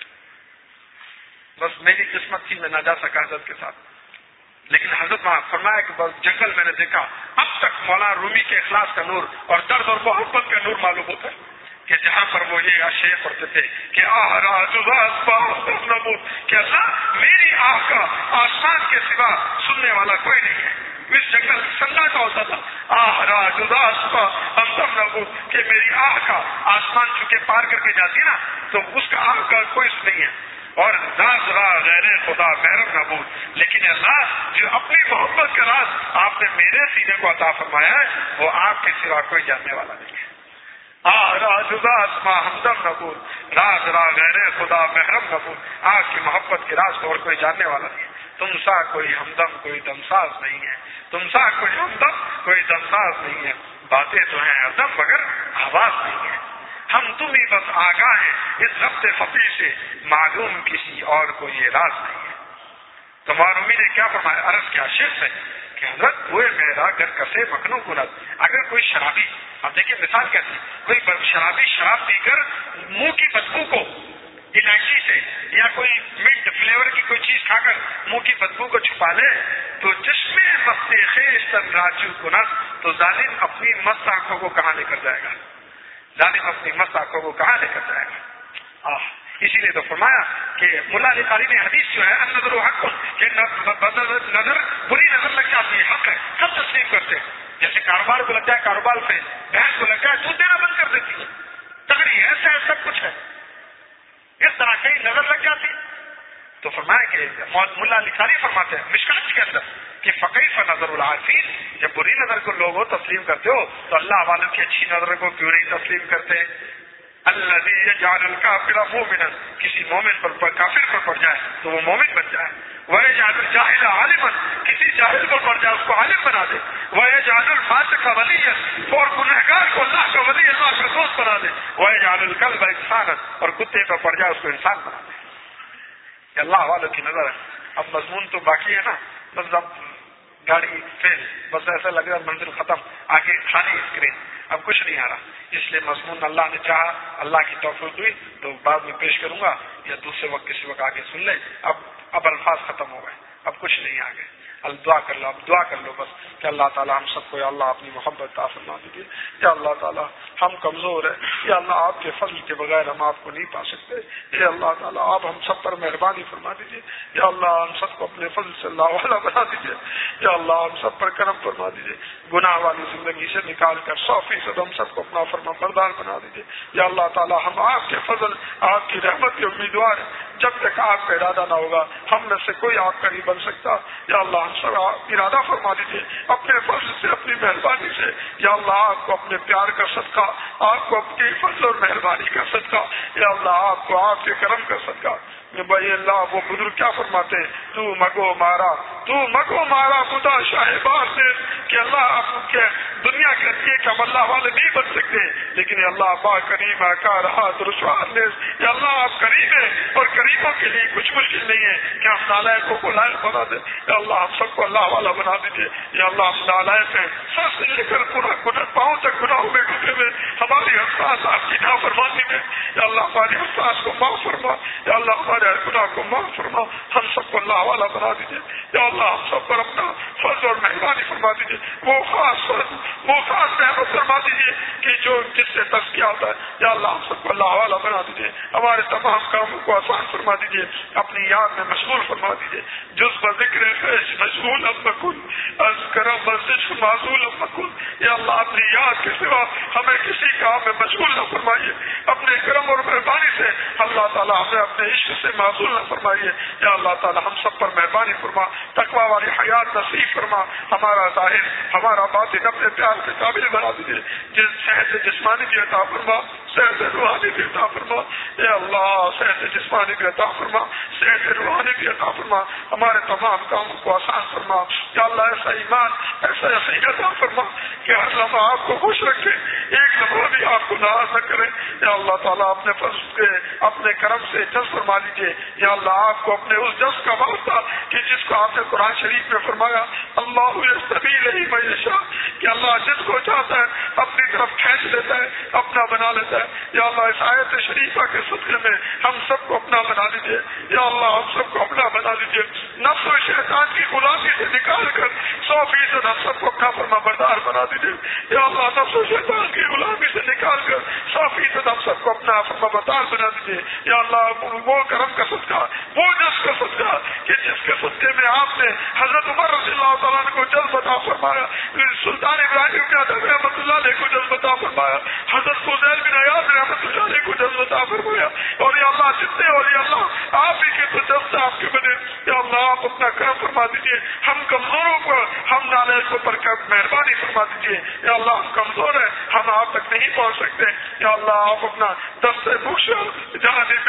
بس میری قسمت تھی میں نہ جا سکا حضرت کے ساتھ, لیکن حضرت وہاں فرمایا کہ بس جنگل میں نے دیکھا اب تک مولانا رومی کے اخلاص کا نور اور درد اور محبت کا نور معلوم ہوتا ہے کہ جہاں پر وہ یہ شعر پڑھتے تھے کہ کہ اللہ میری آہ کا آسمان کے سوا سننے والا کوئی نہیں ہے. اس جنگل سناٹا ہوتا تھا, آہ را جدا ہم سب نبود کہ میری آہ کا آسمان چونکہ پار کر کے جاتی نا تو اس کا آہ کا کوئی نہیں ہے, اور راز را غیر خدا محرم نبود. لیکن اللہ جو اپنی محبت کا راز آپ نے میرے سینے کو عطا فرمایا ہے وہ آپ کے سوا کوئی جاننے والا نہیں ہے. آہ را جدا اسما ہمدم نبود راز را غیر خدا محرم نبود. آپ کی محبت کے راز کو اور کوئی جاننے والا نہیں ہے. تم سا کوئی ہمدم کوئی دمساز نہیں ہے, تم سا کوئی ہمدم کوئی دمساز نہیں ہے. باتیں تو ہیں ادب مگر آواز نہیں ہے. ہم تم ہی بس آگاہ ہیں اس ربط خفی سے، معلوم کسی اور کو یہ راز نہیں ہے. تو معرومی نے کیا فرمایا؟ عرض کیا شیخ ہے کہ حضرت ہوئے میرا گر کسے مکھنوں کو رد. اگر کوئی شرابی، اب دیکھیے مثال کیسی، کوئی شرابی شراب پی کر منہ کی بدبو کو الائچی سے یا کوئی منٹ فلیور کی کوئی چیز کھا کر منہ کی بدبو کو چھپا لے تو چشمے مست خیش تن راجو کنس، تو ظالم اپنی مست آنکھوں کو کہاں لے کر جائے گا؟ ظالم اپنی مست آنکھوں کو کہاں لے کر جائے گا؟ آہ اسی لیے تو فرمایا کہ ملا علی قاری نے حدیث جو ہے النظر و حق، کہ نظر بری نظر لگ جاتی ہے، حق ہے، سب تسلیم کرتے ہیں. جیسے کاروبار کو لگ جائے، کاروبار پہ بہن کو لگ جائے دودھ دینا بند کر دیتی ہے، تگڑی ہے، ایسا ہے، سب کچھ ہے. اس طرح کہیں نظر لگ جاتی. تو فرمایا کہ ملا علی قاری فرماتے ہیں مشکات کے اندر کہ فقیف نظر العارفین، جب بری نظر کو لوگ تسلیم کرتے ہو تو اللہ والوں کی اچھی نظر کو کیوں نہیں تسلیم کرتے؟ الذی یجعل الکافر مومنا، کسی مومن پر کافر پر پڑ جائے تو وہ مومن بن جائے. ویجعل الجاہل عالما، کسی جاہل پر پڑ جائے اس کو عالم بنا دے. ویجعل الفاسق ولیا، اور گنہگار کو اللہ کا ولی، اللہ کا دوست بنا دے. ویجعل الکلب انسانا، اور کتے پر پڑ جائے اس کو انسان بنا دے. یہ اللہ والوں کی نظر ہے. اب مضمون تو باقی ہے نا، بس اب گاڑی فیل، بس ایسا لگ رہا منزل ختم، آگے خالی اسکرین، اب کچھ نہیں آ رہا. اس لیے مضمون اللہ نے چاہا، اللہ کی توفیق ہوئی تو بعد میں پیش کروں گا یا دوسرے وقت کسی وقت آگے سن لیں. اب اب الفاظ ختم ہو گئے، اب کچھ نہیں آگے. اب دعا کر لو، اب دعا کر لو بس کہ اللہ تعالیٰ ہم سب کو یا اللہ اپنی محبت عطا فرما دیجیے. یا اللہ تعالیٰ ہم کمزور ہیں، یا اللہ آپ کے فضل کے بغیر ہم آپ کو نہیں پا سکتے. یا اللہ تعالیٰ آپ ہم سب پر مہربانی فرما دیجیے. یا اللہ ہم سب کو اپنے فضل سے اللہ والا بنا دیجیے. یا اللہ ہم سب پر کرم فرما دیجیے. گناہ والی زندگی سے نکال کر سو فیصد ہم سب کو اپنا فرما بردار بنا دیجیے. یا اللہ تعالیٰ ہم آپ کے فضل، آپ کی رحمت کے امیدوار ہیں. جب تک آپ کا ارادہ نہ ہوگا ہم میں سے کوئی آپ کا نہیں بن سکتا. یا اللہ ہم سب ارادہ فرما دیجیے اپنے فضل سے، اپنی مہربانی سے. یا اللہ آپ کو اپنے پیار کا صدقہ، آپ کو اپنی فضل اور مہربانی کا صدقہ، یا اللہ آپ کو آپ کے کرم کا صدقہ. بھائی اللہ وہ بزرگ کیا فرماتے ہیں؟ تو مگو مارا، تو مگو مارا خدا شاہ باز سے، کہ اللہ آپ کے دنیا کہتی ہے کہ ہم اللہ والے نہیں بن سکتے، لیکن اللہ با کریم کا رہا درشوار. یا اللہ آپ کریم ہیں اور قریبوں کے لیے کچھ مشکل نہیں ہے کہ ہم نالائقوں کو لائق بنا دیں. یا اللہ ہم سب کو اللہ والا بنا دیجیے. یا اللہ ہم نالائق ہیں، سب سے لے کر گناہ گناہ پاؤں تک گناہوں میں ڈوبے ہوئے، ہماری حساس آپ کی نافرمانی میں. یا اللہ ہماری حساس کو معاف فرما. یا اللہ ہمارے گناہ کو معاف فرما. ہم سب کو اللہ والا بنا دیجیے. یا اللہ ہم سب پر اپنا فضل اور مہربانی فرما دیجیے. وہ خاص فضل، وہ خاص رحمت فرما دیجیے کہ جو جس سے تذکیہ ہوتا ہے. یا اللہ ہم سب کو اللہ والا بنا دیجیے. ہمارے تمام کاموں کو آسان فرما دیجیے. اپنی یاد میں مشغول فرما دیجیے. جز بذکر خیش مشغول اب مکن، از کرم بزش معذول اب مکن. یا اللہ اپنی یاد کے سوا ہمیں کسی کام میں مشغول نہ فرمائیے. اپنے کرم اور مہربانی سے اللہ تعالیٰ ہمیں اپنے عشق سے معذول نہ فرمائیے. یا اللہ تعالیٰ ہم سب پر مہربانی فرما، تقوی والی حیات نصیب فرما. ہمارا ظاہر ہمارا باطن اپنے پیار کے قابل بنا دیجیے. جس صحت جسمانی بھی عطا فرما، صحت روحانی بھی عطا فرما. اے اللہ صحت جسمانی بھی عطا فرما، صحت روحانی بھی عطا فرما. ہمارے تمام کاموں کو آسان فرما. یا اللہ ایسا ایمان، ایسا یقین عطا فرما کہ ہر لمحہ آپ کو خوش رکھے، ایک لمحہ بھی آپ کو ناراض نہ کرے. یا اللہ تعالیٰ اپنے فضل سے، اپنے کرم سے جذب فرما لیجیے. یا اللہ آپ کو اپنے اس جذب کا واسطہ کہ جس کو آپ نے قرآن شریف میں فرمایا اللہ یستبیل ہی من یشاء، کہ اللہ جس کو چاہتا ہے اپنی طرف کھینچ لیتا ہے، اپنا بنا لیتا ہے. یا اللہ اس آیت شریفہ کے صدقے میں ہم سب کو اپنا بنا لیجیے. یا اللہ ہم سب کو اپنا بنا لیجیے. نفس و شیطان کی غلامی سے نکال کر سو فیصد ہم سب کو اپنا فرما بردار بنا دیجیے. یا اللہ نفس و شیطان کی غلامی سے نکال کر سو فیصد ہم سب کو اپنا فرما بردار بنا دیجیے. یا اللہ وہ کرم کا صدقہ، وہ جس کا صدقہ کہ جس کے صدقے میں آپ نے حضرت عمر رضی اللہ تعالیٰ کو جذب عطا فرمایا، سلطان ابراہیم بن ادم رحمۃ اللہ علیہ کو جذب عطا فرمایا، حضرت فضیل بن عیاض رحمۃ اللہ علیہ کو جذب عطا فرمایا. اور یا اللہ جتنے اور یا اللہ آپ ہی کے تو جذب آپ کے بنے. یا اللہ آپ اپنا کرم فرما دیجیے، ہم کمزوروں پر، ہم نالائقوں پر مہربانی فرما دیجیے، یا اللہ ہم کمزور ہیں، ہم آپ تک نہیں پہنچ سکتے، یا اللہ آپ اپنا دست بخش جانب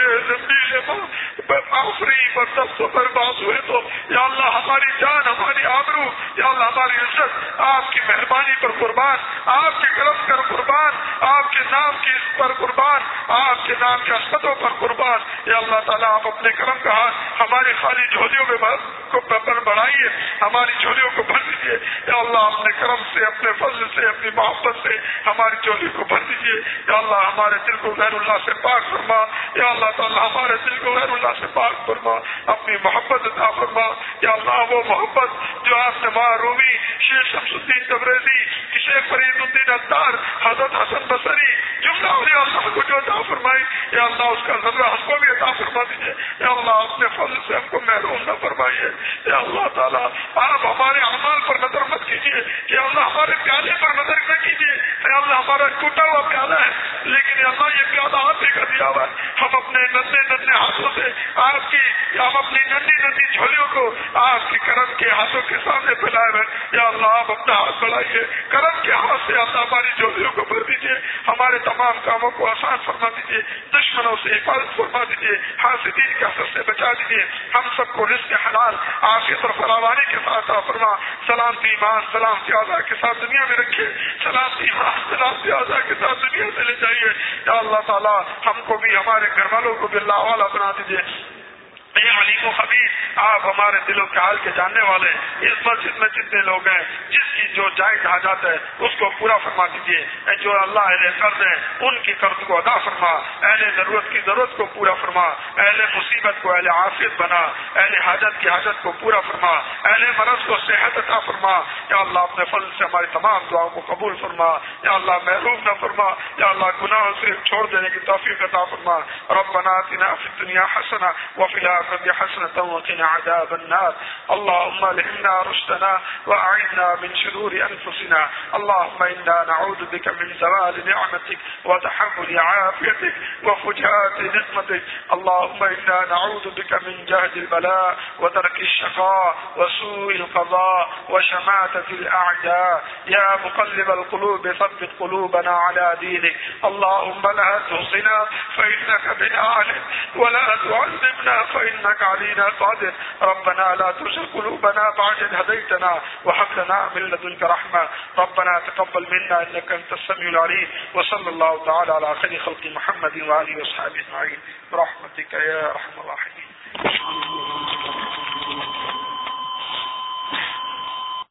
آفری پر دست پر باز ہوئے تو یا اللہ ہماری جان، ہماری آبرو، یا اللہ ہماری عزت آپ کی مہربانی پر قربان، آپ کے کرم پر قربان، آپ کے نام کی پر قربان، آپ کے نام کے عصمتوں پر قربان، یا اللہ تعالیٰ آپ اپنے کرم کا ہاتھ ہماری خالی جھولیوں میں کو پر بڑھائیے، ہماری جھولیوں کو بھر دیجیے، یا اللہ اپنے کرم سے، اپنے فضل سے، اپنی محبت سے ہماری جھولی کو بھر دیجیے، یا اللہ ہمارے دل کو غیر اللہ سے پاک فرما، یا اللہ تعالیٰ ہمارے دل کو غیر اللہ سے پاک فرما، اپنی محبت عطا فرما، یا اللہ وہ محبت جو آپ نے وہاں رومی، شیخ شمس الدین تبریزی، شیخ فرید الدین عطار، حضرت حسن بصری، جملہ اولیاء اللہ کو جو عطا فرمائی، یا اللہ اس کا ذرہ ہم کو بھی عطا فرما دیجیے، یا اللہ اپنے فضل سے ہم کو محروم نہ فرمائیے، یا اللہ تعالیٰ آپ ہمارے اعمال پر نظر مت کیجیے، یا اللہ ہمارے پیالے پر نظر نہ کیجیے، یا اللہ ہمارا ٹوٹا ہوا پیالہ ہے لیکن یا اللہ یہ پیالہ آپ ہی کا دیا ہوا ہے، ہم اپنے ننھے ننھے ہاتھوں سے آپ کی، ہم اپنی ننھی ننھی جھولیوں کو آپ کی کرم کے ہاتھوں کے سامنے پھیلائے ہوئے، یا اللہ آپ اپنا ہاتھ بڑھائیے، کرم کے ہاتھ سے اللہ ہماری جھولیوں کو بھر دیجیے، ہمارے تمام کاموں کو آسان فرما دیجیے، دشمنوں سے حفاظت فرما دیجیے، حاسدین کے اثر سے بچا دیجیے، ہم سب کو رزق حلال عافیت اور فراوانی کے ساتھ عطا فرما، سلامتی ایمان سلامتی آزاد کے ساتھ دنیا میں رکھیے، سلامتی ایمان سلامتی آزاد کے ساتھ دنیا سے لے جائیے، یا اللہ تعالیٰ ہم کو بھی ہمارے گھر والوں کو بھی اللہ والا بنا دیجیے، اے علیم و خبیر آپ ہمارے دلوں کے حال کے جاننے والے، اس مسجد میں جتنے لوگ ہیں جس کی جو جائز حاجات ہے اس کو پورا فرما دیجیے، اے جو اللہ اہل قرض ہیں ان کی قرض کو ادا فرما، اہل ضرورت کی ضرورت کو پورا فرما، اہل مصیبت کو اہل عافیت بنا، اہل حاجت کی حاجت کو پورا فرما، اہل مرض کو صحت عطا فرما، یا اللہ اپنے فضل سے ہماری تمام دعاؤں کو قبول فرما، یا اللہ محروم نہ فرما، یا اللہ گناہوں سے چھوڑ دینے کی توفیق عطا فرما، ربنا آتنا فی الدنیا حسنہ وفی الآخرۃ حسنة وقنا عذاب النار، اللهم الهمنا رشدنا واعذنا من شرور انفسنا، اللهم انا نعوذ بك من زوال نعمتك وتحول عافيتك وفجاءة نقمتك، اللهم انا نعوذ بك من جهد البلاء وترك الشقاء وسوء القضاء وشماتة الاعداء، يا مقلب القلوب ثبت قلوبنا على دينك، اللهم لا تحصنا فانك بنا عليم ولا تعذبنا فإنك علينا قادر، ربنا لا تزغ قلوبنا بعد إذ هديتنا وهب لنا من لدنك رحمة، ربنا تقبل منا إنك أنت السميع العليم، وصلى الله تعالى على خير خلق محمد وآله وصحبه أجمعين برحمتك يا أرحم الراحمين.